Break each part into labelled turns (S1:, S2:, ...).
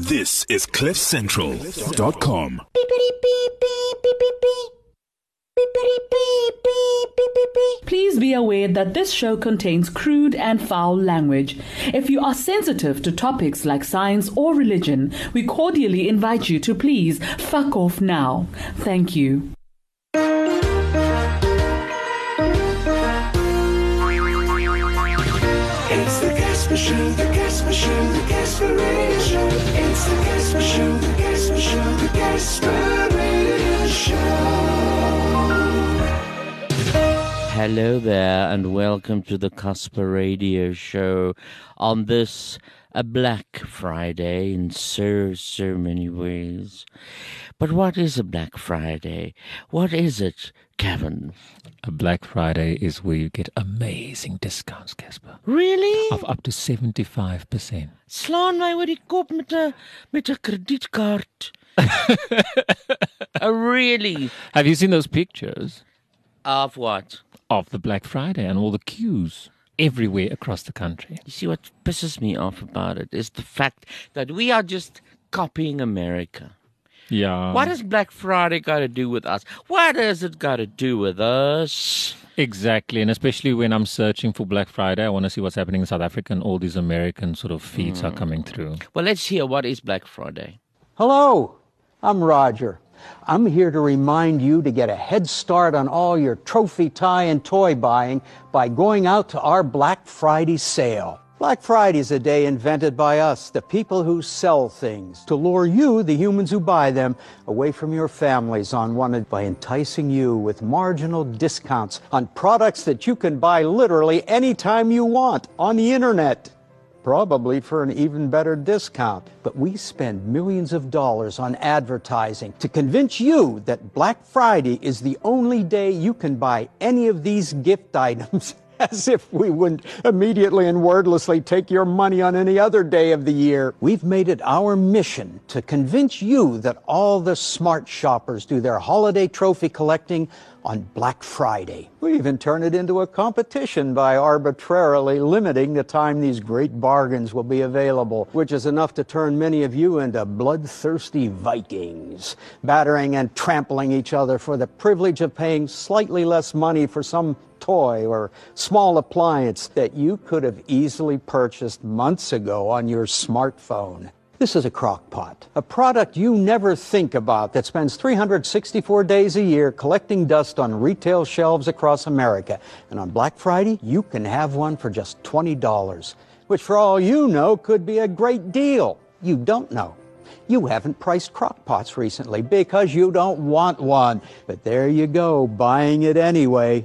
S1: This is CliffCentral.com.
S2: Please be aware that this show contains crude and foul language. If you are sensitive to topics like science or religion, we cordially invite you to please fuck off now. Thank you.
S3: It's the Casper Show, the Casper Show, the Casper Radio Show. It's the Casper Show, the Casper Show, the Casper Radio Show.
S4: Hello there, and welcome to the Casper Radio Show on this a Black Friday in so many ways. But what is a Black Friday? What is it, Kevin?
S5: A Black Friday is where you get amazing discounts, Casper.
S4: Really?
S5: Of up to 75%.
S4: Slaan my oor die kop met 'n kredietkaart. Really?
S5: Have you seen those pictures?
S4: Of what?
S5: Of the Black Friday and all the queues everywhere across the country.
S4: You see, what pisses me off about it is the fact that we are just copying America.
S5: Yeah.
S4: What has Black Friday got to do with us? What has it got to do with us?
S5: Exactly, and especially when I'm searching for Black Friday, I want to see what's happening in South Africa, and all these American sort of feeds are coming through.
S4: Well, let's hear what is Black Friday.
S6: Hello, I'm Roger. I'm here to remind you to get a head start on all your trophy tie and toy buying by going out to our Black Friday sale. Black Friday is a day invented by us, the people who sell things, to lure you, the humans who buy them, away from your families unwanted by enticing you with marginal discounts on products that you can buy literally anytime you want on the internet. Probably for an even better discount. But we spend millions of dollars on advertising to convince you that Black Friday is the only day you can buy any of these gift items. As if we wouldn't immediately and wordlessly take your money on any other day of the year. We've made it our mission to convince you that all the smart shoppers do their holiday trophy collecting on Black Friday. We even turn it into a competition by arbitrarily limiting the time these great bargains will be available, which is enough to turn many of you into bloodthirsty Vikings, battering and trampling each other for the privilege of paying slightly less money for some toy or small appliance that you could have easily purchased months ago on your smartphone. This is a crock pot, a product you never think about that spends 364 days a year collecting dust on retail shelves across America. And on Black Friday, you can have one for just $20, which for all you know could be a great deal. You don't know. You haven't priced crock pots recently because you don't want one. But there you go, buying it anyway.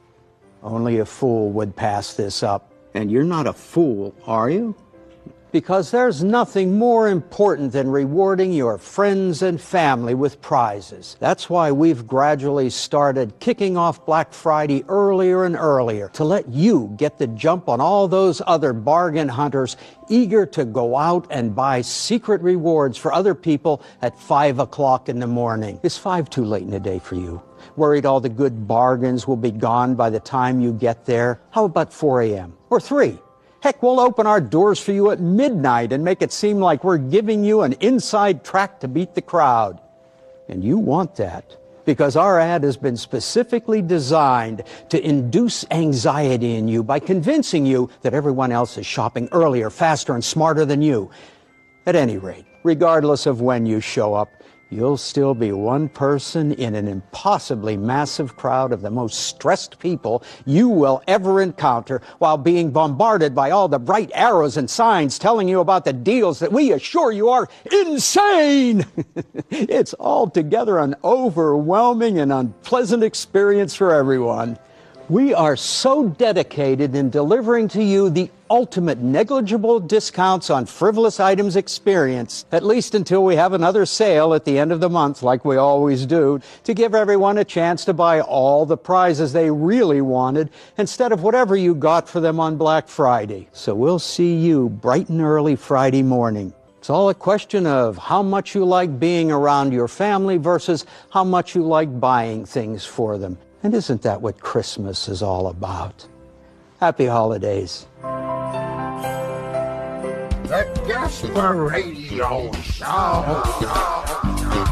S6: Only a fool would pass this up. And you're not a fool, are you? Because there's nothing more important than rewarding your friends and family with prizes. That's why we've gradually started kicking off Black Friday earlier and earlier to let you get the jump on all those other bargain hunters eager to go out and buy secret rewards for other people at 5 o'clock in the morning. Is 5 too late in the day for you? Worried all the good bargains will be gone by the time you get there? How about 4 a.m. or 3? Heck, we'll open our doors for you at midnight and make it seem like we're giving you an inside track to beat the crowd. And you want that because our ad has been specifically designed to induce anxiety in you by convincing you that everyone else is shopping earlier, faster, and smarter than you. At any rate, regardless of when you show up, you'll still be one person in an impossibly massive crowd of the most stressed people you will ever encounter while being bombarded by all the bright arrows and signs telling you about the deals that we assure you are insane. It's altogether an overwhelming and unpleasant experience for everyone. We are so dedicated in delivering to you the ultimate negligible discounts on frivolous items experience, at least until we have another sale at the end of the month like we always do, to give everyone a chance to buy all the prizes they really wanted instead of whatever you got for them on Black Friday. So we'll see you bright and early Friday morning. It's all a question of how much you like being around your family versus how much you like buying things for them. And isn't that what Christmas is all about? Happy holidays.
S3: The Casper Radio Show.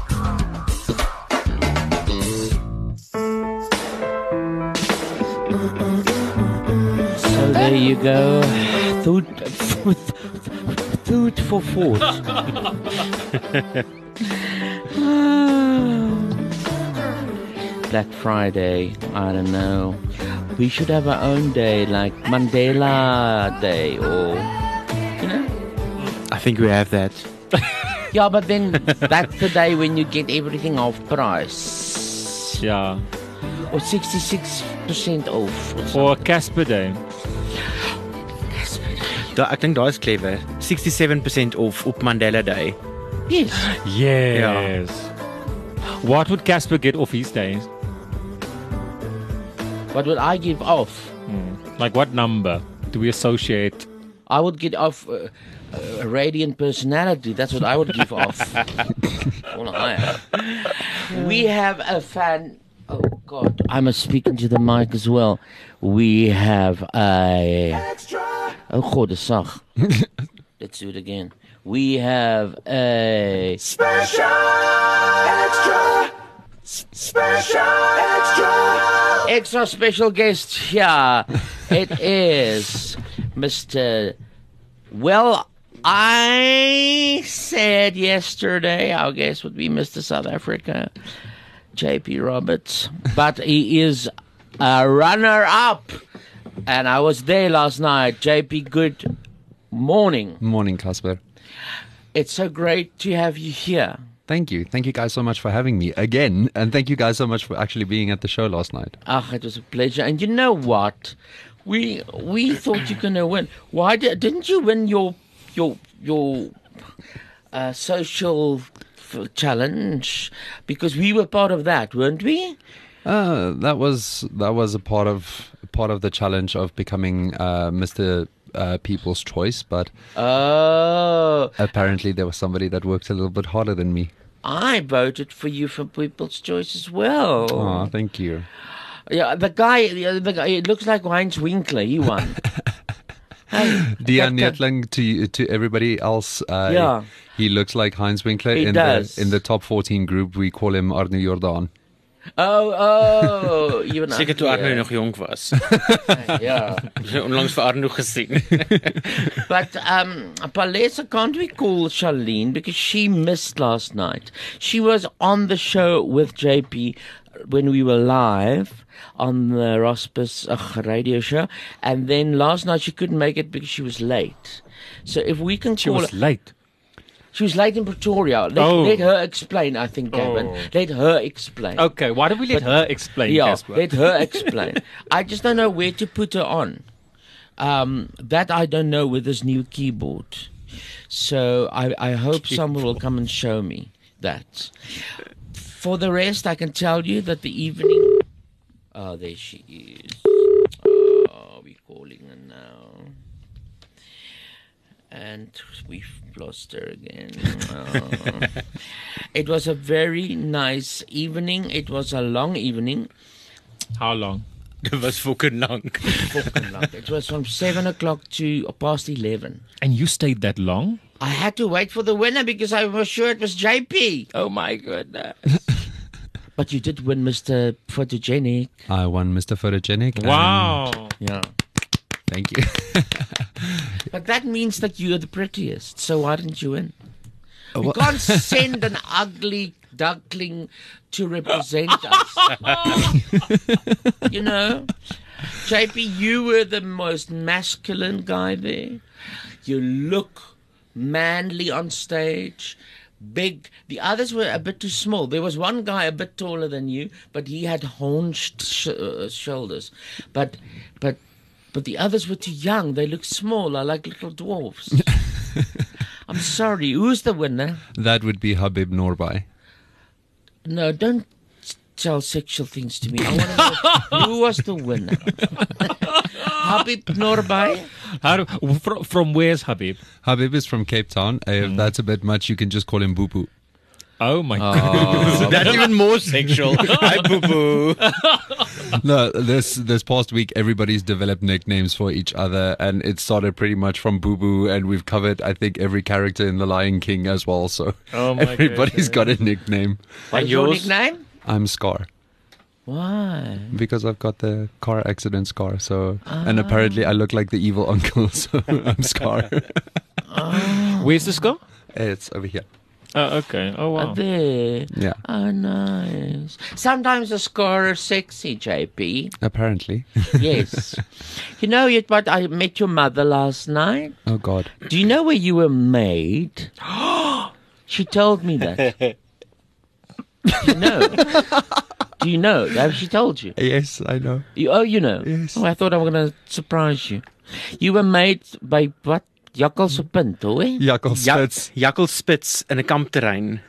S4: So there you go. Food for thought. Black Friday, I don't know. We should have our own day, like Mandela Day, or, you know?
S7: I think we have that.
S4: Yeah, but then that's the day when you get everything off price.
S5: Yeah.
S4: Or 66% off.
S5: Or Casper Day.
S7: Ek dink daai is clever. 67% off op Mandela Day.
S4: Yes.
S5: Yes. What would Casper get off his days?
S4: What would I give off?
S5: Like what number do we associate?
S4: I would get off a radiant personality. That's what I would give off. Well, I have. We have a fan. Oh, God. I must speak into the mic as well. We have a... Oh, God, it's sag. Let's do it again. We have a...
S3: Special extra. Special extra.
S4: Extra special guest here. It is Mr. Well, I said yesterday our guest would be Mr. South Africa, JP Roberts, but he is a runner-up. And I was there last night. JP, good morning.
S8: Morning, Casper.
S4: It's so great to have you here.
S8: Thank you. Thank you guys so much for having me again. And thank you guys so much for actually being at the show last night.
S4: Ah, it was a pleasure. And you know what? We thought you were going to win. Why didn't you win your social challenge? Because we were part of that, weren't we?
S8: That was a part of the challenge of becoming Mr. People's Choice, but apparently there was somebody that worked a little bit harder than me.
S4: I voted for you for People's Choice as well.
S8: Oh, thank you.
S4: Yeah, the guy, it looks like Heinz Winkler. He won. Hey,
S8: Dion Neetling to everybody else.
S4: Yeah.
S8: He looks like Heinz Winkler.
S4: He
S8: in
S4: does.
S8: the top 14 group, we call him Arno Jordan.
S4: Oh, you
S7: Seker toe Arno nog jonk was.
S4: Yeah.
S7: Onlangs vir Arno gesien.
S4: But Palesa, can't we call Charlene because she missed last night? She was on the show with JP when we were live on the Rospus radio show, and then last night she couldn't make it because she was late. So if we can
S5: She
S4: call
S5: was
S4: her,
S5: late.
S4: she was late in Pretoria. Let her explain. I think, Gavin. Let her explain.
S5: Okay, why don't we let her explain,
S4: Yeah,
S5: Casper?
S4: let her explain. I just don't know where to put her on. That I don't know with this new keyboard. So I hope someone will come and show me that. For the rest, I can tell you that the evening... Oh, there she is. Oh, we're calling her now. And we've lost her again. Oh. It was a very nice evening. It was a long evening.
S5: How long?
S7: Dit was fucking lank.
S4: It was from 7 o'clock to past 11.
S5: And you stayed that long?
S4: I had to wait for the winner because I was sure it was JP. Oh my goodness. But you did win Mr. Photogenic.
S8: I won Mr. Photogenic.
S5: Wow.
S4: Yeah.
S8: Thank you.
S4: But that means that you're the prettiest. So why didn't you win? You
S8: what?
S4: can't send an ugly duckling to represent us. You know? JP, you were the most masculine guy there. You look manly on stage. Big. The others were a bit too small. There was one guy a bit taller than you, but he had haunched shoulders. But the others were too young. They looked smaller, like little dwarfs. I'm sorry. Who's the winner?
S8: That would be Habib Norbai.
S4: No, don't tell sexual things to me. I want to know who was the winner. Habib Norbai?
S5: From where's Habib?
S8: Habib is from Cape Town. If that's a bit much, you can just call him Boo Boo.
S5: Oh my goodness.
S7: That's even more sexual. Hi, boo-boo.
S8: No, this past week, everybody's developed nicknames for each other, and it started pretty much from Boo Boo, and we've covered, I think, every character in The Lion King as well. So
S5: Oh my
S8: everybody's got a nickname.
S4: What's your nickname?
S8: I'm Scar
S4: Why?
S8: because I've got the car accident scar. So and apparently I look like the evil uncle, so I'm Scar.
S5: Where's the scar?
S8: It's over here.
S5: Oh, okay. Oh, wow.
S4: There.
S8: Yeah,
S4: Oh, nice. Sometimes a scar is sexy, JP.
S8: apparently.
S4: Yes. You know what? I met your mother last night.
S8: Oh God.
S4: Do you know where you were made? She told me that. Do you know? Do you know? Have she told you?
S8: Yes, I know.
S4: You know?
S8: Yes.
S4: Oh, I thought I was going to surprise you. You were made by what? Jakkals se punt, hoor?
S8: Jackal Spits.
S7: Jakkelspits in 'n kampterrein.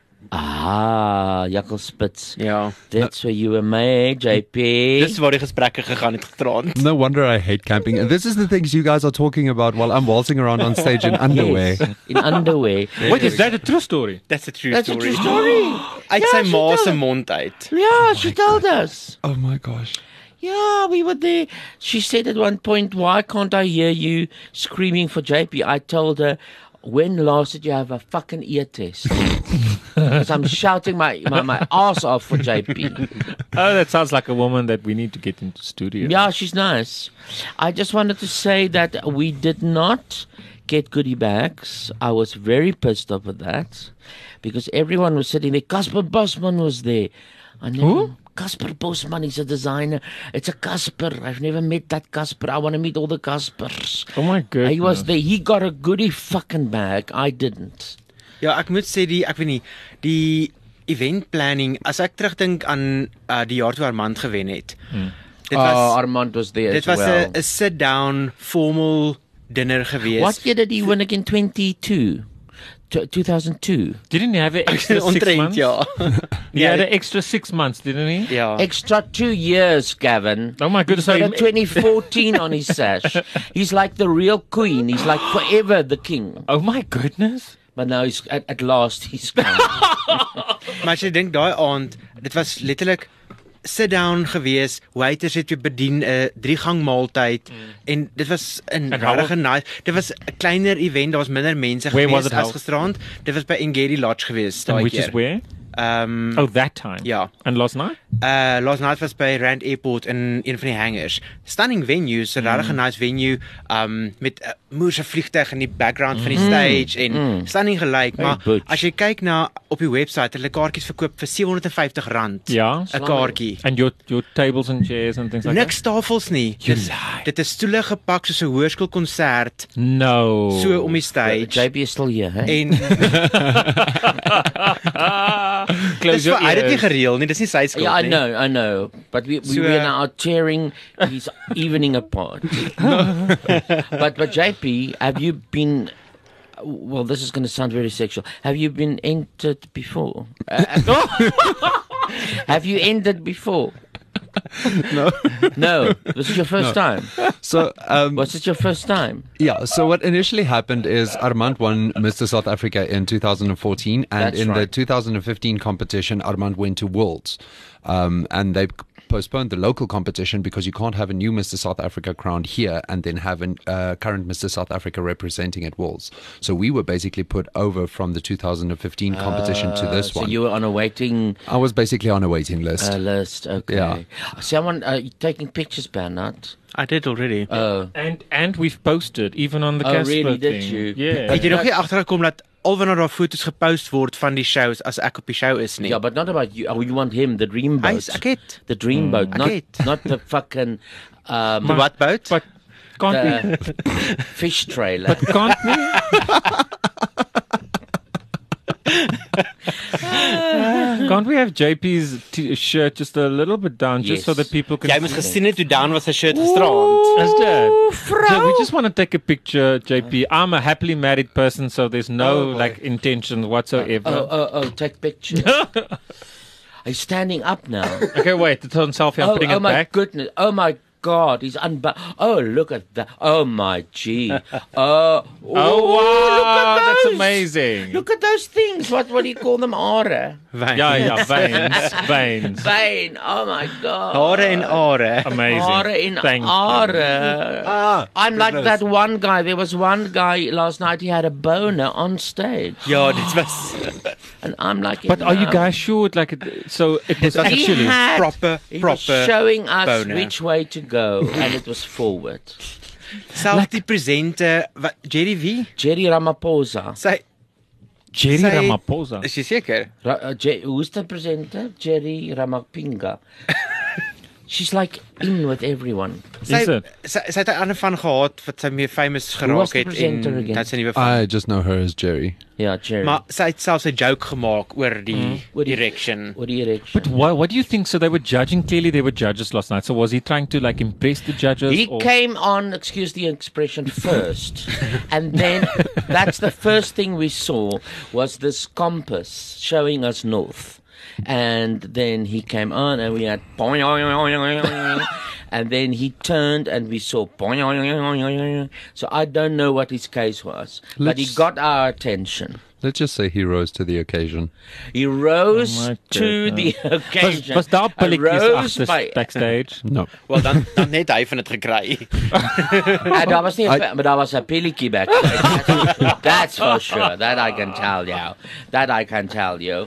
S4: Ah, Jakkelspits.
S7: Ja.
S4: That's where you were made, JP.
S7: Dis waar die gesprekke gegaan het gisterand.
S8: No wonder I hate camping. And this is the things you guys are talking about while I'm waltzing around on stage in underwear.
S4: Yes, in underwear.
S5: Wait, is that a true story?
S7: That's a true
S4: That's a
S7: story.
S4: true story.
S7: Uit
S4: Ja,
S7: sy
S4: she
S7: ma
S4: told
S7: se
S4: us.
S7: mond uit.
S4: Yeah, she told us.
S8: Oh my gosh.
S4: Yeah, we were there. She said at one point, why can't I hear you screaming for JP? I told her, when last did you have a fucking ear test? Because I'm shouting my ass off for JP.
S5: Oh, that sounds like a woman that we need to get into studio.
S4: Yeah, she's nice. I just wanted to say that we did not get goodie bags. I was very pissed off at that because everyone was sitting there. Casper Bosman was there. I never,
S5: Who?
S4: Casper Bosman, he's a designer. It's a Casper. I've never met that Casper. I want to meet all the Caspers.
S5: Oh my goodness.
S4: He was there. He got a goodie fucking bag. I didn't.
S7: Ja, ek moet sê ek weet nie, die event planning, as ek terugdink aan die jaar toe Armand gewen het. Dit was
S4: Armand was there
S7: dit
S4: as
S7: was
S4: well.
S7: 'n sit down formal dinner geweest.
S4: What year did he win again? 2002?
S5: Didn't he have an extra 6
S7: Omtrent,
S5: months?
S7: ja.
S5: He had an extra 6 months, didn't he?
S7: Ja.
S4: Extra 2 years, Gavin.
S5: Oh my goodness.
S4: He's
S5: So
S4: got a 2014 on his sash. He's like the real queen. He's like forever the king.
S5: oh my goodness.
S4: But now he's at last he's gone.
S7: Maar as jy dink daai aand, dit was letterlik sit down gewees. Waiters het jou bedien 'n 3-gang maaltyd en dit was 'n
S5: En how-
S7: regtig nice. Dit was 'n kleiner event, daar was minder mense
S5: Where was
S7: gewees
S5: it
S7: as
S5: held?
S7: gisterand. Dit was by Engedi Lodge gewees
S5: And
S7: daai
S5: which
S7: keer.
S5: is where?
S7: Oh,
S5: that time.
S7: ja.
S5: And last night?
S7: Last night was by Rand Airport in een van die hangars. Stunning venue, so regtig 'n nice venue met 'n moerse vliegtuig in die background van die stage en stunning gelyk, maar
S4: butch.
S7: as jy kyk na op die website, hulle kaartjies verkoop vir R750
S5: Ja.
S7: 'n kaartjie.
S5: And your tables and chairs and things like
S7: Niks tafels nie. Dit is stoele gepak soos 'n hoërskoolkonsert,
S5: that? No.
S7: so om die stage.
S4: JP is still here, hey?
S7: En
S5: Close
S7: dis
S5: your
S7: vir hy het dit nie
S5: ears.
S7: gereël nie, dis nie sy skuld
S4: Yeah, I
S7: nie.
S4: know. But we
S7: So,
S4: were now tearing his evening apart. but JP, have you been? Well, this is going to sound very sexual. Have you been entered before? Have you entered before? No. This is your first time.
S8: So,
S4: Was it your first time?
S8: yeah, so what initially happened is Armand won Mr. South Africa in 2014, and
S4: That's
S8: in the
S4: right.
S8: 2015 competition, Armand went to Worlds. And they postponed the local competition because you can't have a new Mr. South Africa crowned here and then have a current Mr. South Africa representing at Worlds. So we were basically put over from the 2015 competition to this
S4: So
S8: one.
S4: you were on a waiting
S8: I was basically on a waiting list.
S4: list. Okay.
S8: Yeah.
S4: Someone taking pictures, Bernard.
S7: I did already.
S4: Oh.
S5: And we've posted even on the
S4: Oh,
S5: Casper
S4: really? Did
S5: thing.
S4: you?
S5: Yeah.
S7: Het jy nog nie agtergekom dat alwanneer daar foto's gepost word van die shows as ek op die show is nie?
S4: Yeah, but not about you. Oh, you want him, the dreamboat.
S7: Ek het
S4: The dreamboat,
S7: Ek
S4: not the fucking
S7: die wat bout?
S5: But can't we?
S4: the fish trailer.
S5: Can't we? Can't we have JP's shirt just a little bit down, just so
S4: Yes.
S5: that people can
S7: Jy
S5: see
S7: moes
S5: it?
S7: gesien het hoe Dan was sy shirt gisterand.
S5: As that. So we just want to take a picture, JP. I'm a happily married person, so there's no like intentions whatsoever.
S4: Oh, take pictures. He's standing up now.
S5: Okay, wait. It's on selfie. I'm putting
S4: oh
S5: it
S4: my
S5: back.
S4: goodness. Oh my God, he's oh, look at that. Oh, my gee.
S5: Oh, wow.
S4: Look at
S5: That's
S4: those.
S5: amazing.
S4: Look at those things. What do you call them? Are?
S5: Yeah, veins.
S4: Vein. Oh, my God.
S7: Hare en are.
S5: Amazing.
S4: Are in
S5: Thank you.
S4: are. I'm like that one guy. There was one guy last night, he had a boner on stage.
S7: Ja, dit was
S4: And I'm like...
S5: But are you guys sure? Like, so it was actually...
S7: proper
S4: He was showing us
S7: boner.
S4: which way to go, and it was forward.
S7: self die presente wat Jerry wie?
S4: Jerry Ramaphosa.
S5: Jerry
S7: Sy-
S5: Ramaphosa.
S7: Is jy seker?
S4: Who's the presenter? Jerry Ramapinga. She's like in with everyone.
S5: Is it?
S7: Sy het 'n ander van gehad wat sy meer famous
S4: Who was
S7: geraak
S4: the
S7: het
S4: presenter again?
S7: dat sy nuwe van.
S8: I just know her as Jerry.
S4: Yeah, Jerry.
S7: Maar sy het selfs 'n joke gemaak oor die direction.
S4: What do you reckon?
S5: But what do you think? So they were judging. Clearly, they were judges last night. So was he trying to like impress the judges?
S4: He
S5: or?
S4: came on, excuse the expression, first. And then that's the first thing we saw was this compass showing us north. And then he came on and we had and then he turned and we saw so I don't know what his case was. But he
S8: Let's-
S4: got our attention.
S8: Let's just say he rose to the occasion.
S4: He rose
S5: Oh my
S4: to the
S5: goodness.
S4: occasion.
S5: Was daar
S4: Hy
S5: pilletjies
S4: rose
S5: agter
S4: by-
S5: backstage?
S8: No.
S7: Wel dan net hy van dit gekry.
S4: Daar was nie, maar daar was 'n pilletjie backstage. That's for sure. That I can tell you. That I can tell you.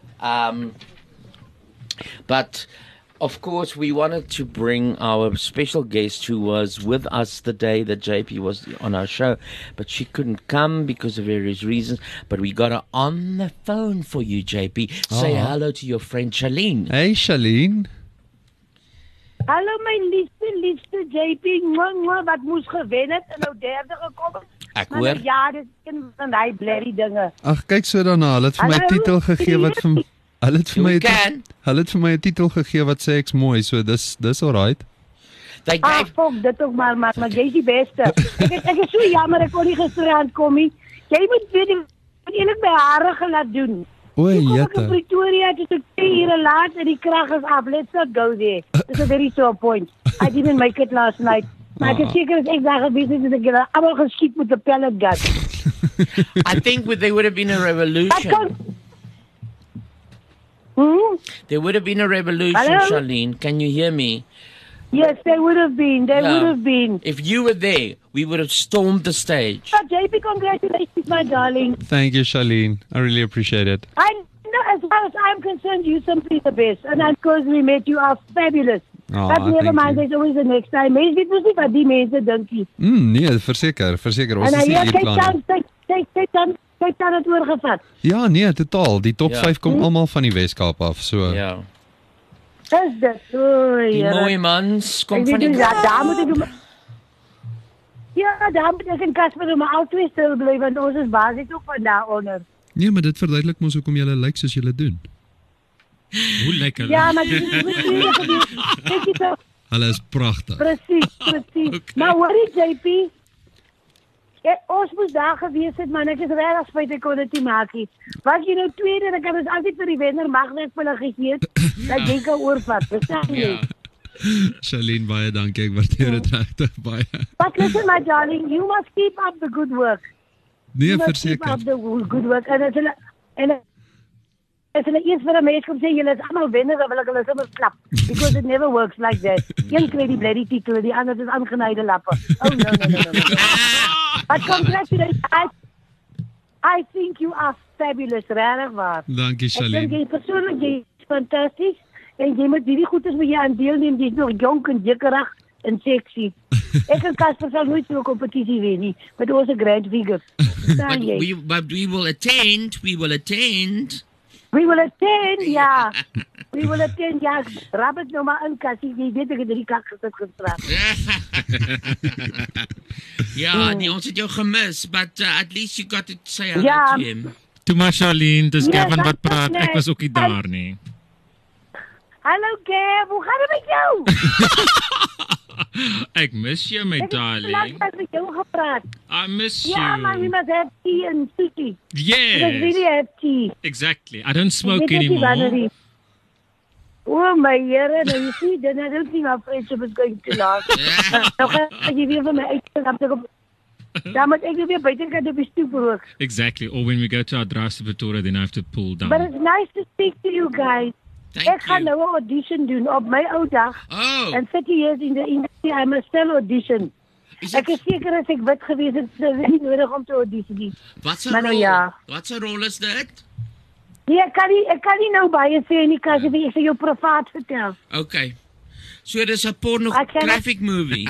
S4: But of course, we wanted to bring our special guest who was with us the day that JP was on our show, but she couldn't come because of various reasons. But we got her on the phone for you, JP. Say hello to your friend Charlene.
S8: Hey, Charlene.
S9: Hallo my liefste JP, mwah, wat moes gewen het en nou derde gekom het.
S4: Ek
S9: Maar
S4: hoor.
S9: nou, ja, dit is een van die blerrie dinge.
S8: Ag, kyk so daarna. Hulle het vir my 'n
S9: Hallo,
S8: titel gegee wat vir hulle het vir my
S4: You can.
S8: hulle het vir my 'n titel gegee wat sê ek's mooi, so dis alright.
S4: They
S9: Ah,
S4: gave
S9: fok, dit ook maar jy is die beste. Ek is so jammer, ek kon nie gisterand kom nie. Jy moet weet, jy moet eintlik my hare gelaat doen.
S8: O,
S9: Toe kom ek in
S8: jette.
S9: Pretoria, toe ek 2 ure laat en die krag is af. Let's not go there. It's a very sore point. I didn't make it last night. Maar ek is seker as ek daar gewees het, het ek julle almal geskiet met 'n pellet gun.
S4: I think there would have been a
S9: Wat
S4: revolution.
S9: kan...
S4: There would have been a revolution,
S9: Hello?
S4: Charlene. Can you hear me?
S9: Yes, they would have been. They
S4: Yeah.
S9: would have been.
S4: If you were there, we would have stormed the stage.
S9: But JP, congratulations, my darling.
S8: Thank you, Charlene. I really appreciate it.
S9: I know, as far as I'm concerned, you're simply the best. And of course, we met you are fabulous.
S8: Aw,
S9: But never
S8: thank
S9: mind,
S8: you.
S9: there's always the next time. Mense weet mos nie wat die mense dink nie.
S8: Nee, verseker. Ons
S9: En
S8: is nie
S9: ja,
S8: hier
S9: kyk
S8: plan.
S9: dan het oorgevat.
S8: Ja, nee, totaal. Die top
S4: Ja.
S8: 5 kom almal van die Weskaap af, so.
S4: Ja.
S9: Is dit? Oei,
S4: Die
S9: Here.
S4: mooie mans kom
S9: Ek
S4: van
S9: weet
S4: die
S9: nie, ja, daar moet ek... Ja, daar moet ek en Casper maar al twee stil bly, want ons is basies ook van daar onder.
S8: Nee, maar dit verduidelik mos hoekom julle lyk soos julle doen. Hoe lyk hulle?
S9: Ja, maar dit is kyk jy so...
S8: Hulle is pragtig.
S9: Precies. Maar hoor jy, JP? Ja, ons moes daar gewees het, man. Ek is regtig spyt ek kon dit nie maak nie. Was jy nou tweede, dan kan ons altyd vir die wenner magnet vir hulle gegee het, dat jy kan oorvat. Verstaan jy?
S8: Charlene, baie dankie. Ek waardeer dit regtig baie.
S9: But listen, my darling, you must keep up the good work.
S8: Nee,
S9: You must keep
S8: verseker.
S9: up the good work. En as hulle eers vir 'n mens kom sê, julle is allemaal wenners, dan wil ek hulle sommer klap. Because it never works like that. Een kry die bloody titel, die ander is aangenaaide lappe. Oh, no. But congratulations. I think you are fabulous, regtig waar.
S8: Dankie,
S9: Ek dink
S8: Charlene.
S9: jy persoonlik jy is fantasties en jy moet hierdie goedes met jou aan deelneem. Jy's nog jonk en jikkerig en sexy. Ek en Casper sal nooit so 'n kompetisie wen nie, maar ons is grand figures. Staan jy?
S4: But we will attend. We will attend.
S9: We will attend, ja. We will attend, ja. Rap het nou maar in, Cassie. Jy weet ek het die kak gesit gestraat.
S4: Ja, nee, ons het jou gemis, but at least you got to say hello
S9: Ja.
S4: to him.
S5: Toe maar Charlene, dis
S9: Nee,
S5: Gavin wat
S9: dat is
S5: praat. Ek
S9: net-
S5: was ook nie daar nie.
S9: Hallo, Gav. Hoe gaan dit met jou?
S5: Ek mis jou, my
S9: Ek het lank met jou gepraat.
S5: I miss
S9: Ja, man, we must have tea and sushi. We must really have tea.
S5: Exactly. I don't
S9: Ek weet net nie wanneer die- Oh my Here, now you see, then I don't think our friendship is going to last. Nou gaan jy weer van my uit, dan moet ek weer buitekant op die stoep rook.
S10: Exactly. Or when we go to our drives to Pretoria, then I have to pull down.
S9: But it's nice to speak to you guys. Ek gaan nou 'n audition doen op my ou dag.
S11: Oh.
S9: And 30 years in the industry, I must still audition. Ek is seker as ek wit gewees het, sou ek nie nodig om te audition nie.
S11: Wat 'n
S9: Maar nou
S11: rol?
S9: ja.
S11: Wat 'n rol is dit?
S9: Nee, ek kan nie nou baie sê nie, kas ek vir jou privaat vertel.
S11: Okay. So dis 'n pornographic movie.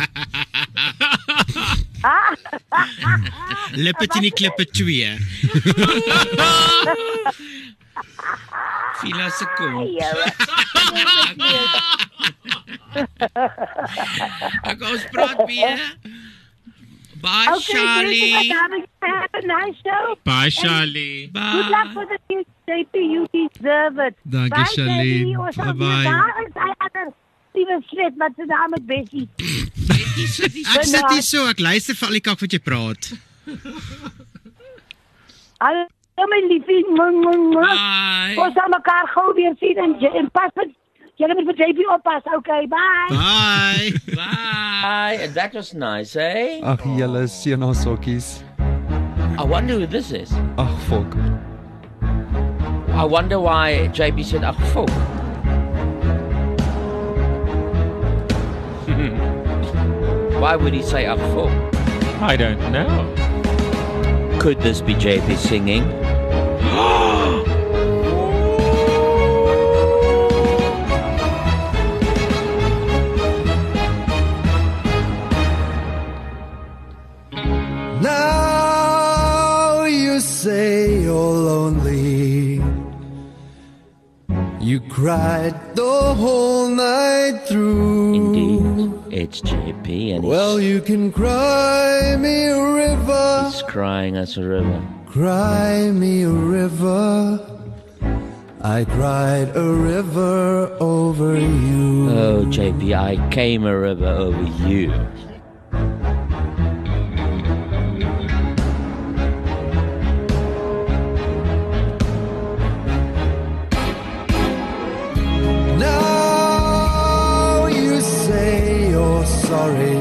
S10: Lippe in die klippe 2.
S11: Fila se kom. Ek ons praat weer. Bye,
S9: Okay,
S11: Charlie.
S9: have a nice show.
S10: Bye, Charlie.
S11: Bye.
S9: Good luck for the new JP. You deserve it.
S10: Dankie,
S9: Bye,
S10: Charlie.
S9: JP. Ons sal
S10: Bye-bye.
S9: weer daar is hy ander Steven Slet, wat se naam is Bessie.
S10: Ek sit hier so, ek luister vir al die kak wat jy praat.
S9: Hallo my liefie.
S11: Bye.
S9: Ons sal mekaar gou weer sien en pas met julle moet vir JP oppas. Okay, bye.
S10: Bye.
S4: Hi, that was nice, eh?
S8: Ag, julle seena sokkies.
S4: I wonder who this is.
S8: Ag, volk.
S4: I wonder why JB said, ach, fuck. Why would he say, ach, fuck?
S5: I don't know.
S4: Could this be JB singing?
S3: Now you say you're lonely. You cried the whole night through.
S4: Indeed, it's JP and
S3: Well, you can cry me a river.
S4: he's crying us a river.
S3: Cry me a river. I cried a river over you.
S4: Oh, JP, I came a river over you.
S3: Now you say you're sorry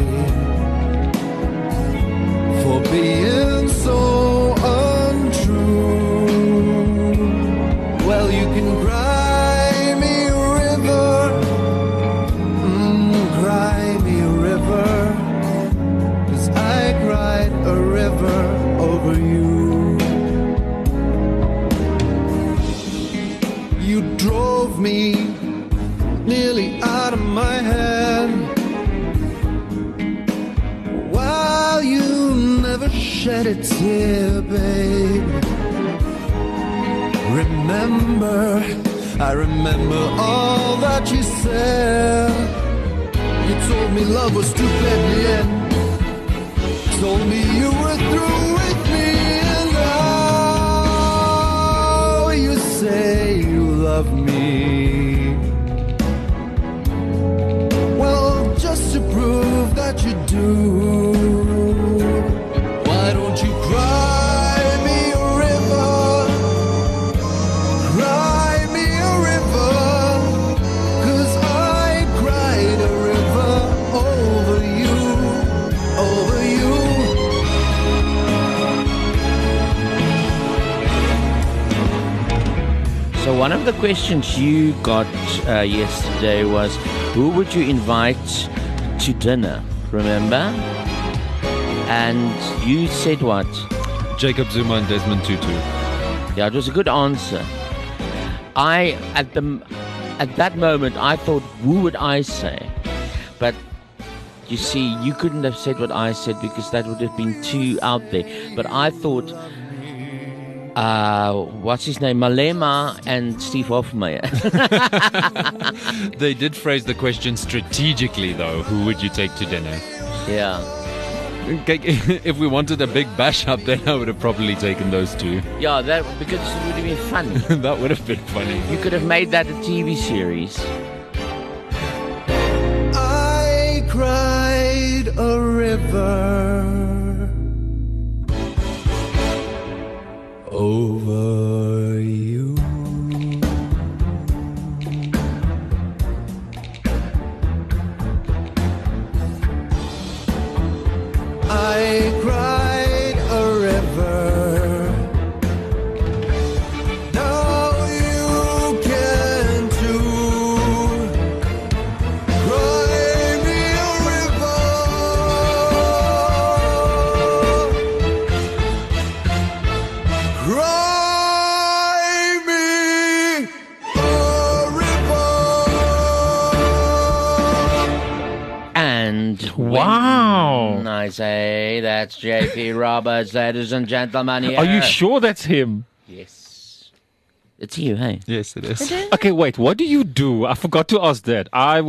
S3: for being so untrue. Well, you can cry me a river, cry me a river, 'cause I cried a river over you. You drove me nearly out of my head, while you never shed a tear, babe. I remember all that you said. You told me love was too dead, told me you were through with me, and now you say you love me. Well, just to prove that you do, why don't you cry me a river? Cry me a river, 'cause I cried a river over you, over you.
S4: So one of the questions you got yesterday was, who would you invite to dinner? Remember? And you said what?
S8: Jacob Zuma and Desmond Tutu.
S4: Yeah, it was a good answer. At that moment, I thought, who would I say? But you see, you couldn't have said what I said because that would have been too out there. But I thought, what's his name? Malema and Steve Hofmeyer.
S8: They did phrase the question strategically, though. Who would you take to dinner?
S4: Yeah.
S8: Okay, if we wanted a big bash up, then I would have probably taken those two.
S4: Yeah, that because it would have been funny.
S8: That would have been funny.
S4: You could have made that a TV series.
S3: I cried a river over you.
S5: Wow.
S4: I say that's JP Roberts, ladies and gentlemen. Here.
S5: Are you sure that's him?
S4: Yes. It's you, hey?
S8: Yes, it is.
S5: Okay, wait. What do you do? I forgot to ask that.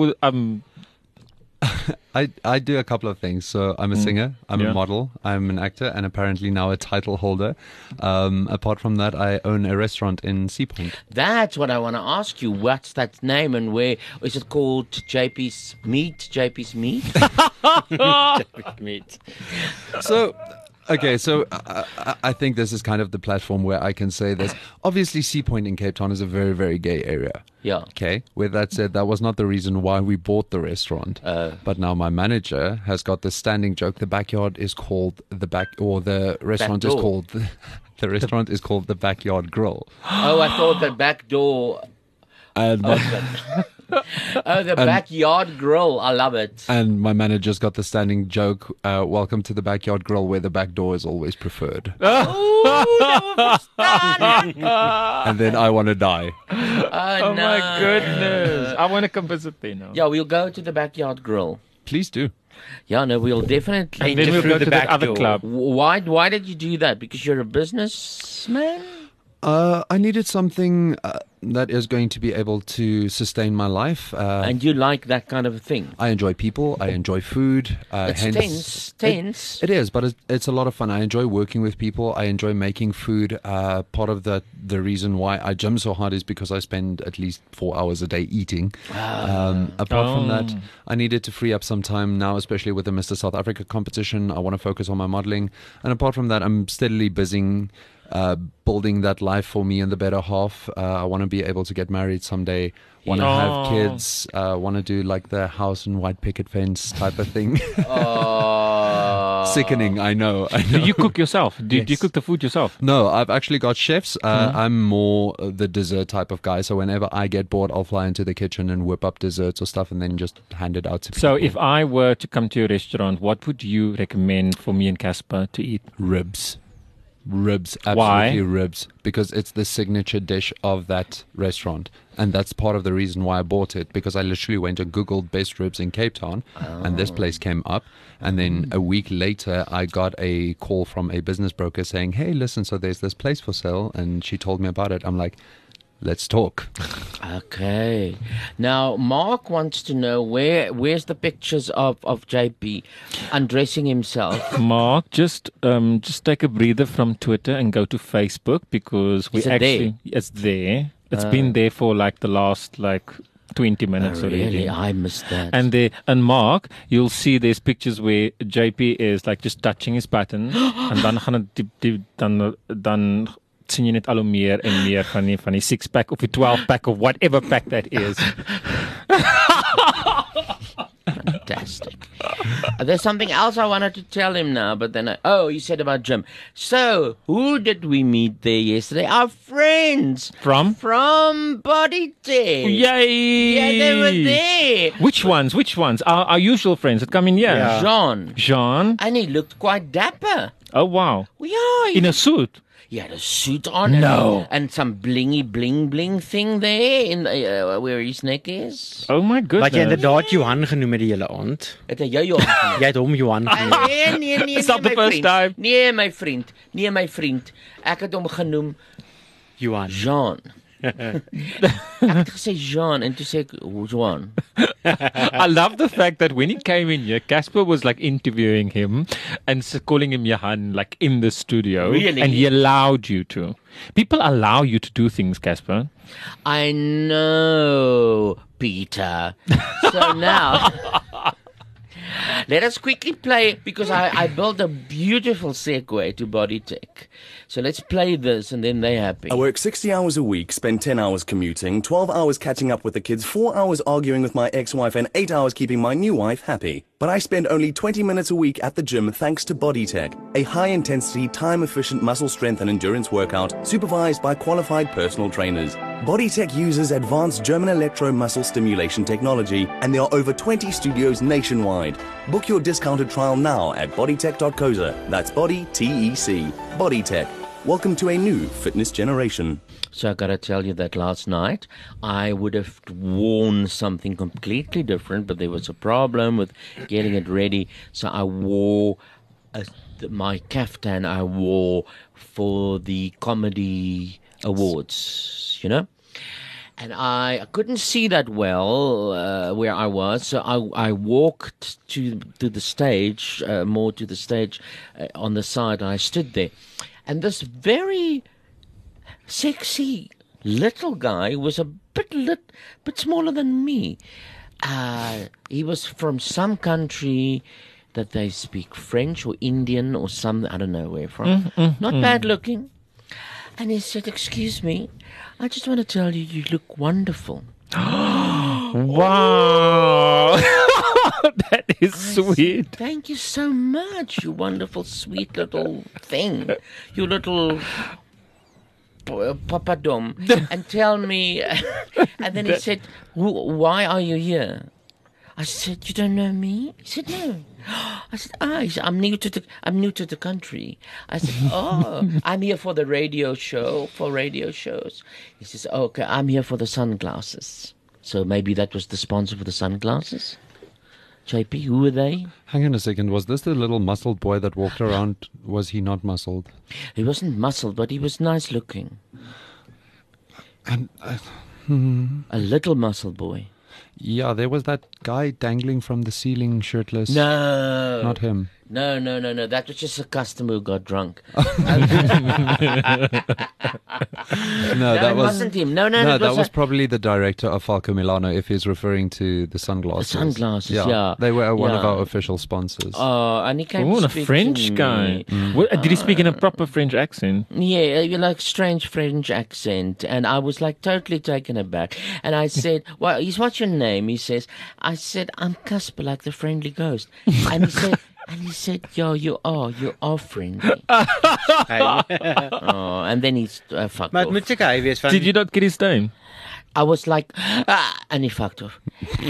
S8: I do a couple of things. So I'm a singer, I'm a model, I'm an actor, and apparently now a title holder. Apart from that, I own a restaurant in Sea Point.
S4: That's what I want to ask you. What's that name and where is it called? JP's Meat? JP's Meat? JP's Meat.
S8: So... Okay, so I think this is kind of the platform where I can say this. Obviously, Sea Point in Cape Town is a very, very gay area.
S4: Yeah.
S8: Okay. With that said, that was not the reason why we bought the restaurant. But now my manager has got this standing joke. The backyard is called the restaurant is called the restaurant is called the Backyard Grill.
S4: Oh, I thought the back door.
S8: And
S4: the Backyard Grill. I love it.
S8: And my manager's got the standing joke, welcome to the Backyard Grill where the back door is always preferred. And then I want to die.
S5: Oh
S4: no.
S5: my goodness. I want to come visit there now.
S4: Yeah, we'll go to the Backyard Grill.
S8: Please do.
S4: Yeah, no, we'll definitely.
S5: And then we'll go to that other club.
S4: Why did you do that? Because you're a businessman?
S8: I needed something that is going to be able to sustain my life.
S4: And you like that kind of thing?
S8: I enjoy people. I enjoy food.
S4: It's tense.
S8: It is, but it's a lot of fun. I enjoy working with people. I enjoy making food. Part of the reason why I gym so hard is because I spend at least 4 hours a day eating. Apart from that, I needed to free up some time now, especially with the Mr. South Africa competition. I want to focus on my modeling. And apart from that, I'm steadily building that life for me and the better half. I want to be able to get married someday. Want to have kids. Want to do like the house and white picket fence type of thing. Sickening, I know.
S5: Do you cook yourself? Do you cook the food yourself?
S8: No, I've actually got chefs. I'm more the dessert type of guy. So whenever I get bored, I'll fly into the kitchen and whip up desserts or stuff and then just hand it out to people.
S5: So if I were to come to your restaurant, what would you recommend for me and Casper to eat?
S8: Ribs, absolutely.
S5: Why?
S8: Ribs, because it's the signature dish of that restaurant. And that's part of the reason why I bought it, because I literally went and Googled best ribs in Cape Town, and this place came up. And then a week later, I got a call from a business broker saying, hey, listen, so there's this place for sale. And she told me about it. I'm like, let's talk.
S4: Okay. Now, Mark wants to know where's the pictures of JP undressing himself.
S5: Mark, just take a breather from Twitter and go to Facebook, because it's there. It's been there for like the last 20 minutes already.
S4: Really? I missed that.
S5: And Mark, you'll see there's pictures where JP is like just touching his button and dan sien jy net al hoe meer en meer van die 6-pack of die 12-pack of whatever pack that is.
S4: Fantastic. There's something else I wanted to tell him now, but then you said about Jim. So, who did we meet there yesterday? Our friends.
S5: From
S4: Body Tech.
S5: Yay!
S4: Yeah, they were there.
S5: Which ones? Our usual friends that come in here.
S4: Yeah.
S5: Jean.
S4: And he looked quite dapper.
S5: Oh, wow.
S4: Yeah.
S5: In a suit.
S4: He had a suit on and some blingy bling thing there in where his neck is.
S5: Oh my goodness.
S7: Wat jy inderdaad Johan genoem het die hele aand.
S4: Het jy Johan genoem?
S7: Jy het hom Johan genoem.
S4: Nee,
S5: It's not the first time.
S4: Nee, my vriend. Ek het hom genoem Jean. Ek het gesê Jean en toe sê ek Juan.
S5: I love the fact that when he came in here, Casper was like interviewing him and calling him Johan like in the studio.
S4: Really?
S5: And he allowed you to. People allow you to do things, Casper.
S4: I know, Peter. So now, let us quickly play, because I built a beautiful segue to Body Tech. So let's play this and then they're happy.
S12: I work 60 hours a week, spend 10 hours commuting, 12 hours catching up with the kids, 4 hours arguing with my ex-wife, and 8 hours keeping my new wife happy. But I spend only 20 minutes a week at the gym thanks to Body Tech, a high-intensity, time-efficient muscle strength and endurance workout supervised by qualified personal trainers. Body Tech uses advanced German electro-muscle stimulation technology, and there are over 20 studios nationwide. Book your discounted trial now at bodytech.co.za. That's Body, T-E-C. Body Tech. Welcome to a new fitness generation.
S4: So I gotta tell you that last night I would have worn something completely different, but there was a problem with getting it ready. So I wore my kaftan I wore for the comedy awards, you know. And I couldn't see that well where I was, so I walked to the stage, more to the stage on the side, and I stood there. And this very sexy little guy was a bit smaller than me. He was from some country that they speak French or Indian or some, I don't know where from. Not bad looking. And he said, "Excuse me, I just want to tell you, you look wonderful."
S5: Wow. That is sweet.
S4: Said, "Thank you so much, you wonderful, sweet little thing. You little papadom." And tell me, and then he said, "Why are you here?" I said, "You don't know me?" He said, "No." I said, He said, I'm new to the country. I said, "Oh, I'm here for the radio show, for radio shows." He says, "Okay, I'm here for the sunglasses." So maybe that was the sponsor for the sunglasses. JP, who were they?
S8: Hang on a second. Was this the little muscled boy that walked around? Was he not muscled?
S4: He wasn't muscled, but he was nice looking.
S8: And
S4: a little muscled boy.
S8: Yeah, there was that guy dangling from the ceiling shirtless.
S4: No.
S8: Not him.
S4: No. That was just a customer who got drunk.
S8: No, that
S4: wasn't him. No,
S8: that was probably the director of Falco Milano, if he's referring to the sunglasses.
S4: The sunglasses, yeah.
S8: They were one of our official sponsors.
S4: Oh, and he came to
S5: a
S4: speak
S5: French
S4: to
S5: guy.
S4: me.
S5: Did he speak in a proper French accent?
S4: Yeah, like strange French accent. And I was like totally taken aback. And I said, "Well, what's your name?" He says, I said, "I'm Casper, like the friendly ghost." And he said, "Yeah, you are friendly." And then he fucked off.
S5: Did you not get his name?
S4: I was like, and he fucked off.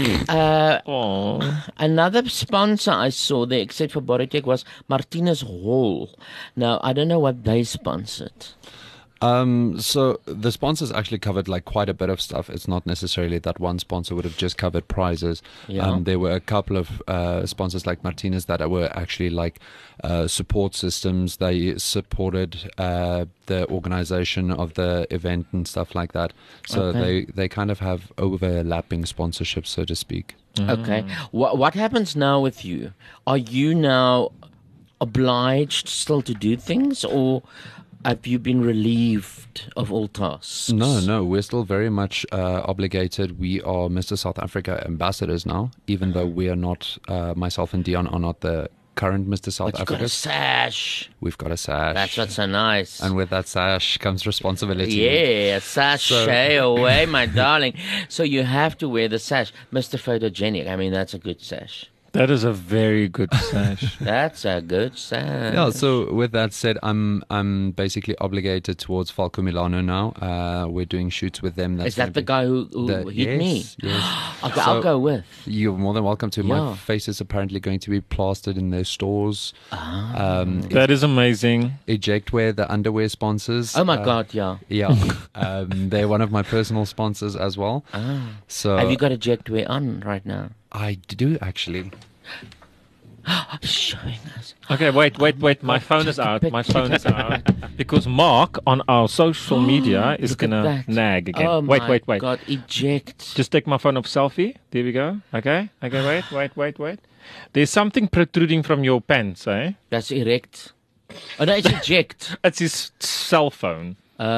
S4: Another sponsor I saw there, except for Bodytech, was Martinez Hall. Now, I don't know what they sponsored.
S8: So the sponsors actually covered like quite a bit of stuff. It's not necessarily that one sponsor would have just covered prizes.
S4: Yeah.
S8: There were a couple of sponsors like Martinez that were actually like support systems. They supported the organization of the event and stuff like that. So they kind of have overlapping sponsorships, so to speak.
S4: Okay. What happens now with you? Are you now obliged still to do things, or have you been relieved of all tasks?
S8: No, we're still very much obligated. We are Mr. South Africa ambassadors now, even though we are not, myself and Dion are not the current Mr. South Africa.
S4: But you've got a sash.
S8: We've got a sash.
S4: That's what's so nice.
S8: And with that sash comes responsibility.
S4: Yeah, sashay away, my darling. So you have to wear the sash. Mr. Photogenic, I mean, that's a good sash.
S5: That is a very good sash.
S4: That's a good sash.
S8: Yeah, so with that said, I'm basically obligated towards Falco Milano now. We're doing shoots with them.
S4: Is that the guy who hit me?
S8: Yes.
S4: Okay, I'll go with.
S8: You're more than welcome to.
S4: Yeah.
S8: My face is apparently going to be plastered in their stores.
S5: That is amazing.
S8: Ejectwear, the underwear sponsors.
S4: Oh my God, yeah.
S8: Yeah. They're one of my personal sponsors as well. So
S4: have you got Ejectwear on right now?
S8: I do actually.
S4: He's showing us.
S5: Okay, wait. My phone is out. My phone is out. Because Mark on our social media is going to nag again.
S4: Oh
S5: wait.
S4: my God, eject.
S5: Just take my phone off selfie. There we go. Okay, wait. There's something protruding from your pants, eh?
S4: That's erect. Oh, no, it's eject.
S5: It's his cell phone.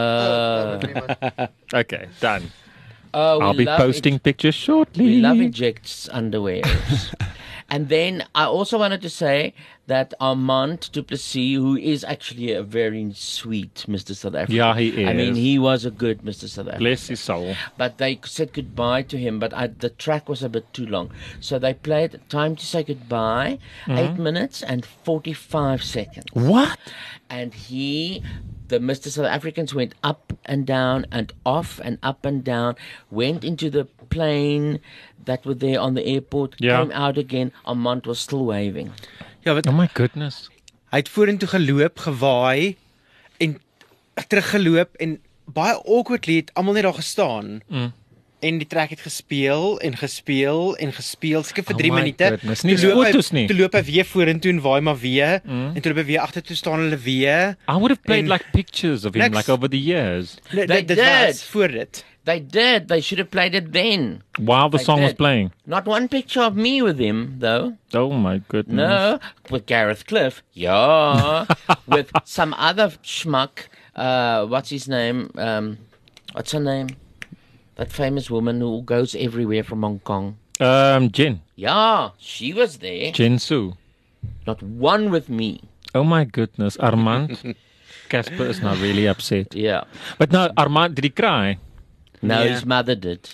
S5: Okay, done. I'll be posting pictures shortly.
S4: We love Eject's underwear. And then I also wanted to say that Armand du Plessis, who is actually a very sweet Mr. South Africa.
S5: Yeah, he is.
S4: I mean, he was a good Mr. South Africa.
S5: Bless his soul.
S4: But they said goodbye to him, but the track was a bit too long. So they played Time to Say Goodbye, 8 minutes and 45 seconds.
S5: What?
S4: And the Mr. South Africans went up and down and off and up and down, went into the plane that were there on the airport, came out again. Armand was still waving.
S7: Ja, wat,
S5: oh my goodness.
S7: Hy het vorentoe geloop, gewaai en teruggeloop en baie awkwardly het almal net daar gestaan. En die trek het gespeel en gespeel en gespeel seker vir 3 minute.
S5: Nie fotos nie.
S7: Toe loop hy weer vorentoe en waai maar weer en toe loop hy weer agtertoe staan hulle weer.
S5: I would have played like pictures of him like over the years.
S4: They
S7: did. Voor dit.
S4: They did. They should have played it then.
S5: While the song was playing.
S4: Not one picture of me with him, though.
S5: Oh my goodness.
S4: No, with Gareth Cliff. Yeah. With some other schmuck. What's his name? What's her name? That famous woman who goes everywhere from Hong Kong.
S5: Jen.
S4: Yeah, she was there.
S5: Jen Su.
S4: Not one with me.
S5: Oh my goodness, Armand. Casper is now really upset.
S4: Yeah.
S5: But now, Armand, did he cry?
S4: No, his mother did.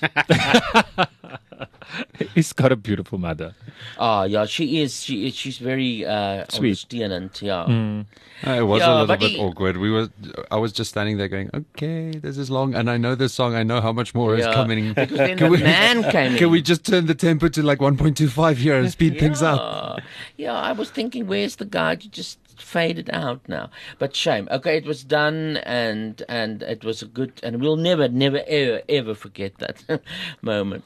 S5: He's got a beautiful mother.
S4: Oh, yeah, she is. She's very
S5: sweet.
S4: Understanding, yeah.
S8: It was a little bit awkward. I was just standing there going, okay, this is long, and I know this song. I know how much more is coming.
S4: Because then the man came in.
S8: Can we just turn the tempo to like 1.25 here and speed things up?
S4: Yeah, I was thinking, where's the guy? You just faded out now. But shame. Okay, it was done, and it was a good, and we'll never, ever forget that moment.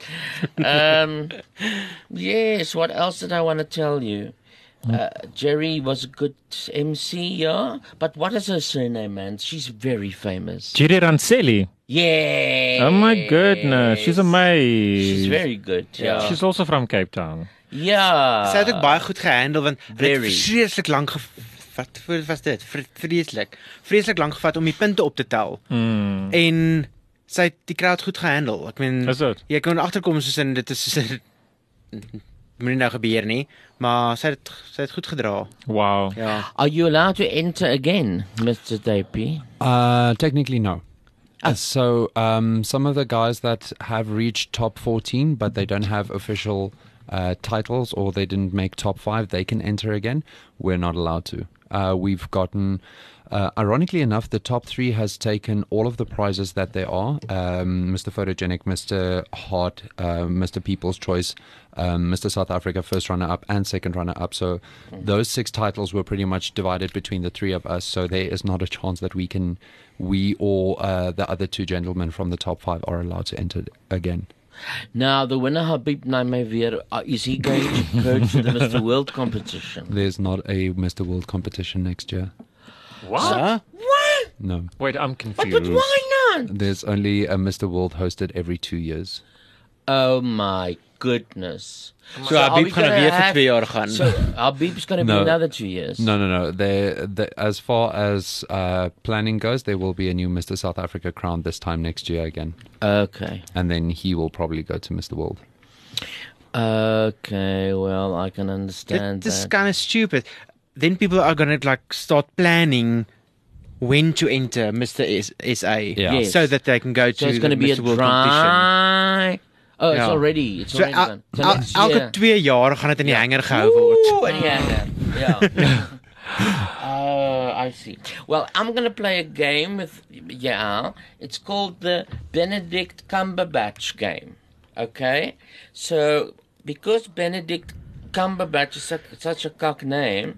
S4: Yes, what else did I want to tell you? Jerry was a good MC, yeah? But what is her surname, man? She's very famous.
S5: Jerry Rancelli.
S4: Yeah.
S5: Oh my goodness, she's amazing.
S4: She's very good, yeah.
S5: She's also from Cape Town.
S4: Ja.
S7: Sy het ook baie goed gehandel want dit het vreeslik lank gevat. Wat was dit? Vreeslik lank gevat om die punte op te tel. En sy het die crowd goed gehandel. Ek meen, jy kan agterkom soos in dit is moenie nou gebeur nie, maar sy het goed gedra.
S5: Wow.
S7: Ja.
S4: Are you allowed to enter again, Mr. Dapey?
S8: Technically no. So some of the guys that have reached top 14 but they don't have official titles or they didn't make top 5, they can enter again. We're not allowed to. We've gotten, ironically enough, the top 3 has taken all of the prizes that there are. Mr. Photogenic, Mr. Hot, Mr. People's Choice, Mr. South Africa first runner-up and second runner-up. So those 6 titles were pretty much divided between the 3 of us. So there is not a chance that we or the other 2 gentlemen from the top 5 are allowed to enter again.
S4: Now, the winner, Habib Naimavier, is he going to go to the Mr. World competition?
S8: There's not a Mr. World competition next year.
S5: What?
S4: What?
S8: No.
S5: Wait, I'm confused.
S4: But why not?
S8: There's only a Mr. World hosted every 2 years.
S4: Oh my goodness.
S7: So Habib gaan weer vir 2 jaar gaan.
S4: So Habib's going to be another 2 years.
S8: No. As far as planning goes, there will be a new Mr. South Africa crown this time next year again.
S4: Okay.
S8: And then he will probably go to Mr. World.
S4: Okay, well, I can understand that.
S7: This is kind of stupid. Then people are going to start planning when to enter Mr. SA.
S4: Yes.
S7: So that they can go to
S4: it's going to be
S7: Mr.
S4: a
S7: World
S4: competition. Oh, it's already done. So
S7: elke 2 jaar gaan dit in die hanger gehou word.
S4: Ooh, in die hanger. Yeah. I see. Well, I'm going to play a game with Yael. It's called the Benedict Cumberbatch game. Okay? So, because Benedict Cumberbatch is such a cock name,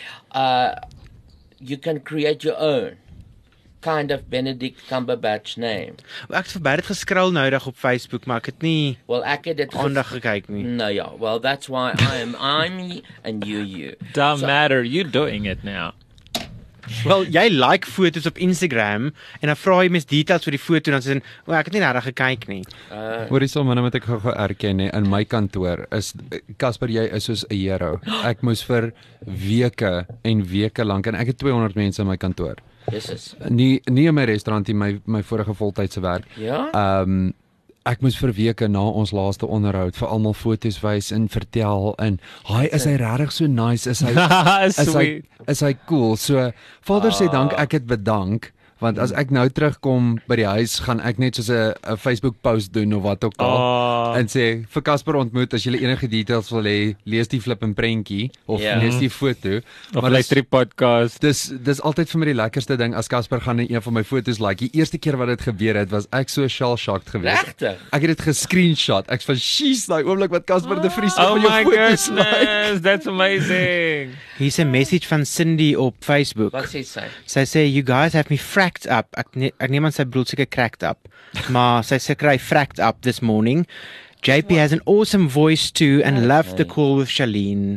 S4: you can create your own kind of Benedict Cumberbatch name.
S7: Ek het verby dit geskrol noudag op Facebook, maar ek het nie
S4: aandag
S7: gekyk nie.
S4: No, yeah. Well, that's why I'm me and you.
S5: Don't matter, you're doing it now.
S7: Wel, jy like foto's op Instagram en dan vra jy mens details oor die foto en dan sê jy, ek het nie regtig gekyk nie.
S8: Hoorie sommer nou moet ek gou erken nie, in my kantoor is Casper, jy is soos 'n hero. Ek moes vir weke en weke lank en ek het 200 mense in my kantoor.
S4: Jesus.
S8: Nie in my restaurant nie, my vorige voltydse werk.
S4: Ja.
S8: Ek moes vir weke na ons laaste onderhoud vir almal foto's wys en vertel en is hy regtig so nice, is hy cool. So Vader sê dank, ek het bedank. Want as ek nou terugkom by die huis, gaan ek net soos 'n Facebook post doen of wat ook al en sê vir Casper ontmoet, as jy enige details wil hê, lees die flip en prentjie of lees die foto.
S5: Of luister die podcast.
S8: Dis altyd vir my die lekkerste ding as Casper gaan in een van my foto's like. Die eerste keer wat dit gebeur het, was ek so shell-shocked geweest.
S4: Regtig?
S8: Ek het dit gescreenshot. Ek van she's daai oomblik wat Casper de Vries
S5: op
S8: jou foto's
S5: like. That's amazing.
S7: Hier's 'n message van Cindy op Facebook.
S4: Wat sê sy?
S7: Sy sê, "You guys have me fractured cracked up. Ek neem aan sy bedoel seker cracked up. Maar sy sê kry fracked up this morning. JP has an awesome voice too and loved the call with Charlene.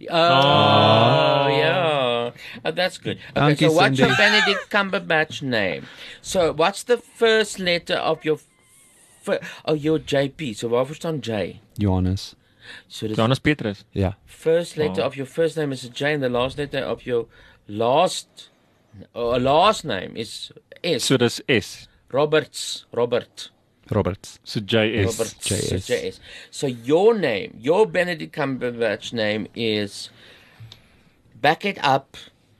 S4: Yeah. Oh, that's good. Okay, so what's your Benedict Cumberbatch name? So what's the first letter of your your JP. So waarvoor staan J?
S8: Johannes.
S5: So Johannes Petrus.
S8: Yeah.
S4: First letter of your first name is a J and the last letter of your last name is S.
S5: So that's S.
S8: Robert.
S5: So JS.
S4: Robert. JS. So your name, your Benedict Cumberbatch name is, back it up,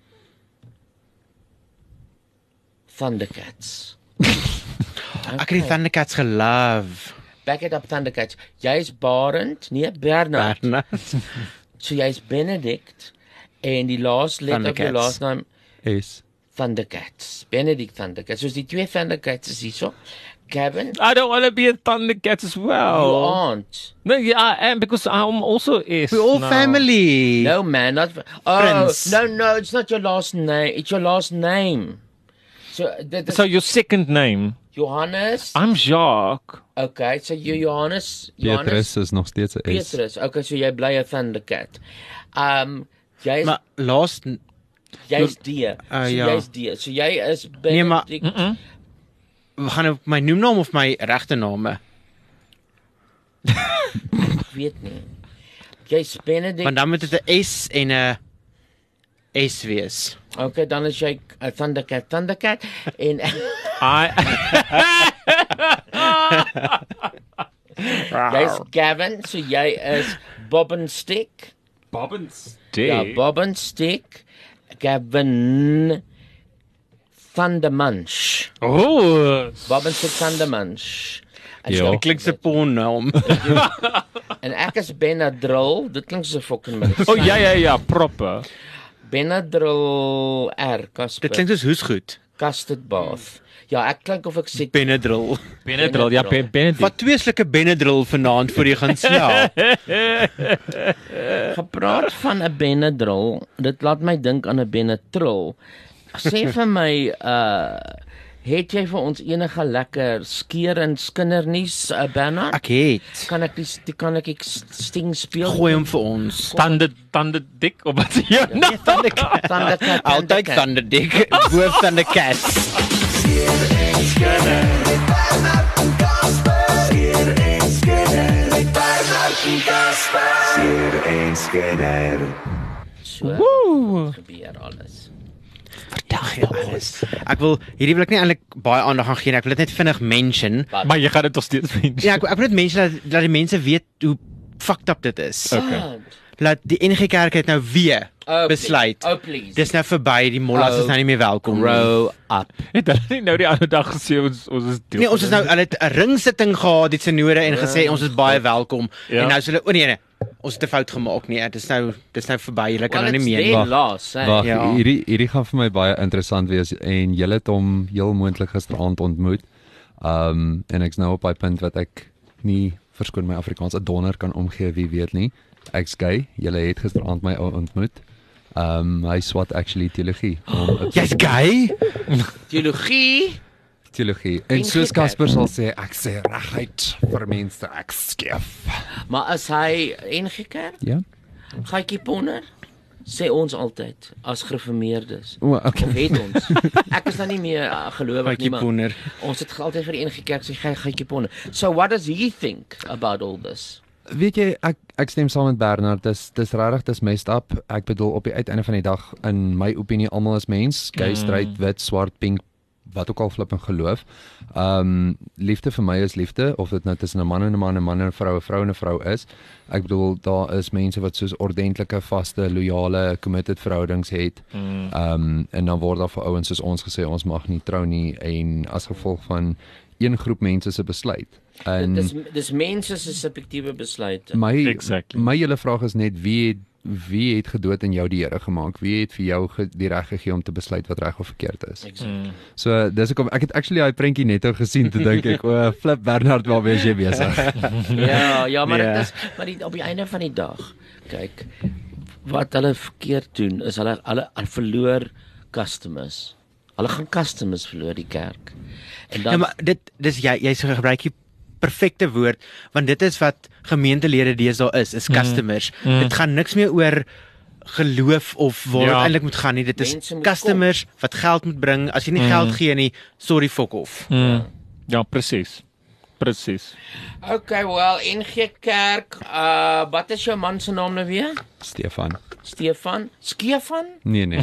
S4: Thundercats.
S7: Ek het die Thundercats gelove.
S4: Back it up, Thundercats. Jy is Barend, nee, Bernard. So jy is Benedict en die laaste letter of your last name
S8: is
S4: Thundercats. Benedict Thundercats. So die twee Thundercats is hierso. Gavin?
S5: I don't want to be a Thundercat as well.
S4: You aren't.
S5: No, yeah, I am because I'm also S.
S7: We're all family.
S4: No, man, not.
S7: Prince.
S4: No, it's not your last name. It's your last name. So
S5: your second name?
S4: Johannes.
S5: I'm Jacques.
S4: Okay, so you Johannes.
S8: Petrus is nog steeds 'n S.
S4: Petrus. Okay, so jy bly 'n Thundercat. Jy is
S7: maar last
S4: jy's D. Jy's D. So jy is Benedict.
S7: Nee, maar we gaan op my noemnaam of my regte name?
S4: Ek weet nie. Jy's Benedict.
S7: Want dan moet dit 'n S en 'n S wees.
S4: Okay, dan is jy 'n Thundercat en jy's Gavin, so jy is Bobbinstick.
S5: Bobbinstick.
S4: Ja, Bobbinstick. Gavin Thundermunch.
S5: Oh,
S4: Bobbinstick Thundermunch.
S7: Ja, klink se pornnaam.
S4: En ek is Benadryl. Dit klink so fucking mis.
S5: Oh ja, proper.
S4: Benadryl R. Kasper.
S7: Dit klink soos hoesgoed.
S4: Custard bath. Ja, ek klink of ek sê
S7: Benadryl.
S5: Ja, Benedict.
S7: Wat twee slukke Benadryl vanaand voor jy gaan slaap.
S4: Gepraat van 'n Benadryl, dit laat my dink aan 'n Benatril. Sê vir my, het jy vir ons enige lekker skeer en skindernuus, Bernard?
S7: Ek het.
S4: Kan ek sting speel?
S7: Gooi hom vir ons.
S5: Thunderdick of wat jy nou?
S4: Thundercat.
S7: Altyd Thunderdick, bo Thundercat.
S4: Woo! Gebeur alles.
S7: Vertel alles. Ek wil ek nie eintlik baie aandag gaan gee nie. Ek wil dit net vinnig mention.
S5: Maar jy gaan dit nog steeds mention.
S7: Ja, ek wil net mention dat die mense weet hoe fucked up dit is.
S5: Okay.
S7: Laat die NG Kerk het nou weer besluit.
S4: Please.
S7: Dis nou verby, die mollas is nou nie meer welkom.
S4: Grow up.
S5: Het hulle nie nou die ander dag gesê ons is deel.
S7: Nee, ons is nou hulle het 'n ringsitting gehad, die synode en gesê ons is baie welkom.
S5: Ja.
S7: En nou is hulle nee. Ons het 'n fout gemaak nie. Dis nou verby. Julle kan nou nie meer
S8: Wag, hierdie gaan vir my baie interessant wees en julle het hom heel moontlik gisteraand ontmoet. En ek's nou op daai punt wat ek nie verskoon my Afrikaans 'n donder kan omgee, wie weet nie. Ek's gay. Julle het gisteraand my ontmoet. Hy swat actually teologie.
S7: Jy's gay?
S8: Teologie. En soos Kasper sal sê, ek sê reguit vir mense, ek skief.
S4: Maar as hy NG Kerk?
S8: Ja.
S4: Gatjie ponder? Sê ons altyd as gereformeerdes.
S8: Okay.
S4: Of het ons? Ek is nou nie meer gelowig nie, maar ons het altyd vir die NG Kerk sê gatjie ponder. So what does he think about all this?
S8: Weet jy, ek stem saam met Bernard. Dis regtig, dis messed up. Ek bedoel op die uiteinde van die dag, in my opinie, almal is mens, gay, straight, wit, swart, pink, wat ook al flip en geloof. Liefde vir my is liefde, of dit nou tussen 'n man en 'n man, 'n man en 'n vrou en 'n vrou is. Ek bedoel, daar is mense wat soos ordentlike, vaste, loyale, committed verhoudings het. En dan word daar vir ouens soos ons gesê, ons mag nie trou nie, en as gevolg van een groep mense se besluit. En
S4: dis mense se subjektiewe besluit.
S8: My hele vraag is net wie het gedood en jou die Here gemaak? Wie het vir jou die reg gegee om te besluit wat reg of verkeerd is? So dis ek het actually daai prentjie net nou gesien te dink ek, flip Bernard, waarmee is jy besig?
S4: ja, maar dit is op die einde van die dag, kyk, wat hulle verkeerd doen is hulle verloor customers. Hulle gaan customers verloor die kerk. En
S7: dan maar dis jy gebruik die perfekte woord, want dit is wat gemeentelede deesdae is customers. Dit gaan niks meer oor geloof of waar dit eintlik moet gaan nie. Dit is customers wat geld moet bring. As jy nie geld gee nie, sorry, fuck off.
S5: Ja, presies.
S4: Okay, well, NG Kerk, wat is jou man se naam nou weer?
S8: Stefan? Nee.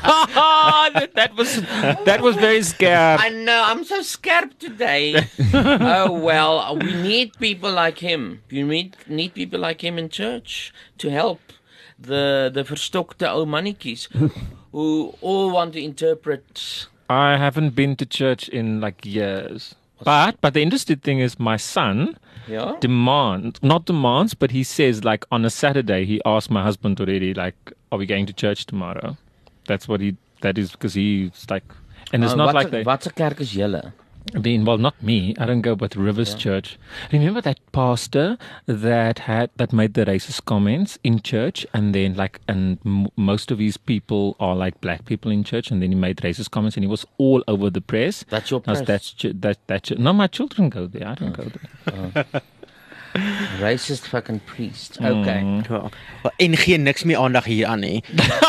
S5: that was very scared.
S4: I know, I'm so scared today. Oh well, we need people like him. You need people like him in church to help the verstokte ou mannetjies who all want to interpret.
S5: I haven't been to church in like years. But the interesting thing is my son not demands, but he says like on a Saturday, he asked my husband already, like, are we going to church tomorrow? That is because he's like, and it's not like
S4: Wat 'n kerk is julle?
S5: Well, not me. I don't go with Rivers Church. Remember that pastor that made the racist comments in church, and then most of his people are like black people in church, and then he made racist comments, and he was all over the press.
S4: That's your press.
S5: No, my children go there. I don't go there.
S4: Racist fucking priest. Okay.
S7: En geen niks meer aandag hier aan nie.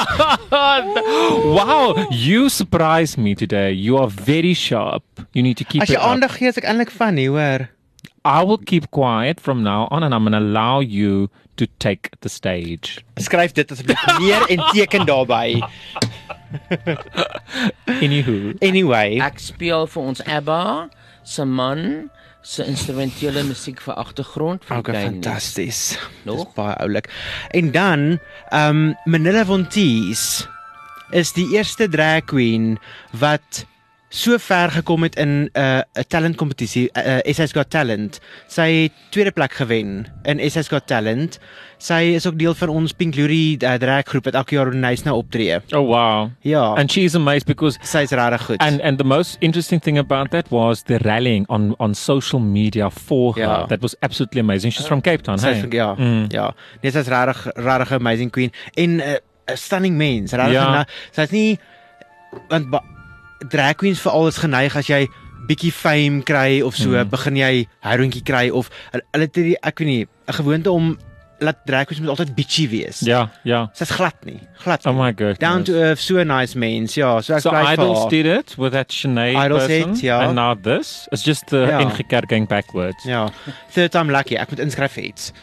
S5: Wow, you surprised me today. You are very sharp. You need to keep it up.
S7: As jy aandag gee, is ek eintlik van nie, hoor.
S5: I will keep quiet from now on, and I'm going to allow you to take the stage.
S7: Skryf dit asseblief neer en teken daarby. Anyway,
S4: ek speel vir ons ABBA se man se instrumentele musiek vir agtergrond vir
S7: die fantasties. Dis baie oulik. En dan Manila Vonties is die eerste drag queen wat so ver gekom het in 'n talentkompetisie, SA's Got Talent. Sy het tweede plek gewen in SA's Got Talent. Sy is ook deel van ons Pink Glory drag groep wat elke jaar in Nyasna optree.
S5: Oh wow.
S7: Ja.
S5: And she's amazed because
S7: sy's regtig goed.
S5: And the most interesting thing about that was the rallying on social media for her. That was absolutely amazing. She's from Cape Town, hey?
S7: Ja. Nee, sy's regtig amazing queen en 'n stunning mens. Sy's nie want drag queens veral is geneig as jy bietjie fame kry of so, begin jy heroentjie kry of hulle ek weet nie, 'n gewoonte om laat drag queens moet altyd bitchy wees.
S5: Ja.
S7: Sy's glad nie.
S5: Oh my god.
S7: Down to earth, so nice mens. Ja, so
S5: Idols did it with that Sinead person. And now this. It's just the NG Kerk going backwards.
S7: Ja. Third time lucky. Ek moet inskryf vir iets.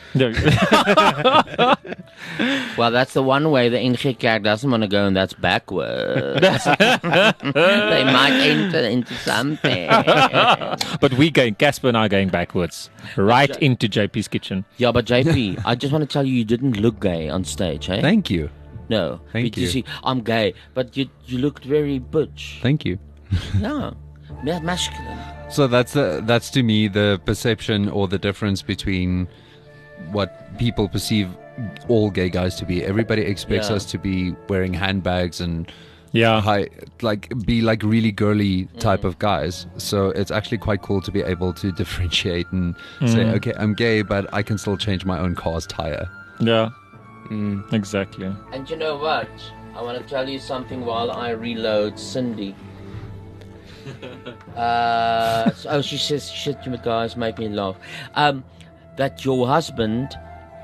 S4: Well, that's the one way the NG Kerk doesn't want to go, and that's backwards. They might enter into something.
S5: But Casper and I are going backwards. Right into JP's kitchen.
S4: Yeah, but JP, I just want to tell you didn't look gay on stage, eh?
S8: Thank you.
S4: No.
S8: Thank you.
S4: You see, I'm gay, but you looked very butch.
S8: Thank you.
S4: Yeah. Masculine.
S8: So that's to me the perception or the difference between what people perceive all gay guys to be. Everybody expects us to be wearing handbags and be like really girly type of guys. So it's actually quite cool to be able to differentiate and say, okay, I'm gay, but I can still change my own car's tire.
S5: Yeah. Exactly.
S4: And you know what? I want to tell you something while I reload Cindy. She says, shit, you guys make me laugh. That your husband,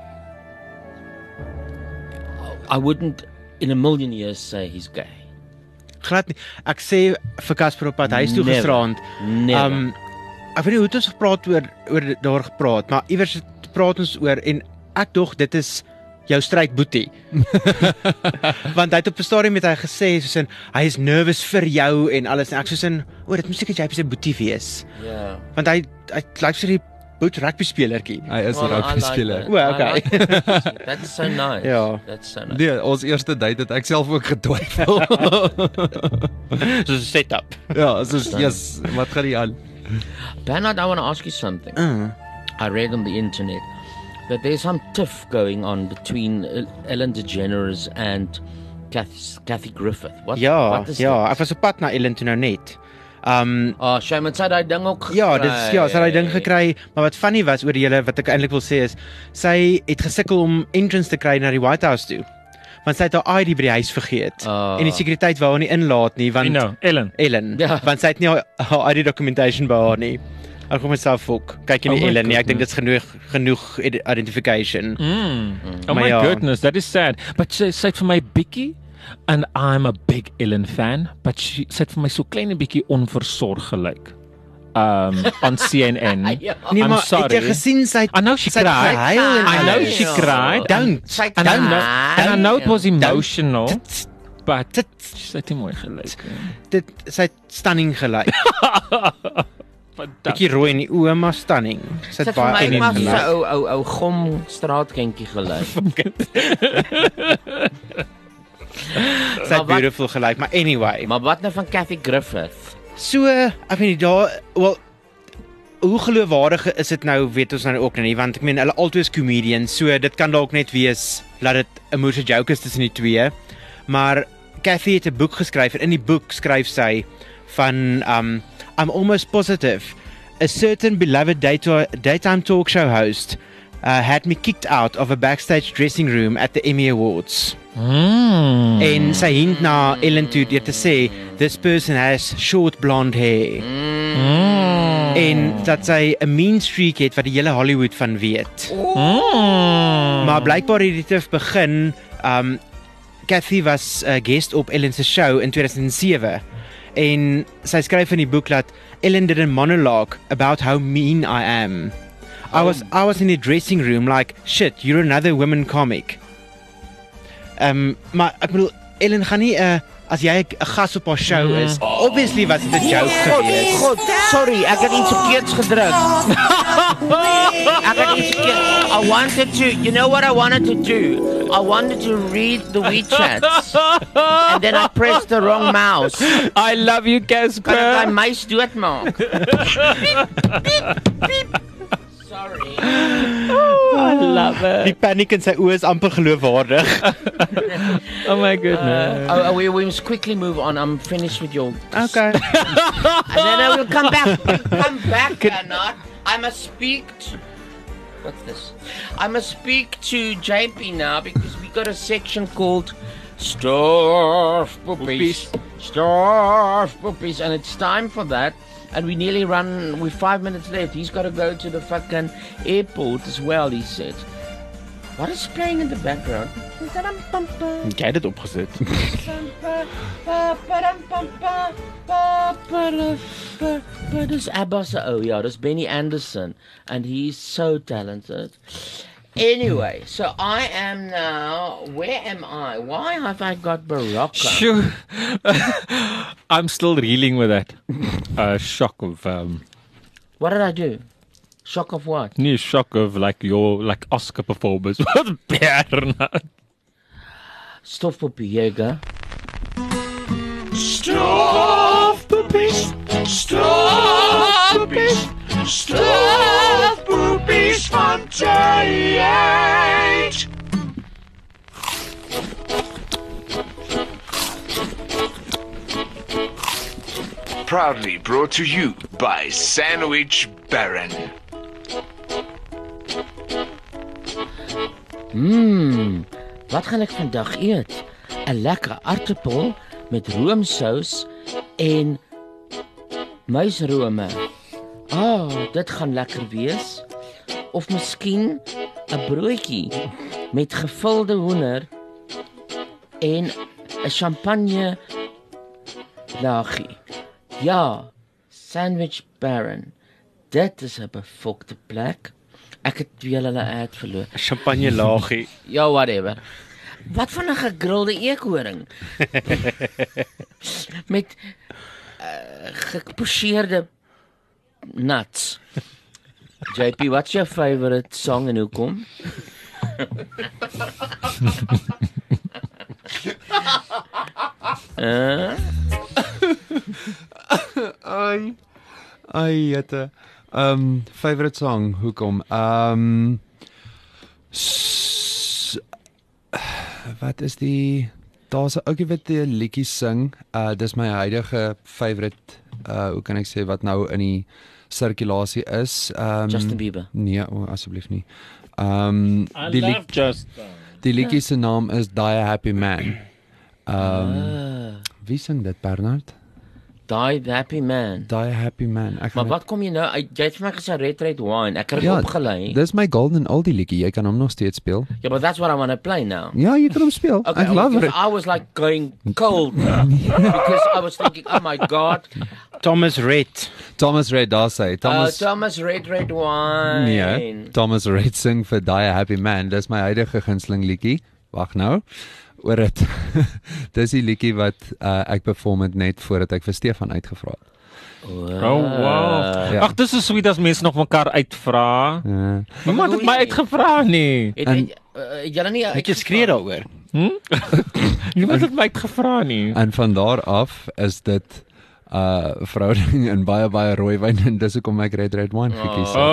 S4: I wouldn't in a million years say he's gay.
S7: Glad nie. Ek sê vir Casper op pad huis toe gisterand. Ek weet nie hoe het ons oor daar gepraat, maar iewers praat ons oor en ek dog dit is jou strydboetie. Want hy het op 'n stadium met hy gesê soos in hy is nervous vir jou en alles en ek soos in dit moet seker jy se boetie wees.
S4: Ja.
S7: Want hy lyk so die boet rugby spelertjie.
S8: Hy is 'n rugby speler.
S7: Well, okay.
S4: That's so nice.
S7: Ja.
S4: That's so nice.
S8: Nee, ons eerste date het ek self ook getwyfel.
S7: So 'n setup.
S8: Ja, so yes, wat gaan hier aan?
S4: Bernard, I want to ask you something. I read on the internet that there's some tiff going on between Ellen DeGeneres and Kathy Griffith. What is
S7: that? Ek was op pad na Ellen toe nou net.
S4: Sy het daai ding ook gekry.
S7: Sy het daai ding gekry, maar wat funny was oor die hele wat ek eintlik wil sê is sy het gesukkel om entrance te kry na die White House toe. want sy het haar ID by die huis vergeet. En die sekuriteit wou haar nie inlaat nie, want Ellen,
S5: Ja.
S7: want sy het nie haar ID documentation by haar nie. Ek kom myself fok. Kyk jy nie Ellen nie, ek dink dit is genoeg identification.
S5: Oh my goodness, that is sad. But sy het vir my bietjie, and I'm a big Ellen fan, but sy het vir my so klein 'n bietjie onversorg gelyk. On CNN.
S7: Nee,
S5: I'm
S7: maar
S5: sorry.
S7: het jy gesien sy
S5: I know she cried. I know she cried.
S7: Don't.
S5: And I know it was emotional. But sy het nie mooi gelyk.
S7: Sy het stunning gelyk. Bietjie rooi in die oë, maar stunning.
S4: Sy het baie in die ou gom straatkentjie gelyk.
S7: Sy het beautiful gelyk, maar anyway.
S4: Maar wat nou van Kathy Griffith?
S7: So, ek weet nie daar, hoe geloofwaardig is dit nou, weet ons nou ook nie, want ek meen hulle albei is comedians, so dit kan dalk net wees dat dit 'n moeë joke is tussen die twee. Maar Kathy het 'n boek geskryf en in die boek skryf sy van I'm almost positive a certain beloved daytime talk show host had me kicked out of a backstage dressing room at the Emmy Awards. En sy hint na Ellen toe deur te sê this person has short blonde hair. En dat sy 'n mean streak het wat die hele Hollywood van weet. Maar blykbaar het dit begin Kathy was 'n guest op Ellen se show in 2007 en sy skryf in die boek dat Ellen did a monologue about how mean I am. I was in the dressing room like, shit, you're another woman comic. Maar ek bedoel, Ellen gaan nie as jy 'n gas op haar show is, obviously was dit 'n joke geweest.
S4: God, sorry, ek het iets verkeerds gedruk. Ek het iets verkeerd. I wanted to, you know what I wanted to do? I wanted to read the WeChats. And then I pressed the wrong mouse.
S5: I love you, Casper.
S4: Kan ek my muis doodmaak? Sorry.
S5: I love it.
S7: Die paniek in sy oë is amper geloofwaardig.
S5: Oh my goodness.
S4: We must quickly move on. I'm finished with your...
S7: Okay.
S4: And then I will come back. Come back, Bernard. I must speak to... What's this? I must speak to JP now because we got a section called Stuff Puppies. Stuff Puppies. And it's time for that. And we nearly run, we're 5 minutes left. He's got to go to the fucking airport as well, he said. What is playing in the background?
S7: Jy het dit opgesit.
S4: Dis ABBA se dis Benny Anderson. And he's so talented. Anyway, so I am now, where am I? Why have I got Barocca?
S5: Sure. I'm still reeling with that shock of...
S4: What did I do? Shock of what?
S5: New shock of your Oscar performance. Wat Bernard?
S4: Stofpoepie, here you go.
S3: Stofpoopies, stofpoopies, stofpoopies van J8. Proudly brought to you by Sandwich Baron.
S4: Wat gaan ek vandag eet? 'n Lekker aartappel met roomsous en muisrome. Dit gaan lekker wees. Of miskien 'n broodjie met gevulde hoender en 'n champagne laagie. Ja, Sandwich Baron. Dit is 'n befokte plek. Ek het weer hulle ad verloor.
S7: Champagne laagie.
S4: Ja, whatever. Wat van 'n gegrilde eekhoring? Met gepocheerde nuts. JP, what's your favorite song en hoekom?
S8: Jette. Favorite song, hoekom? Wat is die... Daar's 'n ouetjie wat die liedjie sing. Dis my huidige favorite, hoe kan ek sê, wat nou in die sirkulasie is.
S4: Justin Bieber.
S8: Nee, asseblief nie.
S5: I love Justin.
S8: Die liedjie se naam is Die Happy Man. Wie sing dit, Bernard?
S4: Die Happy Man.
S8: Die Happy Man.
S4: Maar wat kom jy nou uit? Jy het vir my gesê Red Wine. Ek het opgelei.
S8: Dis my golden oldie liedjie. Jy kan hom nog steeds speel.
S4: Yeah, but that's what I want to play now.
S8: Ja, jy kan hom speel.
S4: Okay,
S8: I love it.
S4: I was like going cold because I was thinking, oh my God.
S7: Thomas Red,
S8: daar sê.
S4: Thomas Red Wine.
S8: Nee, Thomas Red sing vir Die Happy Man. Dis my huidige gunsteling liedjie. Wag nou. Oor dit. Dis die liedjie wat ek perform het net voordat ek vir Stefan uitgevra het.
S5: Oh wow. Ja. Ag, dis so sweet as mense nog mekaar uitvra. Ja. Niemand het my uitgevra nie.
S4: Julle nie
S7: het geskree daaroor.
S5: Niemand het my uitgevra nie.
S8: En van daar af is dit verhouding in baie rooiwyn en dis hoekom ek Red Wine gekies het.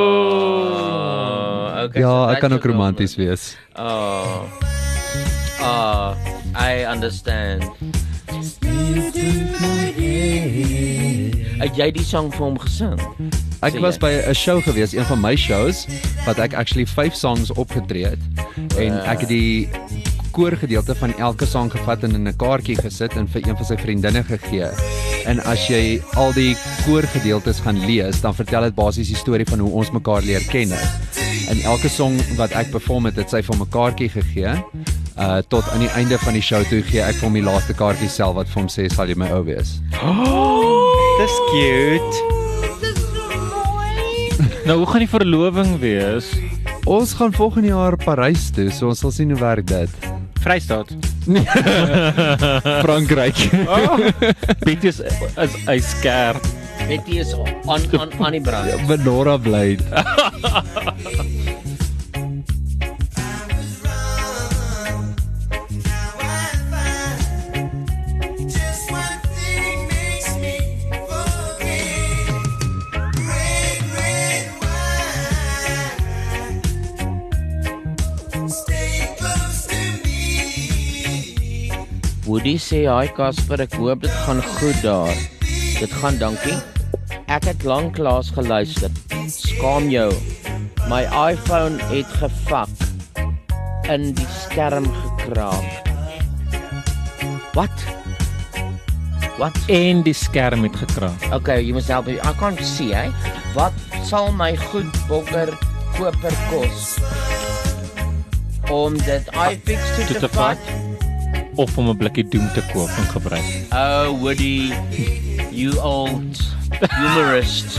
S4: Okay,
S8: ja, ek kan ook romanties wees.
S4: I understand. Het jy die song vir hom gesing?
S8: Ek was by 'n show gewees, een van my shows, wat ek actually 5 songs opgetree het. En ek het die koorgedeelte van elke sang gevat en in 'n kaartjie gesit en vir een van sy vriendinne gegee. En as jy al die koorgedeeltes gaan lees, dan vertel dit basies die storie van hoe ons mekaar leer ken het. En elke song wat ek perform het sy vir 'n kaartjie gegee. Tot aan die einde van die show toe gee ek vir hom die laaste kaartjie self wat vir hom sê sal jy my ou wees.
S7: Dis cute.
S5: Nou hoe gaan die verloving wees?
S8: Ons gaan volgende jaar Parys toe, so ons sal sien hoe werk dit.
S7: Vrystaat.
S8: Nee. Frankryk.
S5: Betty is skerp.
S4: Betty is aan die brand.
S8: Benora bly.
S4: Woody sê, hi Casper, ek hoop dit gaan goed daar. Dit gaan, dankie. Ek het lanklaas geluister. Skaam jou. My iPhone het gefuck in die skerm gekraak. What?
S5: En die skerm het gekraak.
S4: Okay, you must help me. I can't see, eh? Wat sal my goed bokker koper kos om dit iFix toe te vat?
S5: Of om 'n blikkie Doom te koop en gebruik.
S4: Oh, Woody, you old humorist.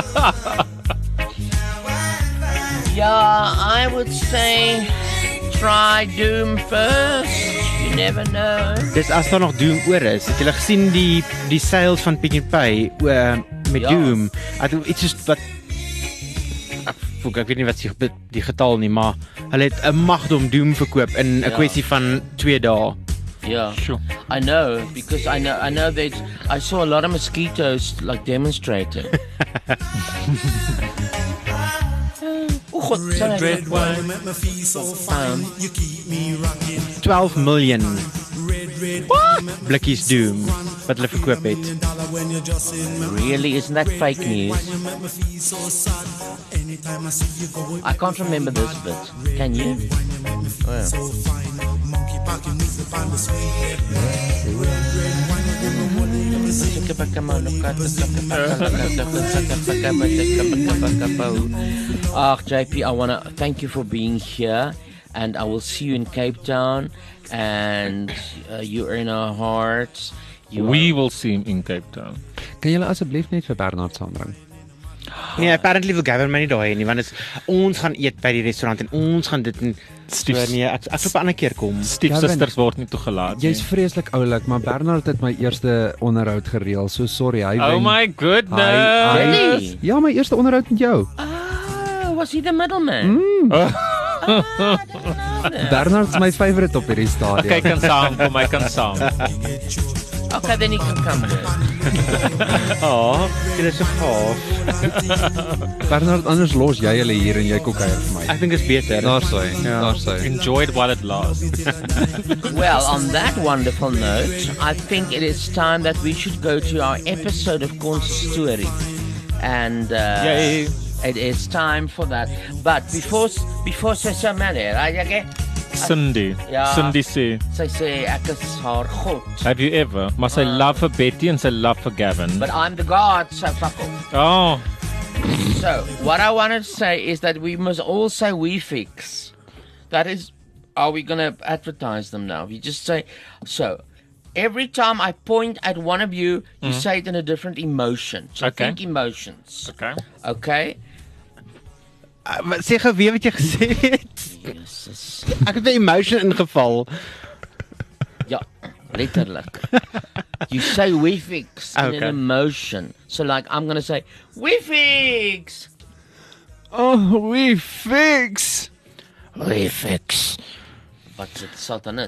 S4: Yeah, I would say try Doom first. You never know.
S7: Dis as daar nog Doom oor is. Het julle gesien die sales van Pick n Pay met Doom? Iets soos wat ek weet nie wat die getal nie, maar hulle het 'n magdom Doom verkoop in 'n kwessie van 2 dae.
S4: Yeah, sure. I know because I know that I saw a lot of mosquitoes like demonstrating.
S3: Red wine make me feel so fine. You keep me rocking.
S7: 12 million blikkies Doom wat hulle verkoop het.
S4: Really, isn't that fake news? I can't remember this bit. Can you? Oh, JP, I want to thank you for being here, and I will see you in Cape Town, and you're in our hearts.
S5: We will see him in Cape Town.
S8: Kan julle asseblief net vir Bernard saambring?
S7: Nee, apparently wil Gavin my nie daai nie, want ons gaan eet by die restaurant en ons gaan dit en nee, ek wil 'n ander keer kom.
S5: Stiefsusters word nie toegelaat nie.
S8: Jy's vreeslik oulik, maar Bernard het my eerste onderhoud gereël. So sorry, hy
S5: Oh my goodness.
S8: Ja, my eerste onderhoud met jou.
S4: Was he the middleman?
S8: Bernard's my favorite op hierdie stadium.
S5: Okay, kan saam, kom my kan saam.
S4: Okay, then he can come here.
S7: Oh, dit is so gaaf.
S8: Bernard, anders los jy hulle hier en jy kook eier vir my.
S7: Ek dink dit is beter.
S8: Daar sê.
S5: Enjoy it while it lasts.
S4: Well, on that wonderful note, I think it is time that we should go to our episode of Corn's Story. And
S5: Yay.
S4: It is time for that. But before so many, right? Okay.
S5: Cindy. Cindy sê.
S4: Sy sê ek is haar god.
S5: Have you ever? Maar sy love vir Betty en sy love vir Gavin.
S4: But I'm the god, so fuck off.
S5: Oh.
S4: So, what I wanted to say is that we must all say we fix. That is, are we going to advertise them now? We just say, so, every time I point at one of you, you say it in a different emotion. So think emotions. Okay?
S7: Sê gou weer wat jy gesê het.
S4: Jesus.
S7: Ek het 'n emotion ingeval.
S4: Ja, letterlik. You say we fix in an emotion. So like I'm going to say, we fix.
S7: Oh, we fix.
S4: We fix. Wat's dit satanis?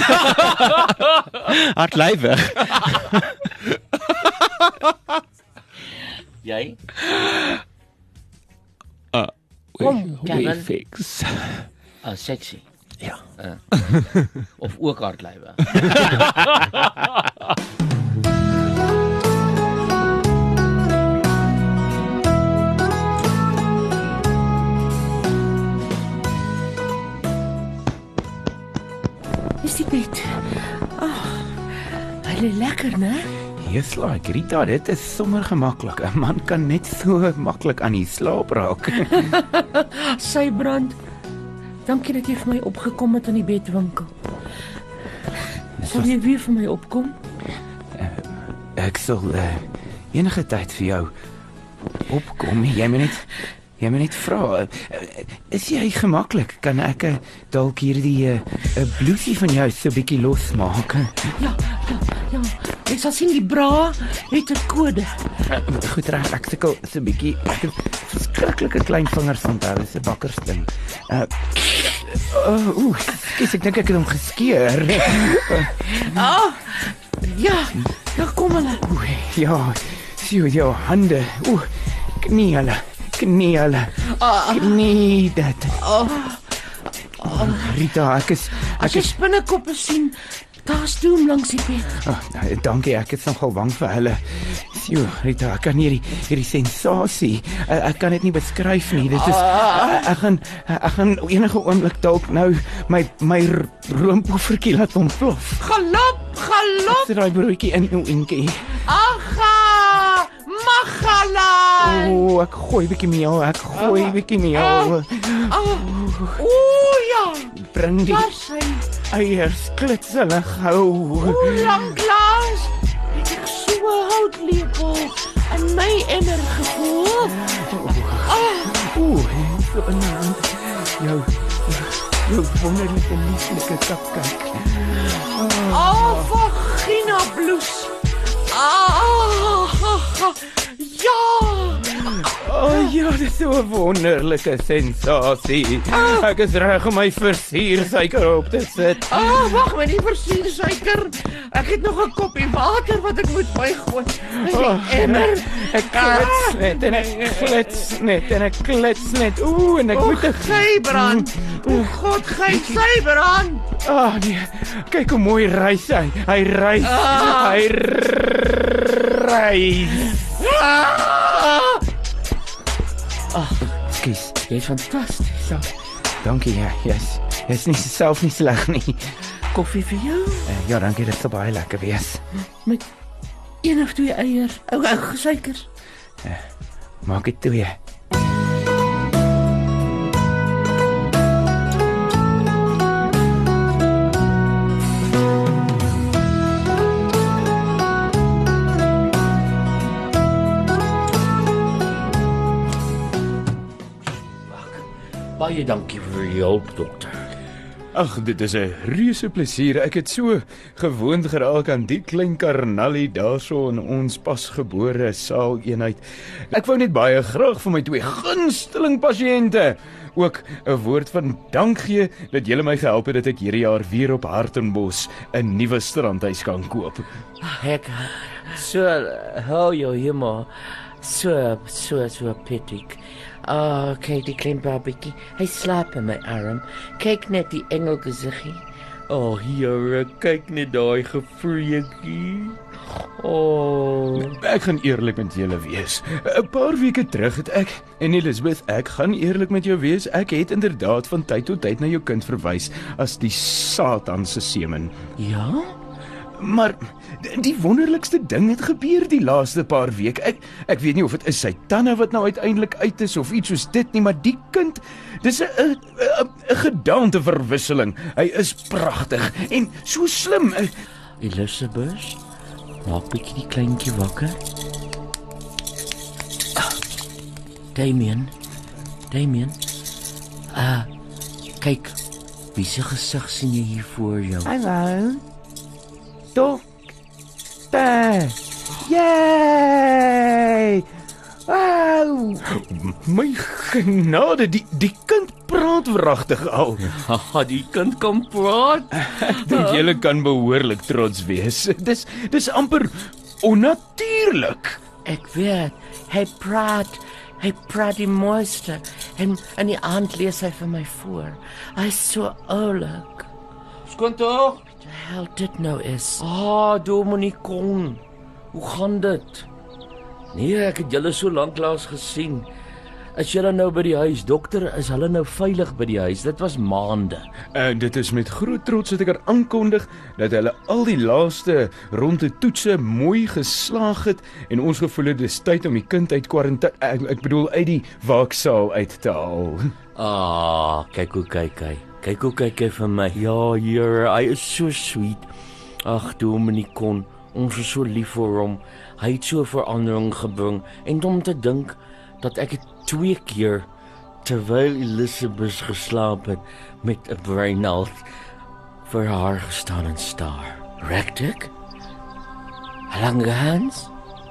S7: Hartlywig.
S4: Jy?
S7: Kom,
S4: we
S7: fix.
S4: Sexy.
S7: Ja.
S4: Of ook hartlywe.
S13: Is die bed? Hy lê lekker, né?
S14: Yes, like Rita, dit is sommer gemaklik. 'n Man kan net so maklik aan die slaap raak.
S13: Sy brand. Dankie dat jy vir my opgekom het aan die bedwinkel. Sal jy weer vir my opkom?
S14: Ek sal enige tyd vir jou opkom. Jy moet net vra. Is jy gemaklik? Kan ek dalk hierdie 'n blousie van jou so 'n bietjie losmaak?
S13: Ja. Ek sal sien die bra het 'n kode.
S14: Goed reg, ek sukkel so 'n bietjie. Ek het verskriklike klein vingers onthou, dis 'n bakkersding. Ek dink ek het hom geskeur.
S13: Ja, kom hulle.
S14: Ja, sien jou hande. Knie dit. Rita, ek is
S13: spinnekoppe sien. Daar's doem langs die bed.
S14: Dankie, ek is nogal bang vir hulle. Sjoe, Rita, ek kan hierdie sensasie. Ek kan dit nie beskryf nie. Dit is ek gaan enige oomblik dalk nou my roompoffertjie laat ontplof.
S13: Galop.
S14: Sit daai broodjie in jou inkie.
S13: Agga! Magala!
S14: Ek gooi bietjie meel.
S13: Ja.
S14: Bring die eiers klitselig hou.
S13: Lang glas. Ek so houtlepel in my emmer gevoel.
S14: So inderdaad. Jou wonderlike lieflike kapkyk.
S13: Vagina bloes.
S14: Ja, dit is so 'n wonderlike sensasie. Ek is reg om my versiersuiker op te sit.
S13: Wag, my nie versiersuiker. Ek het nog 'n koppie water wat ek moet bygooi. Emmer.
S14: Ek klits net en ek klits net. En ek moet
S13: sy brand. God, sy brand.
S14: Nee. Kyk hoe mooi reis hy. Hy reis. Skus,
S13: jy's fantasties.
S14: Dankie, jy's nie self nie sleg nie.
S13: Koffie vir jou?
S14: Ja, dankie, dit sal baie lekker wees.
S13: Met 1 of 2 eier. Ou suikers.
S14: Maak dit 2.
S4: Baie dankie vir die hulp, dokter.
S14: Ag, dit is 'n reuse plesier. Ek het so gewoond geraak aan die klein karnallie daarso in ons pasgebore saaleenheid. Ek wou net baie graag vir my 2 gunsteling pasiënte ook 'n woord van dank gee dat julle my gehelp het dat ek hierdie jaar weer op Hartenbos 'n nuwe strandhuis kan koop.
S4: Ek hou jou humor so pittig. Kyk die klein babietjie. Hy slaap in my arm. Kyk net die engelgesiggie. Here, kyk net daai gevreetjie.
S14: Ek gaan eerlik met julle wees. 'n Paar weke terug het ek en Elizabeth, ek gaan eerlik met jou wees, ek het inderdaad van tyd tot tyd na jou kind verwys as die Satan se semen.
S4: Ja?
S14: Maar die wonderlikste ding het gebeur die laaste paar weke. Ek weet nie of dit is sy tande wat nou uiteindelik uit is of iets soos dit nie, maar die kind, dis 'n gedaanteverwisseling. Hy is pragtig en so slim.
S4: Elizabeth, maak bietjie die kleintjie wakker. Damien. Kyk, wie se gesig sien jy hier voor jou?
S15: Hallo. Dokter. Yay! Wow!
S14: My genade, die kind praat wragtig al.
S4: Ja, die kind kan praat.
S14: Ek dink julle kan behoorlik trots wees. Dis amper onnatuurlik.
S13: Ek weet, hy praat die mooiste en die aand lees hy vir my voor. Hy is so oulik.
S4: Skoon toch?
S13: Die hel dit nou is.
S4: Dominee Kon, hoe gaan dit? Nee, ek het julle so lanklaas gesien. Is julle nou by die huis, dokter? Is hulle nou veilig by die huis? Dit was maande.
S14: En dit is met groot trots dat ek aankondig dat hulle al die laaste ronde toetse mooi geslaag het en ons gevoel het dis tyd om die kind uit kwarantyne, ek bedoel uit die waaksaal uit te haal.
S4: Kyk hoe kyk hy. Kyk hoe kyk hy vir my. Ja, Here, hy is so sweet. Ag, Dominee Kon, ons is so lief vir hom. Hy het so verandering gebring en om te dink dat ek het 2 keer terwyl Elizabeth geslaap het met 'n breinaald vir haar gestaan en staar. Rektik? Lange Hans?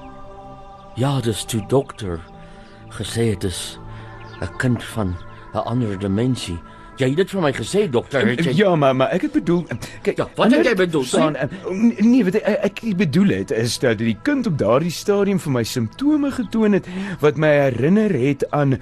S4: Ja, dis toe dokter gesê het is 'n kind van 'n ander dimensie. Jy het dit vir my gesê, dokter.
S14: Ja, maar ek het bedoel... Kijk,
S4: ja, wat het jy bedoel?
S14: Nee, wat ek bedoel het, is dat die kind op daardie stadium vir my simptome getoon het, wat my herinner het aan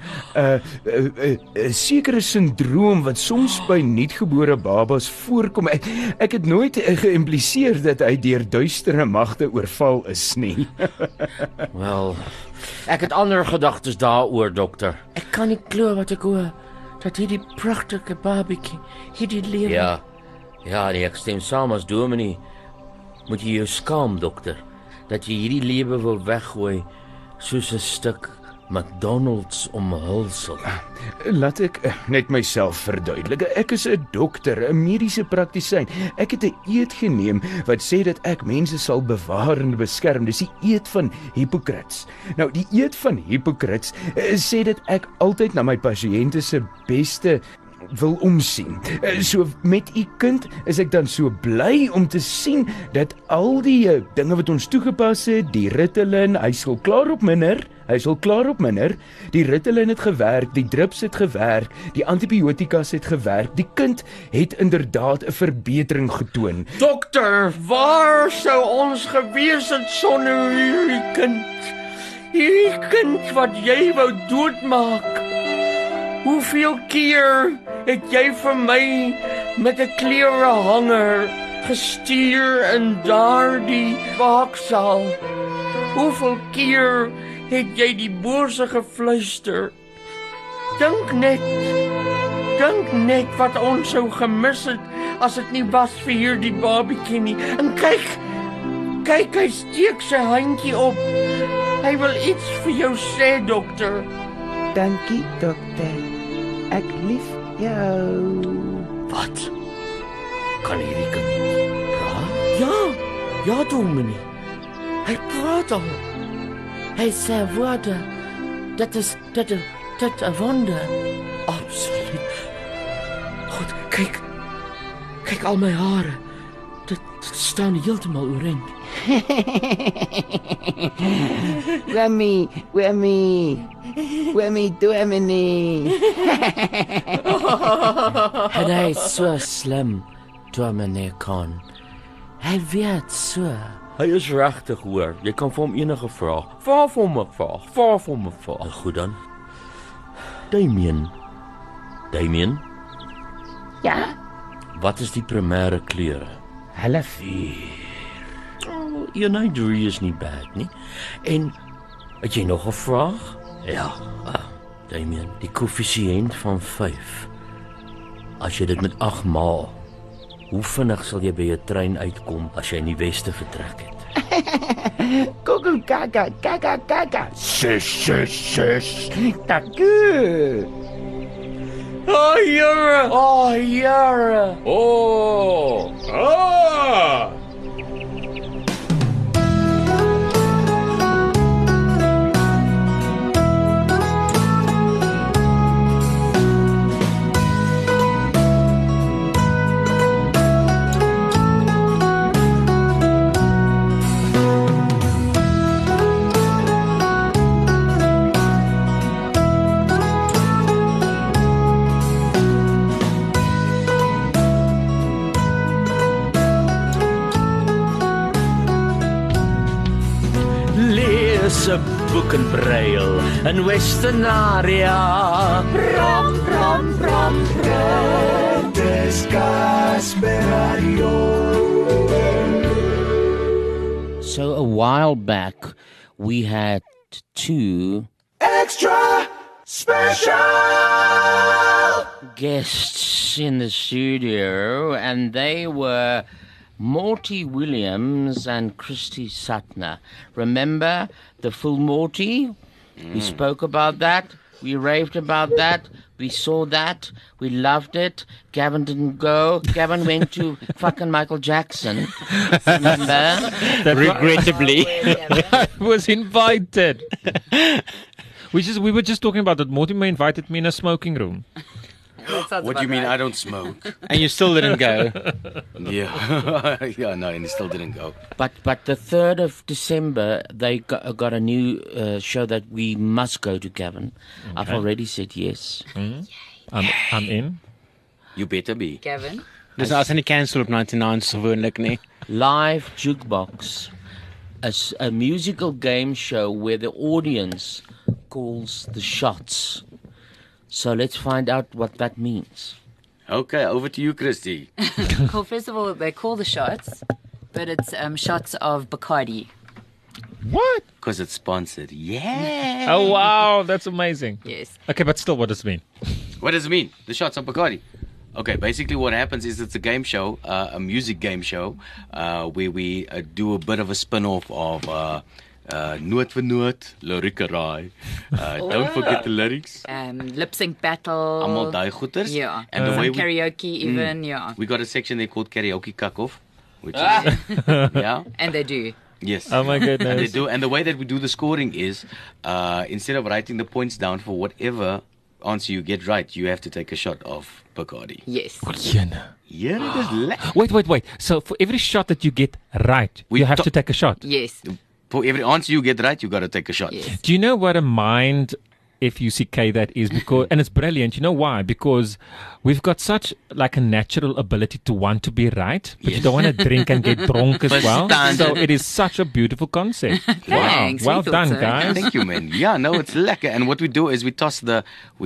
S14: 'n sekere sindroom wat soms by nuutgebore babas voorkom. Ek het nooit geïmpliseer dat hy deur duistere magte oorval is nie.
S4: Wel, ek het ander gedagtes daaroor, dokter.
S13: Ek kan nie glo wat ek hoor. Dat hierdie pragtige babietjie hierdie lewe.
S4: Ja, nee, ek stem saam as dominee. Moet jy jou skaam, dokter, dat jy hierdie lewe wil weggooi soos 'n stuk McDonald's omhulsel.
S14: Laat ek net myself verduidelik. Ek is 'n dokter, 'n mediese praktisyn. Ek het 'n eed geneem wat sê dat ek mense sal bewaar en beskerm. Dis die eed van Hippokrates. Nou, die eed van Hippokrates sê dat ek altyd na my pasiënte se beste wil omsien. So met u kind is ek dan so bly om te sien dat al die dinge wat ons toegepas het, die Ritalin, hy sal klaar op minder, die Ritalin het gewerk, die drips het gewerk, die antibiotikas het gewerk, die kind het inderdaad 'n verbetering getoon.
S4: Dokter, waar sou ons gewees het sonder hierdie kind? Hierdie kind wat jy wou doodmaak. Hoeveel keer het jy vir my met 'n klerehanger gestuur in daardie waaksaal? Hoeveel keer het jy die bose gefluister? Dink net wat ons sou gemis het as dit nie was vir hierdie babietjie nie. En kyk, hy steek sy handjie op. Hy wil iets vir jou sê, dokter.
S15: Dankie, dokter. Ek lief jou.
S4: Wat? Kan hierdie kind praat? Ja, dominee. Hy praat al.
S13: Hy sê woorde. Dit is 'n wonder.
S4: Absoluut. God, kyk al my hare. Dit staan heeltemal oorent.
S15: Wemmy, dominee.
S13: En hy is so slim, dominee Kon. Hy weet so.
S4: Hy is regtig, hoor. Jy kan vir hom enige vraag. Vra vir hom 'n vraag. Goed dan. Damien?
S15: Ja?
S4: Wat is die primêre kleure?
S15: Hulle 4.
S4: Wel, eenheid 3 is nie bad nie. En het jy nog 'n vraag? Ja, Damien, die koëffisiënt van 5. As jy dit met 8 maal, hoe vinnig sal jy by 'n trein uitkom as jy in die weste vertrek het?
S15: Google gaga, gaga, gaga. Sus. Taku.
S4: Oh, Jure! Oh, Jure!
S14: Oh! Ah!
S4: Lees 'n boek in Braille in Western area. Bram.
S3: Dis Casper Radio.
S4: So a while back, we had 2
S3: Extra special
S4: guests in the studio, and they were Morty Williams and Christy Suttner. Remember the full Morty? We spoke about that. We raved about that. We saw that. We loved it. Gavin didn't go. Gavin went to fucking Michael Jackson. Remember?
S5: Regrettably, I was invited. We were just talking about that. Mortimer invited me in a smoking room.
S16: What do you mean I don't smoke?
S7: And you still didn't go?
S16: Yeah. Yeah, no, and he still didn't go.
S4: But the 3rd of December, they got a new show that we must go to, Gavin. Okay. I've already said yes.
S5: I'm in.
S16: You better be.
S17: Gavin?
S7: Dis as in die cancel op 99 gewoonlik nie.
S4: Live Jukebox. A musical game show where the audience calls the shots. So let's find out what that means.
S16: Okay, over to you, Christy.
S17: Well, first of all, they call the shots, but it's shots of Bacardi.
S5: What?
S16: Because it's sponsored. Yeah.
S5: Oh, wow. That's amazing.
S17: Yes.
S5: Okay, but still, what does it mean?
S16: What does it mean? The shots of Bacardi. Okay, basically what happens is it's a game show, a music game show, where we do a bit of a spin-off of Noot vir Noot, Lyrikerai. Don't forget the lyrics.
S17: Lip sync battle.
S16: Almal daai goeters.
S17: Yeah.
S16: And the way we,
S17: karaoke even, yeah.
S16: We got a section there called Karaoke Kakoff, which is, yeah.
S17: And they do.
S16: Yes.
S5: Oh my goodness.
S16: And they do. And the way that we do the scoring is, instead of writing the points down for whatever answer you get right, you have to take a shot of Bacardi.
S17: Yes.
S16: Yeah, it is
S5: Wait. So for every shot that you get right, you have to take a shot?
S17: Yes.
S16: For every answer you get right, you got to take a shot.
S17: Yes.
S5: Do you know what a mind F-U-C-K that is? Because and it's brilliant. You know why? Because we've got such like a natural ability to want to be right, but you don't want to drink and get drunk as well. So it is such a beautiful concept.
S17: Thanks.
S5: Wow. Well done, guys.
S16: Thank you, man. Yeah, no, it's lekker. And what we do is we toss the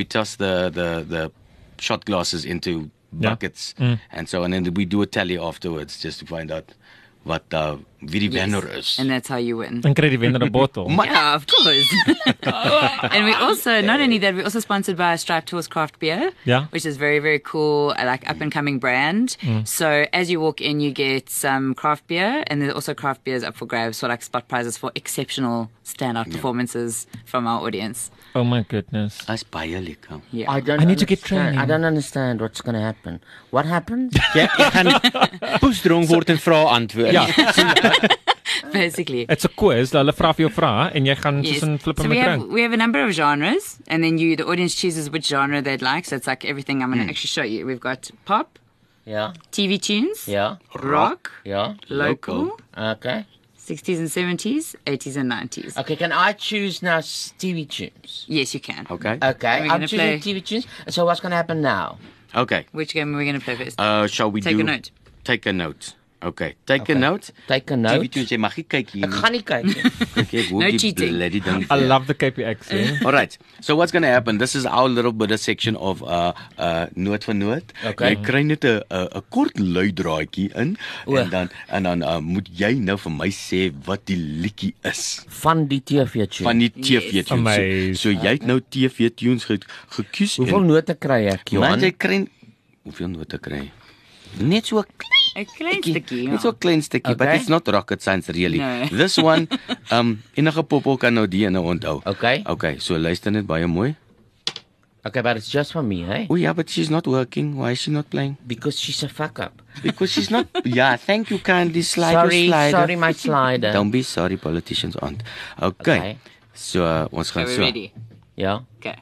S16: shot glasses into buckets, and then we do a tally afterwards just to find out what wie die wenner is.
S17: And that's how you win.
S5: And kry die wenner 'n bottle.
S17: Yeah, of course. And we also, not only that, we're also sponsored by Striped Horse Craft Beer, which is very, very cool, like up and coming brand. So as you walk in, you get some craft beer, and there's also craft beers up for grabs for like spot prizes for exceptional standout performances from our audience.
S5: Oh my goodness.
S16: That's baie lekker.
S17: Yeah.
S5: I need to get training.
S4: I don't understand what's going to happen. What happens?
S7: Jy gaan poesdronk word en vra antwoord.
S5: Ja.
S17: Basically.
S5: It's a quiz. Hulle vra vir jou vrae en jy gaan tussen flip
S17: So
S5: en drink.
S17: we have a number of genres, and then the audience chooses which genre they'd like. So it's like everything I'm going to actually show you. We've got pop, TV tunes, rock, local,
S4: okay,
S17: 60s and 70s, 80s and 90s.
S4: Okay, can I choose now TV tunes?
S17: Yes, you can.
S16: Okay.
S4: Okay, I'm choosing TV tunes. So what's going to happen now?
S16: Okay.
S17: Which game are we going to play first?
S16: Shall we
S17: Take a note.
S16: Take a note. Okay, take a note.
S4: Take a note.
S16: TV tunes, jy mag nie kyk hier.
S4: Ek gaan nie kyk nie.
S16: Okay,
S17: No cheating.
S5: I love the KPX. Yeah?
S16: All right. So what's going to happen? This is our little bit of section of noot vir noot.
S4: Okay.
S16: Jy kry net 'n kort luidraadjie in en dan moet jy nou vir my sê wat die liedjie is
S4: van die TV tune.
S16: Van die TV tunes.
S5: Yes.
S16: So jy het nou TV tunes gekies.
S4: Hoeveel note kry ek, Johan?
S16: Man, jy kry hoeveel note kry? Net so 'n
S17: klein stukkie.
S16: Net so 'n klein stukkie, but it's not rocket science really.
S17: No.
S16: This one enige poppel kan nou die ene onthou.
S4: Okay.
S16: Okay, so luister net baie mooi.
S4: Okay, but it's just for me, hey?
S16: Oh yeah, but she's not working. Why is she not playing?
S4: Because she's a fuck up.
S16: Because she's not. Yeah, thank you kindly. Slide your slider.
S4: Sorry, my slider.
S16: Don't be sorry, politicians aren't. Okay. So ons gaan so.
S17: Ready?
S4: Ja.
S17: Okay.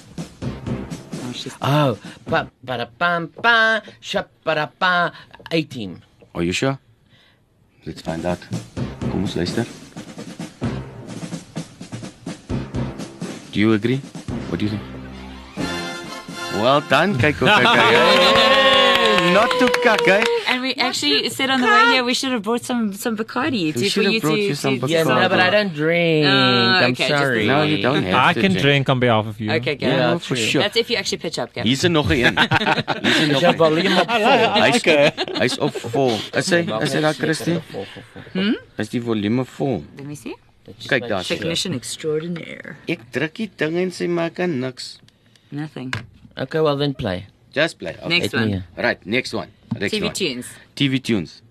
S4: Oh, pa, shappa, 18.
S16: Are you sure? Let's find out. Kom ons luister. Do you agree? What do you think? Well done, kyk. Not too cocky.
S17: And we actually said on the way here we should have brought some Bacardi
S16: We should have brought you some Bacardi.
S4: Yeah, no, but I don't drink. I'm
S17: okay,
S4: sorry.
S16: No, you don't have
S5: I
S16: to
S5: can drink on behalf of you.
S17: Okay, Gavin.
S16: Yeah, for sure.
S17: That's if you actually pitch up, Gavin.
S16: Hier's nog een.
S4: Is jou volume op vol?
S16: Hy's op vol. Is hy daar, Christy? Is die volume vol?
S17: Let me see.
S16: Kyk daar.
S17: Technician extraordinaire.
S16: Ek druk die ding en sy maak niks.
S17: Nothing.
S4: Okay, well then play.
S16: Just play. Okay.
S17: Next one.
S16: Right, next one.
S17: TV tunes.
S16: TV tunes.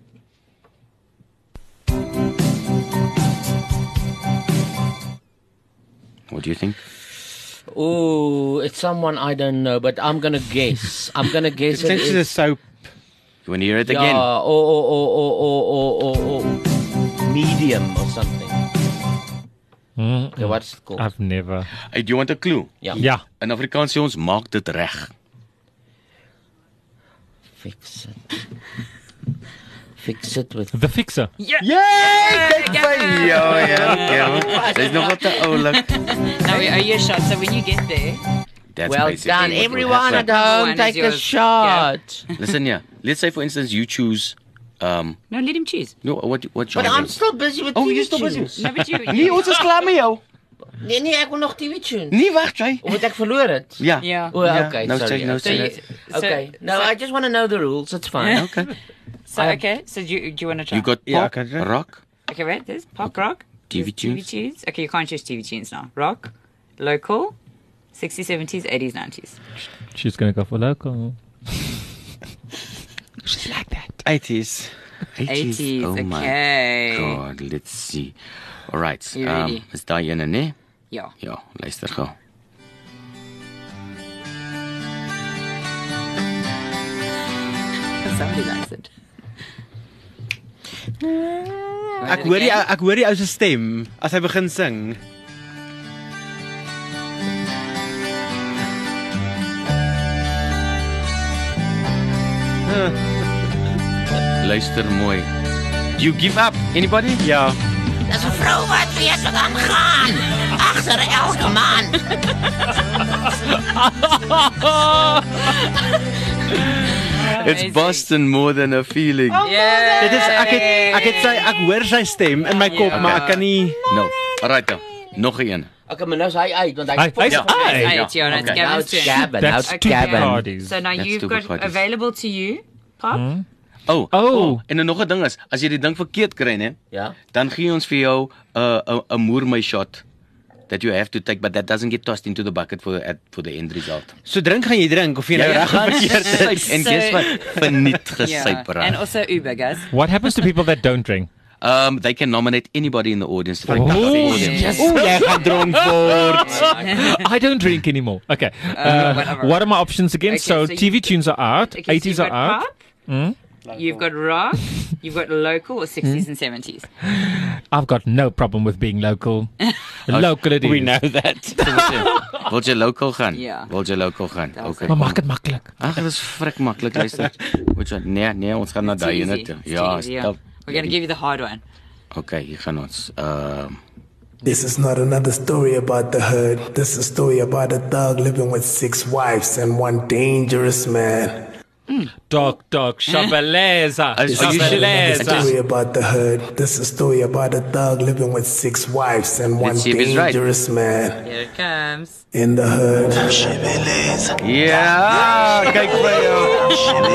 S16: What do you think?
S4: Oh, it's someone I don't know, but I'm gonna guess. I'm gonna guess
S7: It's a soap.
S16: You want to hear it again?
S4: Or medium or something. Okay, what's it called?
S5: I've never.
S16: Hey, do you want a clue?
S4: Ja.
S5: Ja.
S16: In Afrikaans sê ons maak dit reg.
S4: Fix it. Fix it with
S5: The Fixer.
S17: Yeah.
S16: Kyk by jou, ja. Sy's nog wat te oulik.
S17: Now we owe you a shot, so when you get there...
S16: That's
S4: well
S16: basically
S4: done.
S16: what will
S4: Everyone at
S16: happen.
S4: home, take a shot.
S16: Listen here. Let's say, for instance, you choose.
S17: No, let him choose.
S16: No, what
S4: But
S16: genre?
S4: I'm still busy with
S16: Oh,
S4: TV
S16: you're still busy.
S4: tunes.
S17: No, but you...
S16: Nee, ons is klaar met jou.
S4: Nee, ek wil nog TV tunes.
S16: Nee, wag, jy.
S4: Moet ek verloor het?
S16: Ja.
S17: Yeah.
S4: Oh, okay,
S16: No,
S4: sorry.
S16: no,
S4: Okay. No, I just want to know the rules. It's fine.
S16: Okay.
S17: So, okay, so do you want to try?
S16: You got pop, rock,
S17: Okay, wait, there's pop rock.
S16: TV
S17: TV
S16: tunes.
S17: tunes. Okay, you can't choose TV tunes now. Rock, local, 60s, 70s, 80s, 90s.
S5: She's going to go for local.
S7: She's like that. 80s.
S17: 80s,
S16: Oh my
S17: okay.
S16: God, let's see. All right.
S17: You ready?
S16: Is daar ene, nee?
S17: Ja.
S16: Ja, luister gou.
S17: Somebody likes it.
S7: Ek hoor die ou se stem as hy begin sing.
S16: Luister mooi. Do you give up? Anybody?
S7: Ja.
S4: Dis 'n vrou wat weet wat aangaan. Agter elke man.
S16: It's Boston more than a feeling.
S17: Yeah.
S7: Dit is ek hoor sy stem in my kop, maar ek kan nie.
S16: No. Alright dan. Nog een.
S4: Okay, maar nou is hy uit want
S5: Hy's uit.
S17: It's
S16: Ja,
S17: your it's
S16: okay.
S4: Now
S17: Gavin's
S4: it's
S17: turn.
S4: Gavin. Now
S5: That's
S4: it's
S5: two
S4: Gavin.
S5: parties.
S17: So now
S16: That's
S17: you've
S16: two
S17: got
S16: parties.
S17: available to you, Pop.
S16: Oh. En nog 'n ding is, as jy die ding verkeerd kry, né?
S4: Ja.
S16: Dan gee ons vir jou 'n moermei shot that you have to take, but that doesn't get tossed into the bucket for the end result.
S7: So drink gaan jy drink of jy nou reg of verkeerd is.
S16: En guess what? Verniet
S17: Yeah.
S16: gesyper.
S17: And also Uber, guys.
S5: What happens to people that don't drink?
S16: They can nominate anybody in the audience to take
S5: Oh,
S16: part for them.
S5: yes.
S7: Jy gaan dronk word.
S5: I don't drink anymore. Okay.
S17: Whatever.
S5: What are my options again?
S17: Okay,
S5: so
S17: so
S5: TV tunes are out,
S17: Okay, so
S5: 80s
S17: you've
S5: are
S17: got
S5: out.
S17: pop, you've got rock, you've got local or 60s and 70s.
S5: I've got no problem with being local. Local it is.
S7: We know that.
S16: Wil jy local gaan?
S17: Ja.
S16: Wil jy local gaan? Okay.
S5: Maar maak dit maklik.
S16: Ag, dit is frik maklik, luister. Moet jy nee, ons gaan na
S17: It's
S16: daai
S17: easy.
S16: ene toe.
S17: It's
S16: Ja,
S17: easy, yeah.
S16: stop.
S17: We're going to give you the hard one.
S16: Okay, hier gaan ons.
S18: This is not another story about the hood. This is a story about a thug living with 6 wives and one dangerous man.
S5: Shabaleza.
S18: This is a story about the hood. This is a story about a thug living with 6 wives and one dangerous man.
S17: Here it comes.
S18: In the hood.
S16: Yeah, kyk vir jou.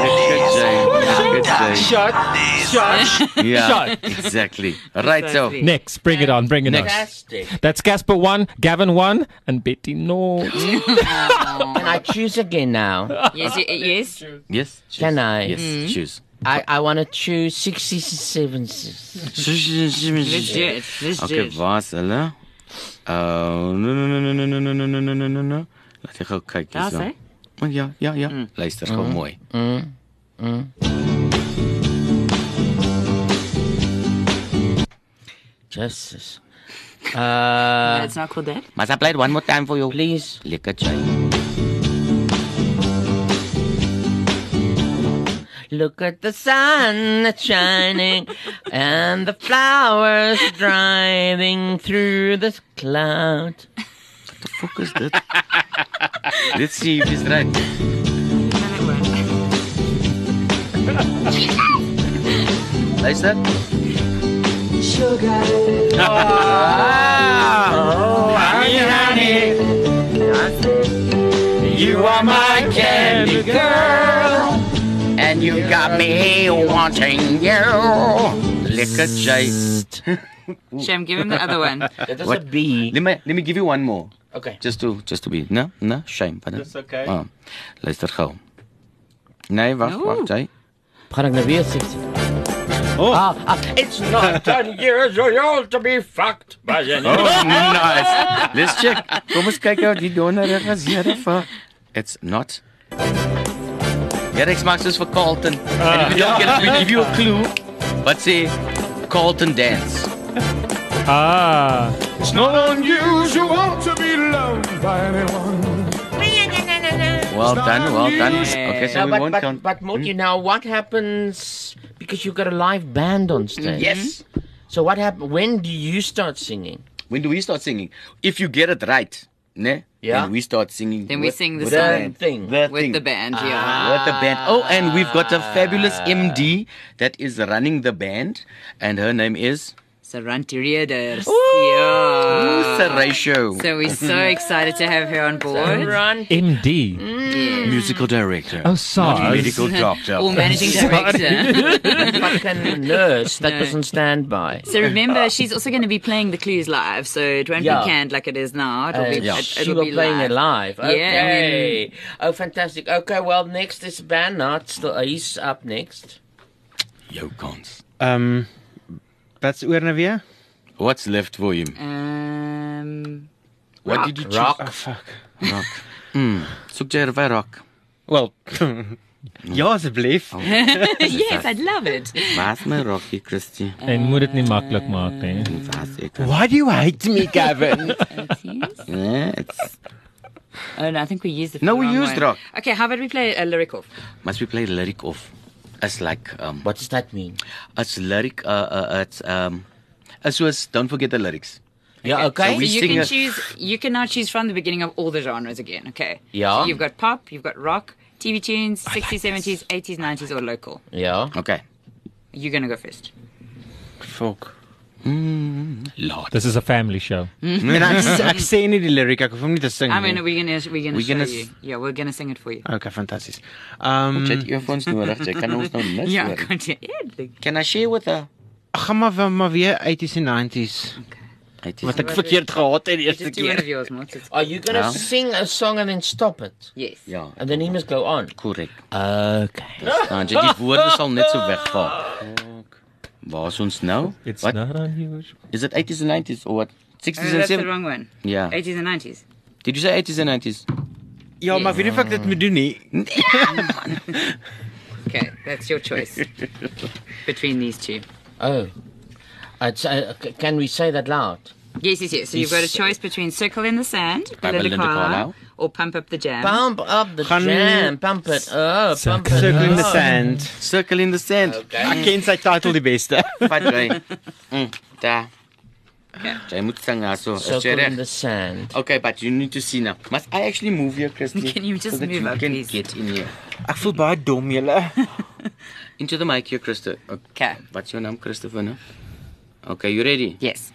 S5: Shot.
S16: Yeah, exactly. Right, so
S5: next, bring it on.
S4: Fantastic.
S5: That's Casper 1, Gavin 1, and Betty no.
S4: Can I choose again now?
S17: Yes.
S16: Yes.
S4: Can I?
S16: Yes, choose.
S4: I want to choose 67.
S17: Let's do it.
S16: Okay, waar's hulle? No. Laat ek gou kyk hier so. Ja. Luister gou mooi.
S4: Justice.
S17: That's not called that.
S16: Must I play it one more time for you?
S4: Please.
S16: Lekker chai.
S4: Look at the sun that's shining and the flowers driving through the cloud.
S16: What the fuck is that? Let's see if he's right. Luister.
S3: Sugar.
S16: Honey. You are my candy girl. And you got me wanting you. Lekker chai.
S17: Shem, give him the other one.
S4: That is a B.
S16: Let me give you one more.
S4: Okay.
S16: Just to be. No, shame.
S5: That's okay.
S16: Luister gou. Nee, wacht, Jay.
S4: Gaan ek nou weer 60? It's not 10 years old to be fucked by anyone.
S16: Oh, nice. Let's check. Kom ons kyk uit die donderige is hier vir. It's not. Rex maakt dus voor Carlton. And if you don't get it, we give you a clue. But say Carlton dance.
S3: It's not unusual to be loved by anyone.
S16: Well done. Okay, so we won't count.
S4: But Moti, now what happens because you've got a live band on stage?
S16: Yes.
S4: So what happens? When do you start singing?
S16: When do we start singing? If you get it right, ne?
S4: Yeah.
S16: Then we start singing.
S17: Then we sing the
S16: song
S4: thing.
S17: With the band, yeah.
S16: With the band. Oh, and we've got a fabulous MD that is running the band, and her name is
S17: Saranti Readers.
S16: Yeah. Saratio.
S17: So we're so excited to have her on board.
S5: MD.
S17: Yeah.
S16: Musical director.
S5: Oh, sorry.
S16: Not medical doctor.
S17: Or managing director.
S4: Fucking nurse that doesn't stand by.
S17: So remember, she's also going to be playing the clues live, so it won't be canned like it is now. It'll be,
S4: she will be playing it live. Okay.
S17: Yeah.
S4: Oh, fantastic. Okay, well, next is band. He's up next.
S16: Jou kans.
S7: Wat's oor nou weer?
S16: What's left for him? What
S17: rock.
S16: did you choose?
S7: Rock. Oh, fuck.
S16: Rock. Soek jy vir rock?
S7: Well, ja asseblief.
S17: Yes, I'd love it.
S16: Waar's my rockie, Christy?
S5: En moet dit nie maklik maak nie.
S7: Why do you hate me, Gavin?
S16: It's...
S17: Oh no, I think we used it.
S16: No, we used rock.
S17: Okay, how about we play a lyric off?
S16: Must we play lyric off? It's like
S4: what does that mean?
S16: It's lyric. It's was don't forget the lyrics.
S4: Yeah, okay.
S17: So you can choose. You can now choose from the beginning of all the genres again. Okay.
S4: Yeah.
S17: So you've got pop, you've got rock, TV tunes, 60s, 70s, 80s, 90s, or local.
S4: Yeah.
S16: Okay.
S17: You're gonna go first.
S7: Fuck.
S16: Lord.
S5: This is a family show.
S7: Ek sê nie die lyric, ek hoef hom nie te sing nie.
S17: I mean, we're gonna show you. Yeah, we're gonna sing it for you.
S7: Okay, fantasties.
S16: Jy het earphones nodig, jy kan ons nou mis.
S17: Ja, kan jy.
S16: Can I share with her?
S7: Ag, gaan maar weer 80s en 90s.
S16: Okay.
S7: Wat ek verkeerd gehad het die eerste keer.
S4: Are you going to sing a song and then stop it?
S17: Yes.
S16: Ja.
S4: And then he must go on?
S16: Correct.
S4: Okay.
S16: Dan jy die woorde sal net so wegval. Waar is ons nou?
S5: It's not unusual.
S16: Is it 80s and 90s or what? 60s and 70s?
S17: That's the wrong one.
S16: Yeah.
S17: 80s and 90s.
S16: Did you say 80s and 90s?
S7: Ja, maar weet nie of ek dit moet doen nie.
S17: Okay, that's your choice. Between these two.
S4: Oh. Can we say that loud?
S17: Yes. So you've got a choice between Circle in the Sand,
S16: Belinda Carlisle,
S17: or Pump Up the Jam.
S4: Pump up the jam. Pump it up. Pump it up.
S7: Circle in the Sand.
S16: Circle in the Sand.
S4: Okay.
S7: Ek ken sy title die beste.
S16: Vat jy. Daar. Okay. Jy moet sing also.
S4: Circle in the sand.
S16: Okay, but you need to see now. Must I actually move here, Christy?
S17: Can you just
S16: so that
S17: move
S16: you
S17: up,
S16: can
S17: please?
S16: get in here.
S7: Ek voel baie dom julle.
S16: Into the mic here, Christy.
S17: Okay.
S16: What's your name, Christopher? No? Okay, you ready?
S17: Yes.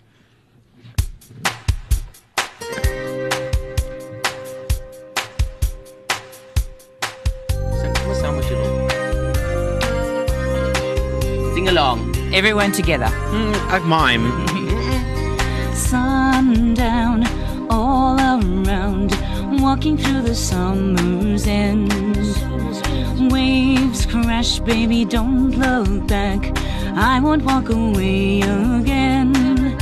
S16: Sing along.
S17: Everyone together.
S7: Ek mime.
S19: Sundown all around, walking through the summer's end. Waves crash, baby, don't look back. I won't walk away again.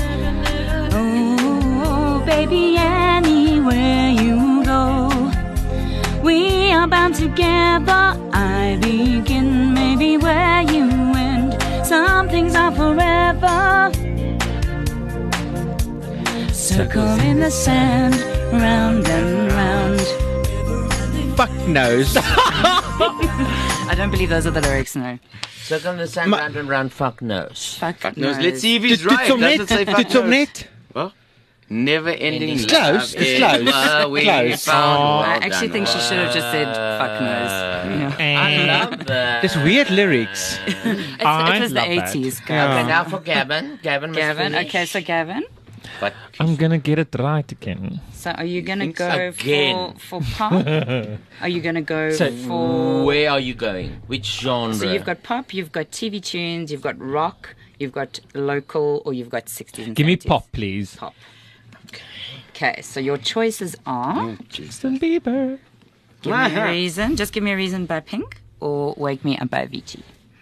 S19: Oh, baby, anywhere you go, we are bound together. I begin, maybe where you end. Some things are forever. Circle in the sand, round and round.
S7: Fuck knows.
S17: I don't believe those are the lyrics, no.
S4: Circle in the sand, round and round, fuck knows.
S17: Fuck
S16: knows. Let's see if he's right. Does it say fuck knows? What? Never ending.
S7: It's close. It's close. Close.
S17: I actually think she should have just said fuck knows.
S4: I love that.
S7: There's weird lyrics.
S17: It was the 80s.
S4: Okay, now for Gavin. Gavin.
S17: Okay, so Gavin.
S16: But
S5: I'm gonna get it right again.
S17: So are you gonna go
S4: again.
S17: for pop? Are you gonna go for...
S4: Where are you going? Which genre?
S17: So you've got pop, you've got TV tunes, you've got rock, you've got local, or you've got 60s and 70s.
S5: Give me pop, please.
S17: Pop. Okay, so your choices are...
S5: Justin Bieber.
S17: Give me a reason. Just give me a reason by Pink or Wake Me Up by Avicii.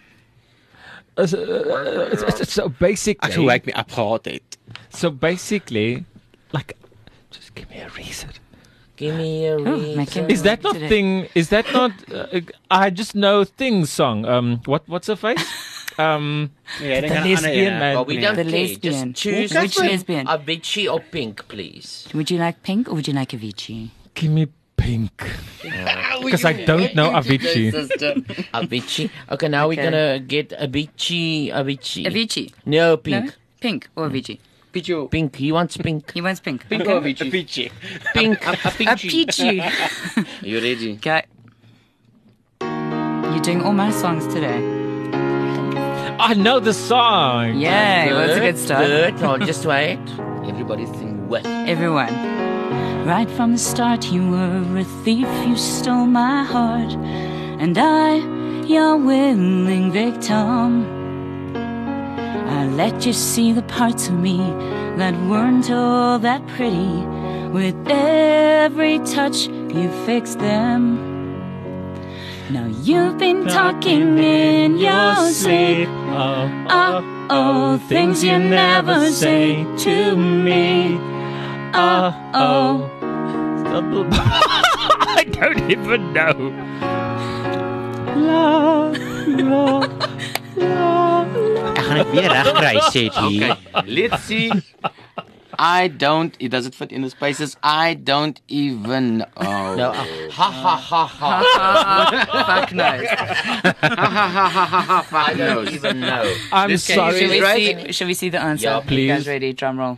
S5: So basically...
S7: Actually, Wake Me Up gehad het.
S5: So basically, like, just give me a reason.
S4: Give me a reason.
S5: Is that not thing? Is that not? I just know Things song. What's her face? The lesbian man.
S4: Well, we don't
S17: The
S4: care.
S17: lesbian.
S4: Just choose
S17: Which lesbian?
S4: Avicii or Pink, please.
S17: Would you like Pink or would you like Avicii?
S5: Give me Pink. Because I don't know Avicii.
S4: Avicii. Okay, now we're gonna get Avicii.
S17: Avicii.
S4: No, Pink.
S17: No? Pink or Avicii?
S4: Pink. He wants Pink.
S17: He wants Pink.
S16: Pink or Avicii?
S4: Pink.
S17: Avicii.
S16: You ready?
S17: Okay. You're doing all my songs today.
S5: I know the song.
S17: Yeah, well, it's a good start.
S4: Good. Oh, just wait. Everybody sing well.
S17: Everyone.
S19: Right from the start you were a thief, you stole my heart, and I, your willing victim. I let you see the parts of me that weren't all that pretty. With every touch you fixed them. Now you've been talking in your sleep. Oh, things you never say to me. Oh.
S5: I don't even know.
S7: Ek gaan dit weer regkry, sê jy.
S16: Okay, let's see. Does it fit in the spaces? I don't even know.
S4: No,
S17: Fuck knows.
S4: I don't even know.
S5: I'm sorry.
S17: Should we see the answer?
S5: Yeah, please.
S17: You guys ready? Drum roll.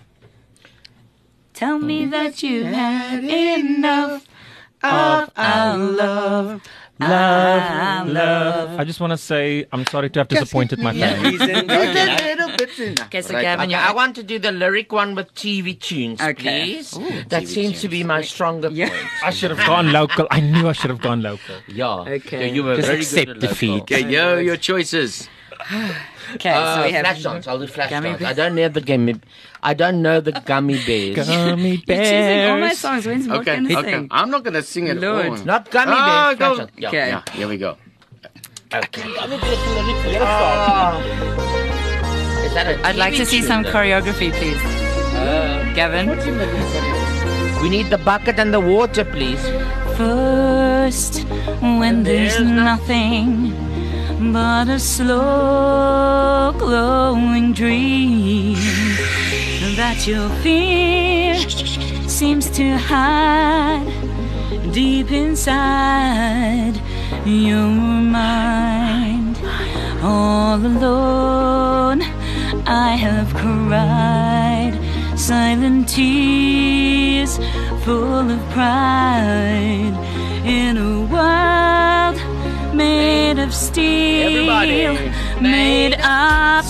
S19: Tell me that you had enough of our love.
S5: Love. I just want to say I'm sorry to have disappointed my family.
S17: Okay, so Gavin,
S4: I want to do the lyric one with TV tunes, please.
S17: Ooh,
S4: that
S17: TV
S4: seems to be my stronger point.
S5: I should have gone local. I knew I should have gone local.
S4: Yeah.
S17: Okay.
S4: Yeah, you were
S7: Just
S4: very
S7: accept
S4: good at
S7: defeat.
S4: local.
S16: Okay, your choices.
S17: Okay, so we have
S4: Flash dance. I'll do flash
S17: Gummy
S4: dance.
S17: bears.
S4: I don't know the gummy. I don't know the gummy bears.
S5: Gummy
S17: You're choosing all my
S5: bears.
S17: songs. When's Mark
S16: Okay,
S17: gonna
S16: okay.
S17: sing?
S16: I'm not gonna sing it
S17: Lord.
S16: all.
S4: Not gummy bears.
S16: Go.
S4: Flash dance. Yeah.
S17: Okay.
S16: Yeah, here we go.
S4: Gummy bears is the lyric song. Is that a
S17: I'd like
S4: TV
S17: to see
S4: tune,
S17: some
S4: though?
S17: choreography, please. Gavin?
S4: We need the bucket and the water, please.
S19: First, when there's nothing but a slow glowing dream that your fear seems to hide deep inside your mind. All alone, I have cried silent tears full of pride in a world made of steel. Everybody. Made of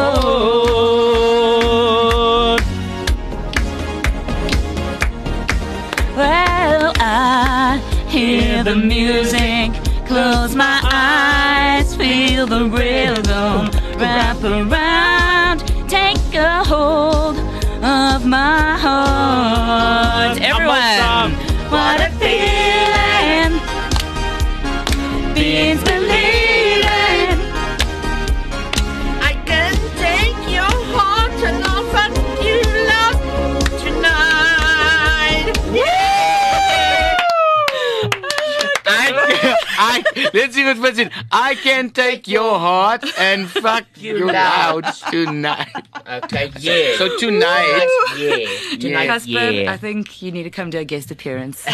S19: stone. Well, I hear the music, close my eyes, feel the rhythm wrap around, take a hold of my heart. Everyone, what a feeling, beings believing. I can take your heart and offer you love tonight.
S16: Let's see what fits in. I can take your heart and fuck you out tonight.
S11: Okay, yeah.
S16: So tonight.
S11: Yeah.
S17: Casper, I think you need to come do a guest appearance.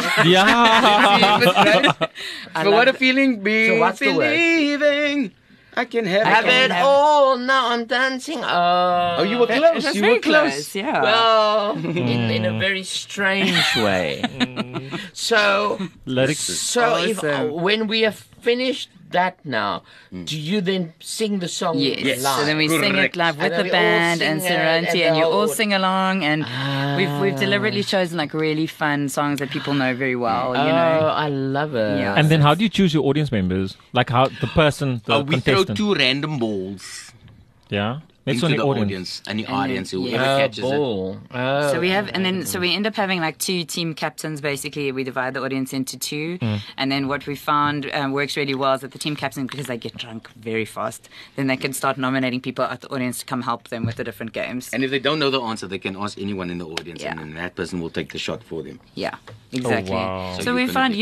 S16: Yeah. So what a feeling being
S11: So what's the word?
S16: believing. I can have
S11: it all. Now I'm dancing.
S16: Oh, you were close.
S17: That's
S16: You
S17: very
S16: were close.
S17: close, yeah.
S11: Well, in a very strange way. So, if when we have finished that now, do you then sing the song
S17: Yes.
S11: live?
S17: So then we sing it live with the band and Serenity, and you all sing along. And we've deliberately chosen like really fun songs that people know very well. You know,
S11: I love it.
S17: Yeah.
S5: And then how do you choose your audience members? Like how the person, the
S16: We throw
S5: contestant.
S16: 2 random balls
S5: Yeah. That's
S16: into
S5: on
S16: the
S5: the
S16: audience. And the audience,
S17: then-
S16: whoever
S17: Yeah.
S16: catches it.
S17: So we have, and then so we end up having like 2 team captains. Basically, we divide the audience into 2, and then what we found works really well is that the team captain, because they get drunk very fast, then they can start nominating people at the audience to come help them with the different games.
S16: And if they don't know the answer, they can ask anyone in the audience, and then that person will take the shot for them.
S17: Yeah, exactly.
S16: wow.
S17: So
S16: So
S17: we
S16: you
S17: found,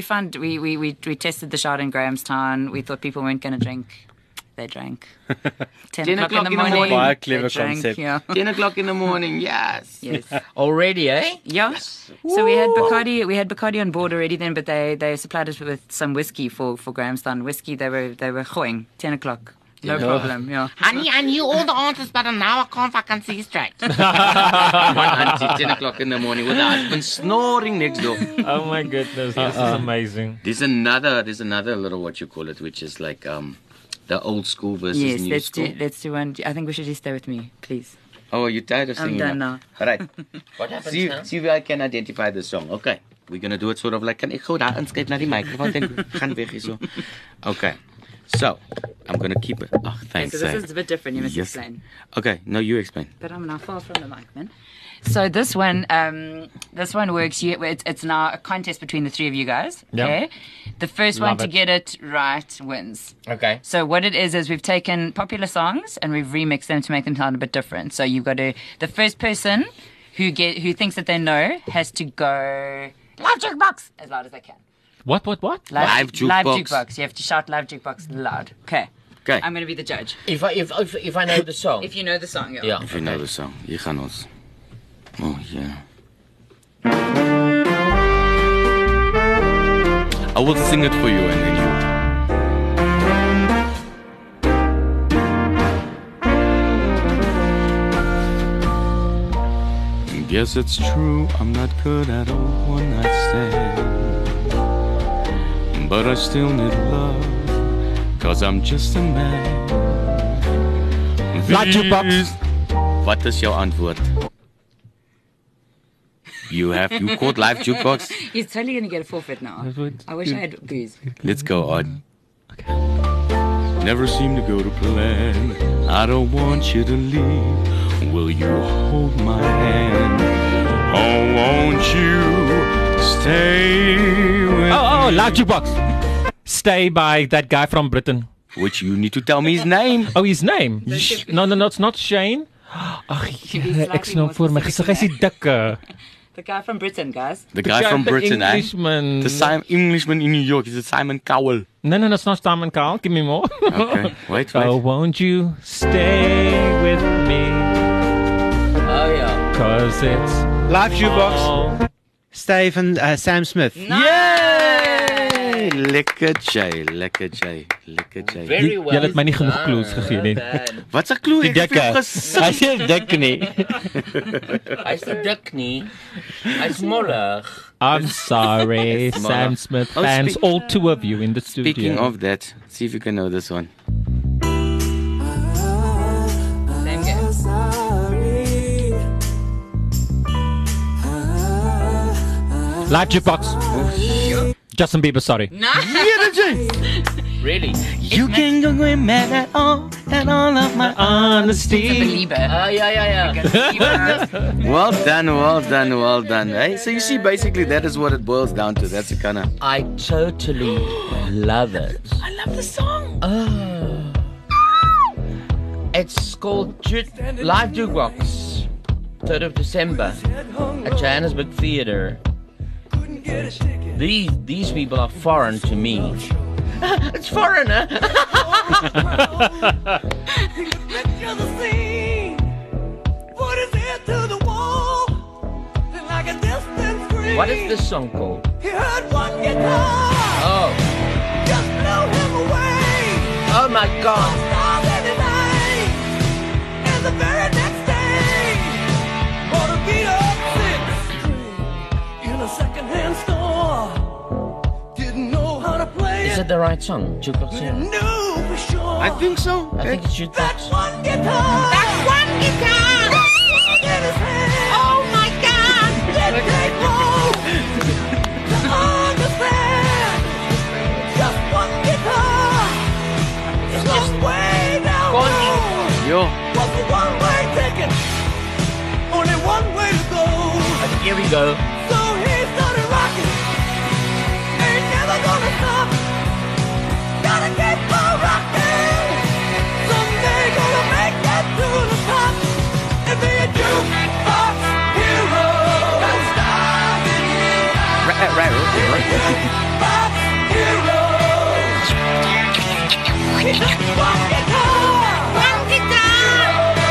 S17: we tested the shot in Grahamstown. We thought people weren't going to drink. They drank. 10 o'clock in the morning.
S16: Quite clever
S17: they drank,
S16: concept.
S17: Yeah.
S16: 10 o'clock in the morning, yes.
S17: Yes.
S11: Already, eh?
S17: Yeah. So we had Bacardi on board already then, but they supplied us with some whiskey for Grahamstown. Whiskey they were gooing 10 o'clock. No problem, yeah.
S11: Honey, I knew all the answers, but now I can't fucking see straight.
S16: One auntie, 10 o'clock in the morning with the husband snoring next door.
S5: Oh my goodness, this is amazing.
S16: There's another little, what you call it, which is like the old school versus
S17: Yes,
S16: new school.
S17: let's do one. I think we should just stay with me, please.
S16: Oh, are you tired of
S17: I'm
S16: singing?
S17: done now.
S16: All right.
S11: What happens
S16: see
S11: now?
S16: if I can identify the song. Okay. We're going to do it sort of like, kan ek gou daar inskyp na die microphone en gaan weg hierso. Okay. So, I'm going to keep it. Oh, thanks.
S17: Okay, so this is a bit different. You must explain.
S16: Okay, no, you explain.
S17: But I'm now far from the mic, man. So this one works. It's now a contest between the 3 of you guys. Okay.
S5: Yeah.
S17: The first one to get it right wins.
S11: Okay.
S17: So what it is we've taken popular songs and we've remixed them to make them sound a bit different. So you've got to, the first person who thinks that they know has to go live jukebox as loud as they can.
S5: What?
S16: Live jukebox.
S17: Live jukebox. You have to shout live jukebox loud. Okay.
S16: Okay.
S17: I'm going to be the judge.
S11: If I know the song.
S17: If you know the song,
S11: Yeah.
S16: If you know the song, hier gaan ons. Oh, yeah. I will sing it for you and then you. Guess it's true, I'm not good at a one-night stand, but I still need love, 'cause I'm just a man.
S5: Live jukebox.
S16: Wat is jou antwoord? You caught live jukebox?
S17: He's totally going to get a forfeit now. I wish I had booze.
S16: Let's go on. Never seem to go to plan. I don't want you to leave. Will you hold my hand? Oh, won't you stay with
S5: Oh, live jukebox. Stay by that guy from Britain.
S16: Which you need to tell me his name.
S5: Oh, his name? No, it's not Shane. Ag, ek snou voor my gesig hy's die dikke.
S17: The guy from Britain, guys.
S16: The guy from Britain,
S5: Englishman.
S16: The Englishman in New York. Is it Simon Cowell?
S5: No, it's not Simon Cowell. Give me more.
S16: Okay, wait.
S5: Oh, won't you stay with me?
S11: Oh, yeah.
S5: 'Cause it's
S7: Live jukebox. Stay van Sam Smith.
S5: Yay!
S16: Lekker Jay.
S5: Very well. Jy het my nie genoeg clues gegee nie.
S16: Wat 'n clue?
S4: Ek het gesê hy is dik nie. Hy's nie dik nie. Hy's mollig.
S5: I'm sorry, Sam Smith fans, all two of you in the studio.
S16: Speaking of that, see if you can know this one.
S5: Live jukebox. Justin Bieber, sorry.
S17: No.
S4: Really?
S16: You can go mad at all of my honesty.
S4: Yeah.
S16: Well done. Hey, so you see, basically that is what it boils down to. That's a kind of.
S4: I totally love it.
S17: I love the song.
S4: Oh. It's called Live Jukebox, 3rd of December at Johannesburg Theatre. These people are foreign to me. It's foreigner. What is this song called? Oh. Oh my God. Is it the right song? Jukebox?
S16: I think so.
S4: I think it's Jukebox.
S3: That's one guitar. Oh my God. Let it roll. To understand. Just one guitar. It's just way down low.
S16: Yo.
S3: Was the one-way ticket. Only one way to go.
S4: Here we go.
S3: So he started rocking. Ain't never gonna stop. Gotta keep on rocking. Someday gonna make that to the top. And be a jukebox hero.
S16: Right.
S3: Jukebox hero. He's just one guitar. One guitar.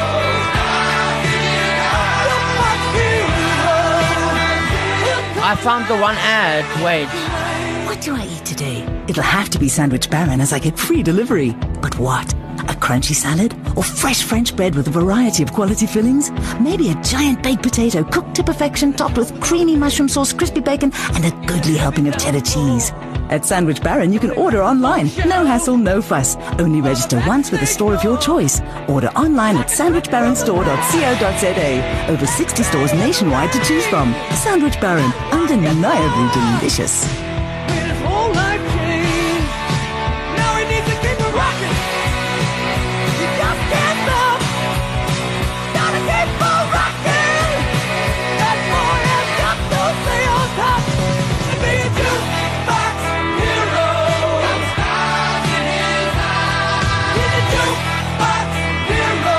S3: Jukebox hero.
S4: I found the one ad. Wait.
S20: What do I eat today? It'll have to be Sandwich Baron as I get free delivery. But what? A crunchy salad? Or fresh French bread with a variety of quality fillings? Maybe a giant baked potato cooked to perfection topped with creamy mushroom sauce, crispy bacon and a goodly helping of cheddar cheese. At Sandwich Baron, you can order online. No hassle, no fuss. Only register once with a store of your choice. Order online at sandwichbaronstore.co.za. Over 60 stores nationwide to choose from. Sandwich Baron, undeniably delicious.
S3: His whole life changed. Now he needs to keep it rocking. You just can't stop. Gotta keep on rocking. That boy has got to stay on top and be a jukebox hero. He's a jukebox hero.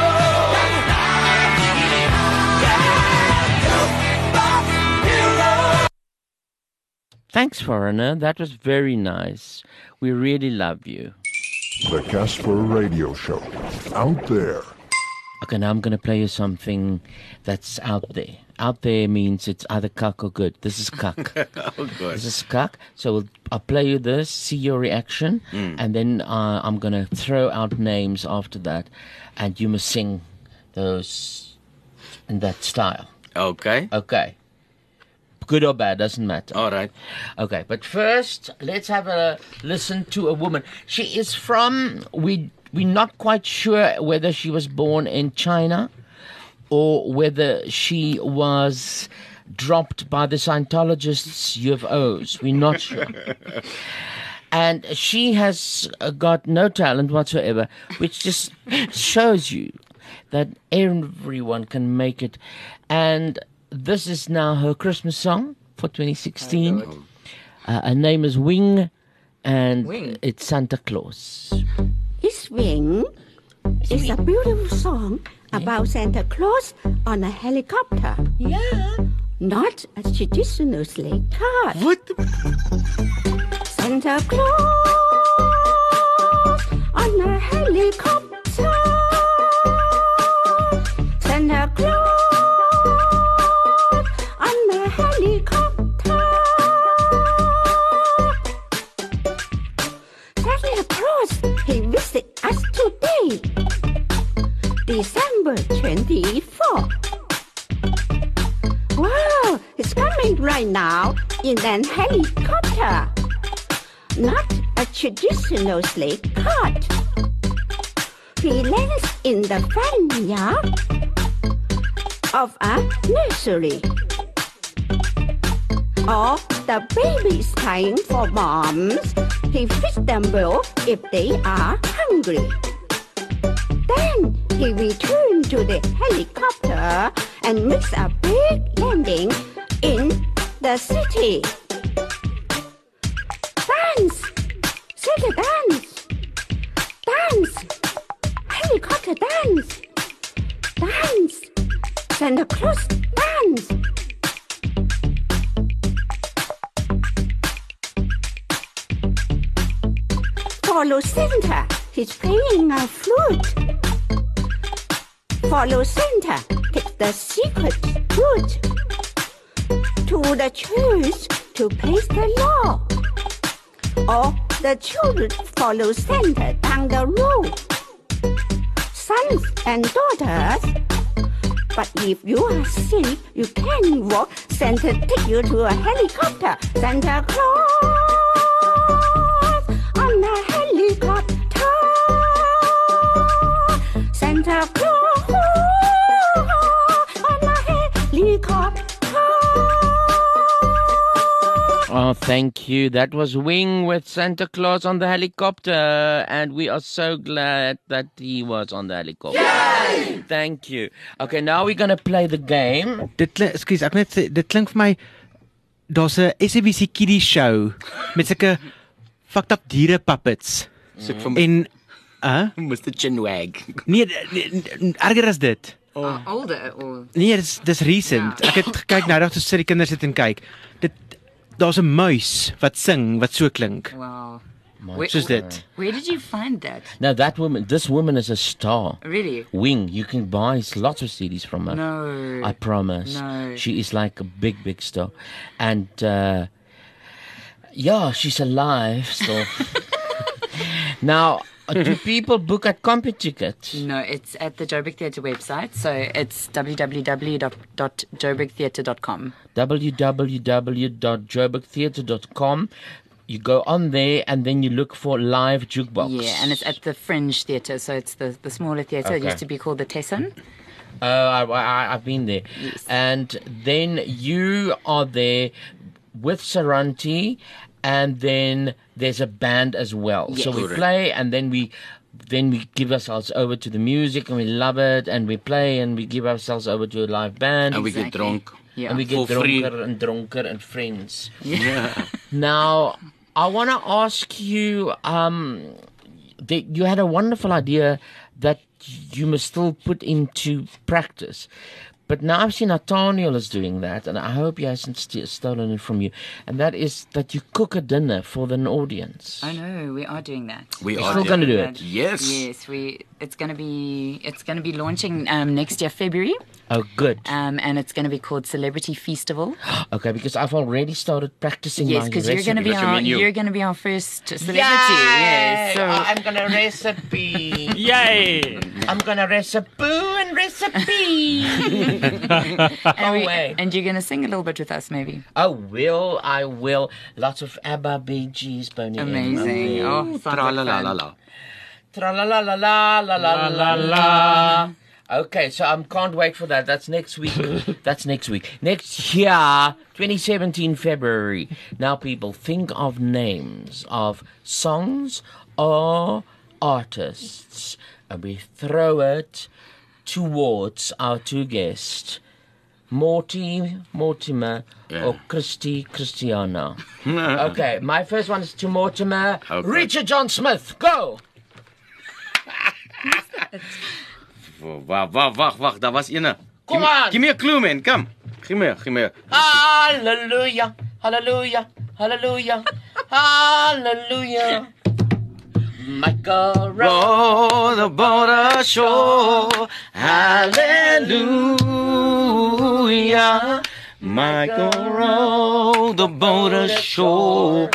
S3: Yeah, jukebox hero.
S4: Thanks, foreigner. That was very nice. We really love you.
S1: The Casper Radio Show. Out there.
S4: Okay, now I'm going to play you something that's out there. Out there means it's either cuck or good. This is cuck.
S16: Oh, God.
S4: This is cuck. So I'll play you this, see your reaction, and then I'm going to throw out names after that, and you must sing those in that style.
S16: Okay.
S4: Okay. Good or bad, doesn't matter.
S16: All right.
S4: Okay, but first, let's have a listen to a woman. She is from, we're not quite sure whether she was born in China or whether she was dropped by the Scientologists' UFOs. We're not sure. And she has got no talent whatsoever, which just shows you that everyone can make it. And this is now her Christmas song for 2016. Her name is Wing, and it's Santa Claus.
S21: It's Wing. It's a beautiful song about Santa Claus on a helicopter.
S3: Yeah.
S21: Not a traditional sleigh car.
S16: What?
S21: Santa Claus on a helicopter. Santa Claus on a helicopter. December 24. Wow, it's coming right now in an helicopter. Not a traditional sleigh cart. He lands in the front yard of a nursery. All the babies crying for moms. He feeds them well if they are hungry. Then he returns to the helicopter and makes a big landing in the city. Dance! Santa dance! Dance! Helicopter dance! Dance! Santa Claus dance! Follow Santa, he's playing a flute. Follow Santa, take the secret route to the church to place the law. All the children follow Santa down the road. Sons and daughters. But if you are sick, you can walk. Santa take you to a helicopter. Santa Claus on a helicopter. Santa Claus on a helicopter.
S4: Oh, thank you. That was Wing with Santa Claus on the helicopter. And we are so glad that he was on the helicopter. Yay! Thank you. Okay, now we're going to play the game.
S7: Excuse, ek net sê, dit klink vir my daar's 'n SABC kiddie show met sulke fucked up diere puppets. En
S16: Mr. Chinwag.
S7: Nee, erger as dit.
S17: Older or
S7: Nee, dis recent. Ek het gekyk nou dat die kinders sit en kyk. Daar's 'n muis wat sing wat so klink.
S17: Wow.
S7: Soos dit.
S17: Where did you find that?
S4: Now this woman is a star.
S17: Really?
S4: Wing, you can buy lots of CDs from her.
S17: No.
S4: I promise.
S17: No.
S4: She is like a big star. And yeah, she's alive still. Now, do people book at CompuTicket?
S17: No, it's at the Joburg Theatre website. So it's www.joburgtheatre.com.
S4: www.joburgtheatre.com. You go on there and then you look for live jukebox.
S17: Yeah, and it's at the Fringe Theatre. So it's the smaller theatre. It
S4: Okay.
S17: used to be called the Tesson.
S4: I've been there.
S17: Yes.
S4: And then you are there with Saranti, and then there's a band as well.
S17: Yes.
S4: So we
S17: Correct.
S4: play, and then we give ourselves over to the music, and we love it, and we play, and we give ourselves over to a live band.
S16: And we get drunk.
S17: Yeah.
S4: And we get
S16: For free.
S4: drunker and friends.
S16: Yeah.
S4: Now, I want to ask you, you had a wonderful idea that you must still put into practice. But now I've seen Nathaniel is doing that, and I hope he hasn't stolen it from you. And that is that you cook a dinner for the audience.
S17: I know, we are doing that.
S16: We
S4: We're
S16: are
S4: still going to do it.
S16: Yes.
S17: Yes, it's going to be launching next year February.
S4: Oh, good.
S17: And it's going to be called Celebrity Festival.
S4: Okay, because I've already started practicing
S17: Yes,
S4: my
S17: because
S4: recipe.
S17: you're going to be our first celebrity.
S4: Yay!
S17: Yes. So
S4: I'm going to recipe.
S5: Yay!
S4: I'm going to recipe and recipe.
S17: and you're going to sing a little bit with us, maybe.
S4: I will. Lots of ABBA, Bee Gees, Boney M.
S17: Amazing. Oh,
S16: Tra-la-la-la-la.
S4: Tra-la-la-la-la-la-la-la. Okay, so I can't wait for that. That's next week. Next year, 2017, February. Now, people, think of names of songs or artists, and we throw it towards our two guests, Mortimer, or Christiana. Okay, my first one is to Mortimer.
S16: Okay.
S4: Richard John Smith, go!
S16: Wag, daar was ene.
S4: Come on!
S16: Give me a clue, man. Come. Give me.
S4: Hallelujah, hallelujah, hallelujah, hallelujah. Michael
S16: row the boat ashore. Hallelujah. Michael row the boat ashore.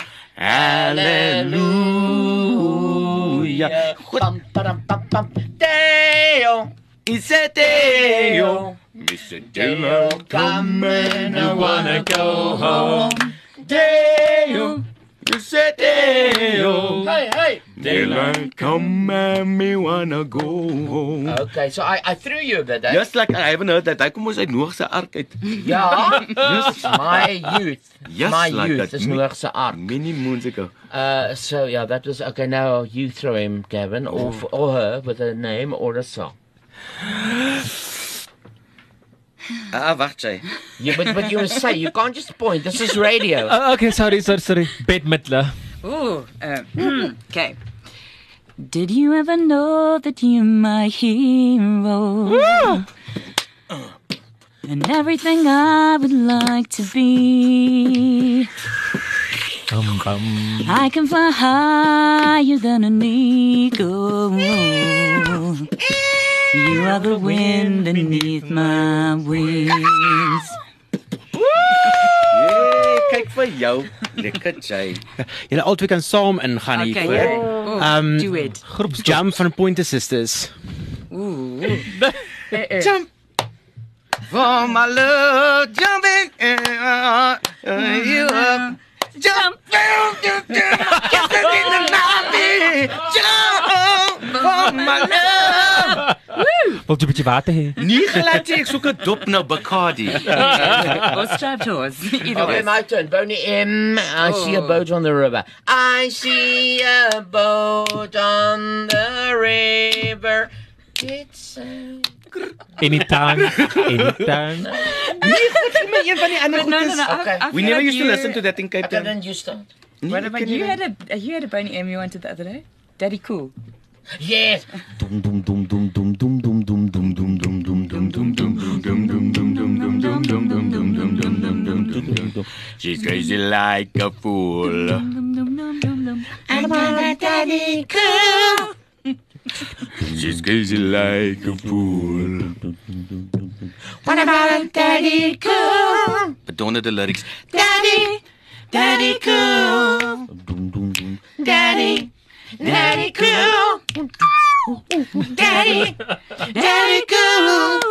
S16: Hallelujah.
S4: Bum, ba-dum, bum, bum. Deo.
S16: It's a Dale. Mr. Dale, come and I wanna go home. Dale, it's a Dale.
S11: Hey.
S16: Daylight, come and me wanna go home.
S11: Okay, so I threw you a bit. Eh?
S16: Just like I haven't heard that. Hy kom ons uit Noag se ark uit.
S11: Ja.
S16: Yes.
S11: My youth.
S16: Yes,
S11: my
S16: like
S11: youth
S16: that.
S11: is Noag se ark.
S16: Many moons ago.
S11: So yeah, that was okay. Now you throw him, Gavin, or her with a name or a song.
S16: Wacht jy.
S11: Yeah, but you must say, you can't just point. This is radio.
S5: Okay, sorry. Bette Midler.
S17: Ooh, okay. Did you ever know that you're my hero? And everything I would like to be. I can fly higher than an eagle. You are the wind beneath my wings.
S16: Kyk vir jou, lekker jy.
S7: Julle albei kan saam ingaan hier voor.
S17: Duet.
S7: Jump van Pointer Sisters.
S17: Ooh.
S16: Jump for my love, jumping you up. Jump for my love.
S5: Wil jy 'n bietjie water hê?
S16: Nie glad ek soek 'n dop nou Bacardi.
S17: Or striped horse.
S11: Okay, my turn. Boney M. I see a boat on the river. I see a boat on the river. It's
S5: Anytime.
S16: We never used to listen to that in Cape Town.
S11: Didn't you start?
S17: What about you had a Boney M you wanted the other day? Daddy Cool.
S11: Yes.
S16: She's crazy like a fool.
S3: I'm a daddy cool.
S16: She's crazy like a fool.
S3: What about a daddy cool?
S16: Bedonder the lyrics.
S3: Daddy cool. Daddy cool. Daddy cool.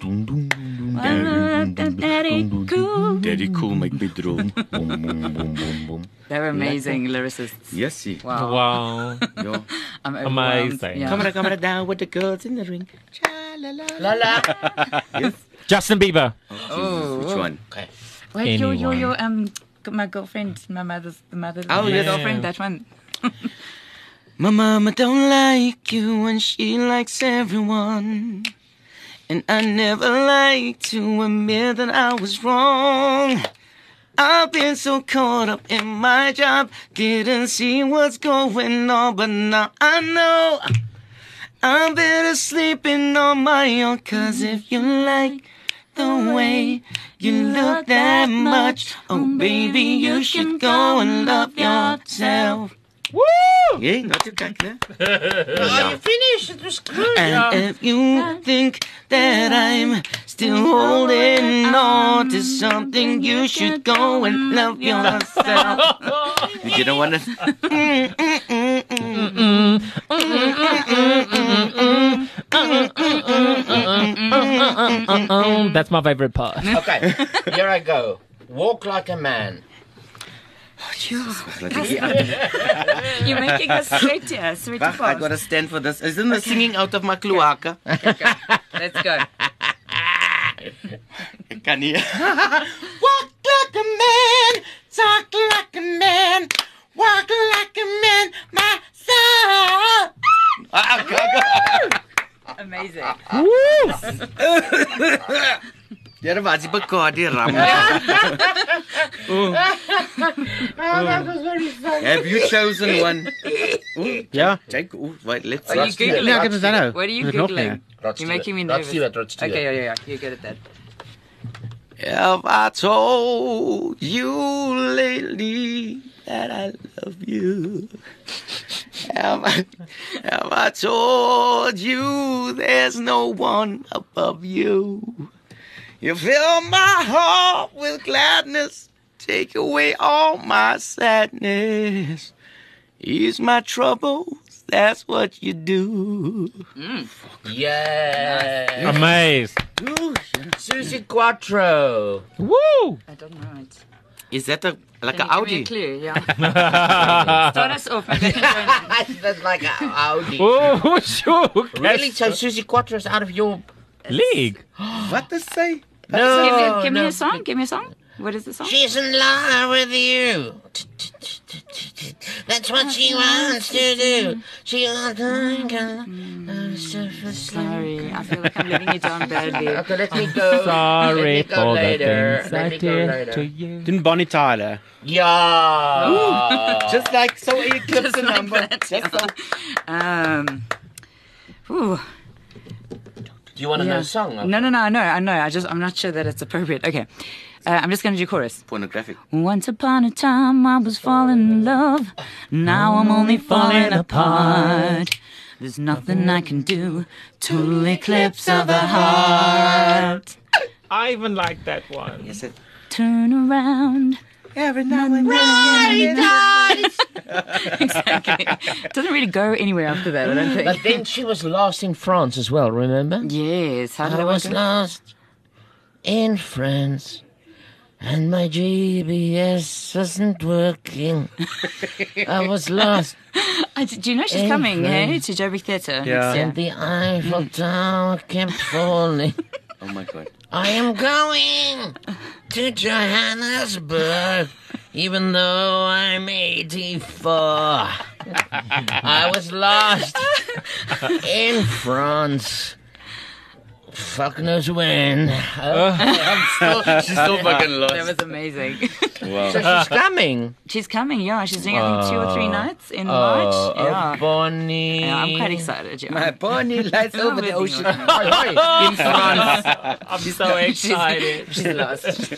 S16: Daddy cool make me drool.
S17: They're amazing lyricists.
S16: Yes, see.
S5: Wow.
S17: I'm overwhelmed.
S5: Amazing.
S17: Yeah.
S16: Come down with the girls in the ring.
S11: La la.
S16: Yes.
S5: Justin Bieber.
S16: Which one?
S11: Okay.
S17: Wait, your my girlfriend, the mother.
S16: Oh, yes.
S17: Girlfriend, that one.
S16: My mama don't like you and she likes everyone. And I never like to admit that I was wrong. I've been so caught up in my job, didn't see what's going on, but now I know I'm better sleeping on my own. 'Cause if you like the way you look that much, oh baby, you should go and love yourself. Woo! Yeah, not too bad, né?
S11: Oh, you finished. It was good.
S16: And if you think that I'm still holding on to something, you should go and love yourself. You don't want to.
S5: That's my favorite part.
S11: Okay, here I go. Walk like a man.
S17: You're making us sweat here. Sweat
S16: Wacht, I gotta stand for this. Isn't the singing out of my cloaca?
S17: Okay, let's go.
S16: Ek kan nie.
S3: Walk like a man, talk like a man, walk like a man, myself.
S17: Amazing.
S16: Jy was Bacardi ram.
S11: That was very funny.
S16: Have you chosen one?
S7: Yeah.
S16: Check. Wait, let's
S17: Are you Googling?
S7: Ja, ek het dit nou.
S17: What are you
S7: Dit nog
S17: Googling?
S7: nie.
S17: You're making me nervous. Okay, yeah. You're good at that.
S16: Have I told you lately that I love you? Have I told you there's no one above you? You fill my heart with gladness, take away all my sadness, ease my troubles, That's what you do.
S11: Yeah.
S5: Amazed.
S11: Susie Quattro.
S5: Woo!
S17: I don't know it.
S16: Is that like an
S17: Can
S16: Audi?
S17: you give me a clue? Yeah. Start us off. Maybe I can join in.
S11: That's like an Audi.
S5: Oh, sure.
S11: Really? So Susie Quattro's out of your
S5: league?
S16: What does say?
S11: No.
S17: Give me a song. Give me a song. What is the song?
S11: She's in love with you. That's what she wants to do. She wants
S17: Sorry, I feel like I'm letting you down badly.
S11: Okay, let me go.
S5: Sorry
S11: for
S5: the
S11: things I did to
S5: you.
S7: Didn't Bonnie Tyler?
S11: Yeah.
S16: Just like so eclipse the number. Just so.
S17: Ooh.
S11: Do you want to know a song?
S17: No, I know. I'm not sure that it's appropriate. Okay. I'm just going to do chorus.
S16: Pornographic.
S19: Once upon a time I was falling in love. Now I'm only falling apart. There's nothing I can do. Total eclipse of the heart.
S5: I even like that one.
S16: Yes, it.
S19: Turn around.
S16: Every now and
S11: then.
S17: Exactly. It doesn't really go anywhere after that, I don't think.
S11: But then she was lost in France as well, remember?
S17: Yes. How did
S11: I
S17: it
S11: was
S17: work?
S11: lost in France. And my GPS wasn't working. I was lost.
S17: Do you know she's coming, hey, to Joburg Theatre?
S7: Yeah.
S11: And the Eiffel Tower kept falling.
S16: Oh my God.
S11: I am going to Johannesburg, even though I'm 84. I was lost in France. Fuck knows when.
S16: She's still fucking lost.
S17: That was amazing.
S16: Wow.
S11: So she's coming.
S17: She's coming, yeah. She's doing, I think, 2 or 3 nights in March. Yeah.
S11: Bonnie.
S17: Yeah, I'm quite excited, yeah.
S16: My Bonnie lies over the ocean.
S11: In France.
S5: I'm so excited.
S17: She's lost.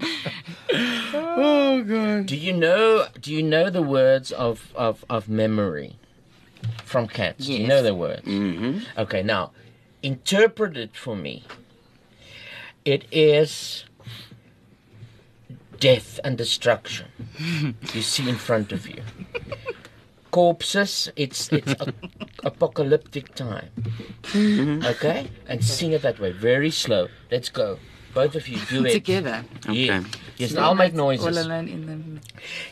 S16: Oh God.
S11: Do you know the words of memory from Cats?
S17: Yes.
S11: Do you know the words?
S16: Mm-hmm.
S11: Okay, now interpret it for me. It is death and destruction. You see in front of you. Corpses, it's apocalyptic time. Okay? And sing it that way, very slow. Let's go. Both of you do it.
S17: Together.
S11: Yeah.
S16: Okay.
S11: Yes, I'll make noises.
S17: All alone in the...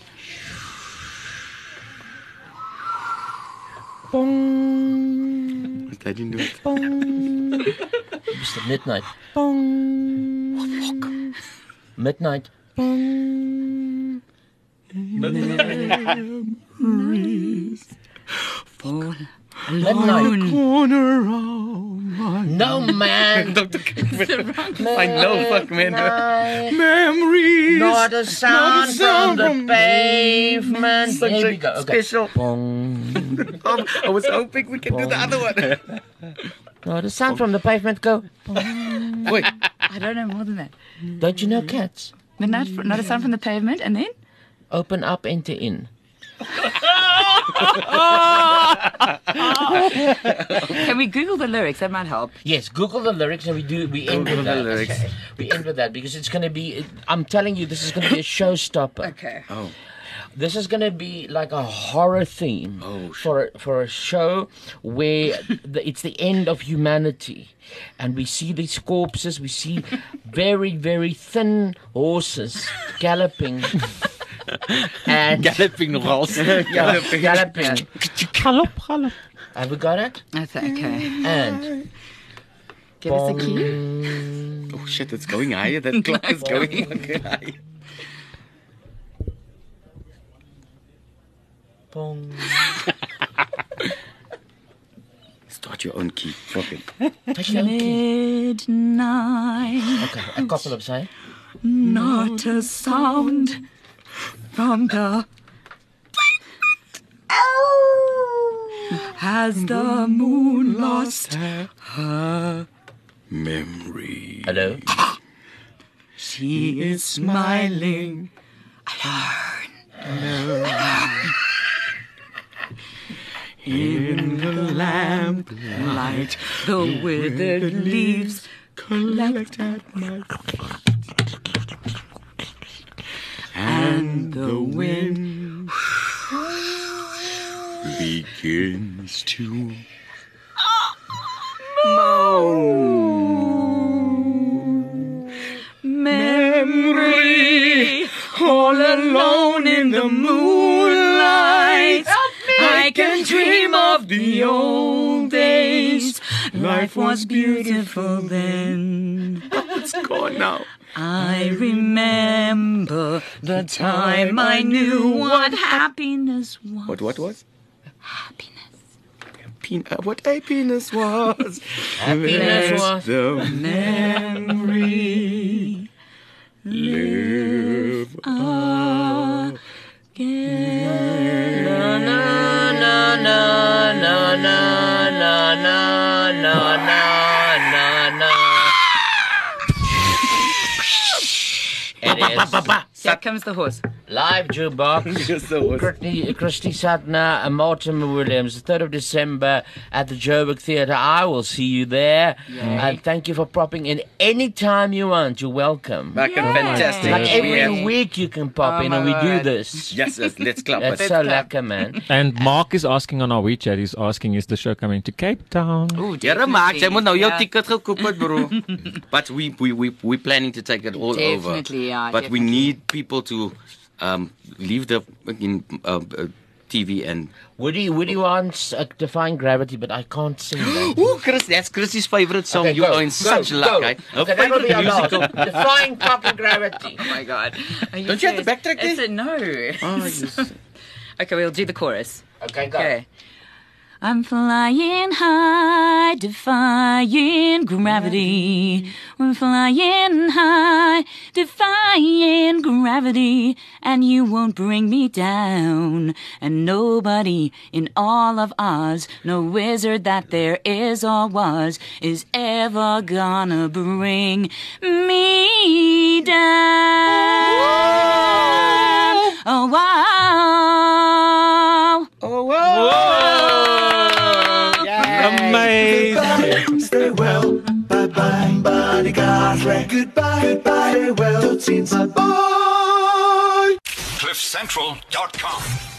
S11: Bong.
S16: I didn't do it.
S11: Bong. It's at midnight. Bong. Midnight. Bong.
S16: Memories
S17: fall
S11: midnight.
S16: corner of my
S11: No, man.
S16: Dr. I know, fuck, man.
S11: Midnight.
S16: Memories.
S11: Not a sound from the pavement.
S16: Such
S11: Here
S16: a
S11: we go. Okay.
S16: special.
S11: Bong.
S16: I was hoping we could do the other one.
S11: Not a sound from the pavement. Go.
S16: Wait.
S17: I don't know more than that.
S11: Don't you know Cats?
S17: Midnight, not a sound from the pavement, and then?
S11: Open up, enter in.
S17: Can we Google the lyrics? That might help.
S11: Yes, Google the lyrics and we end
S16: Google
S11: with
S16: the
S11: that.
S16: lyrics.
S11: Okay. We end with that because it's going to be, I'm telling you, this is going to be a showstopper.
S17: Okay.
S16: Oh.
S11: This is going to be like a horror theme for a show where it's the end of humanity. And we see these corpses, we see very, very thin horses galloping. And
S16: Galloping nogals.
S11: Galloping.
S5: Gallop, gallop.
S11: Have we got it?
S17: That's okay.
S11: And
S17: Give us a key.
S16: Oh shit, it's going higher. That clock is going fucking high.
S11: Bong.
S16: Start your own key. Fuck it.
S17: Midnight.
S11: Okay, a couple of say.
S17: Not a sound from the... Has the moon lost her
S16: memory?
S11: Hello?
S17: She is smiling alone. In the lamplight, the withered leaves collect at my feet, and the wind
S16: begins to moan.
S3: Memory, all alone in the moonlight. I can dream of the old days. Life was beautiful then.
S16: It's gone now.
S19: I remember the time I knew what happiness was.
S16: What was? Happiness. What happiness was.
S3: Happiness was
S16: the
S19: memory.
S16: Live
S19: again.
S11: Na na na na na na na na na na. It is.
S17: Here comes the horse.
S11: Live jukebox. Christy Sutner and Mortimer Williams, the 3rd of December at the Joburg Theatre. I will see you there. And thank you for popping in anytime you want. You're welcome.
S16: Fantastic.
S11: Like every week you can pop in and we do this.
S16: Yes, let's clap.
S11: That's so lekker, man.
S5: And Mark is asking on our WeChat, he's asking, is the show coming to Cape Town?
S16: Ja, Mark, jy moet nou jou ticket gekoop het, bro. But we're planning to take it all over.
S17: Definitely, yeah.
S16: But we need people to leave the TV and...
S11: Woody wants Defying Gravity, but I can't sing that.
S16: Ooh, Chris, that's Chrissy's favorite song.
S11: Okay,
S16: you are in such luck, right?
S11: Okay, that will be our last. Defying fucking Gravity.
S17: Oh my God.
S16: Don't you have to backtrack this?
S17: No.
S16: Oh, yes.
S17: Okay, we'll do the chorus.
S11: Okay, go.
S17: Okay.
S19: I'm flying high, defying gravity. We're flying high, defying gravity. And you won't bring me down. And nobody in all of Oz, no wizard that there is or was, is ever gonna bring me down. Oh, wow.
S16: Oh, wow.
S3: Amazing. Stay well. Bye-bye. Bodyguard. Goodbye. Goodbye. Stay well. Tot ziens. Bye.
S2: CliffCentral.com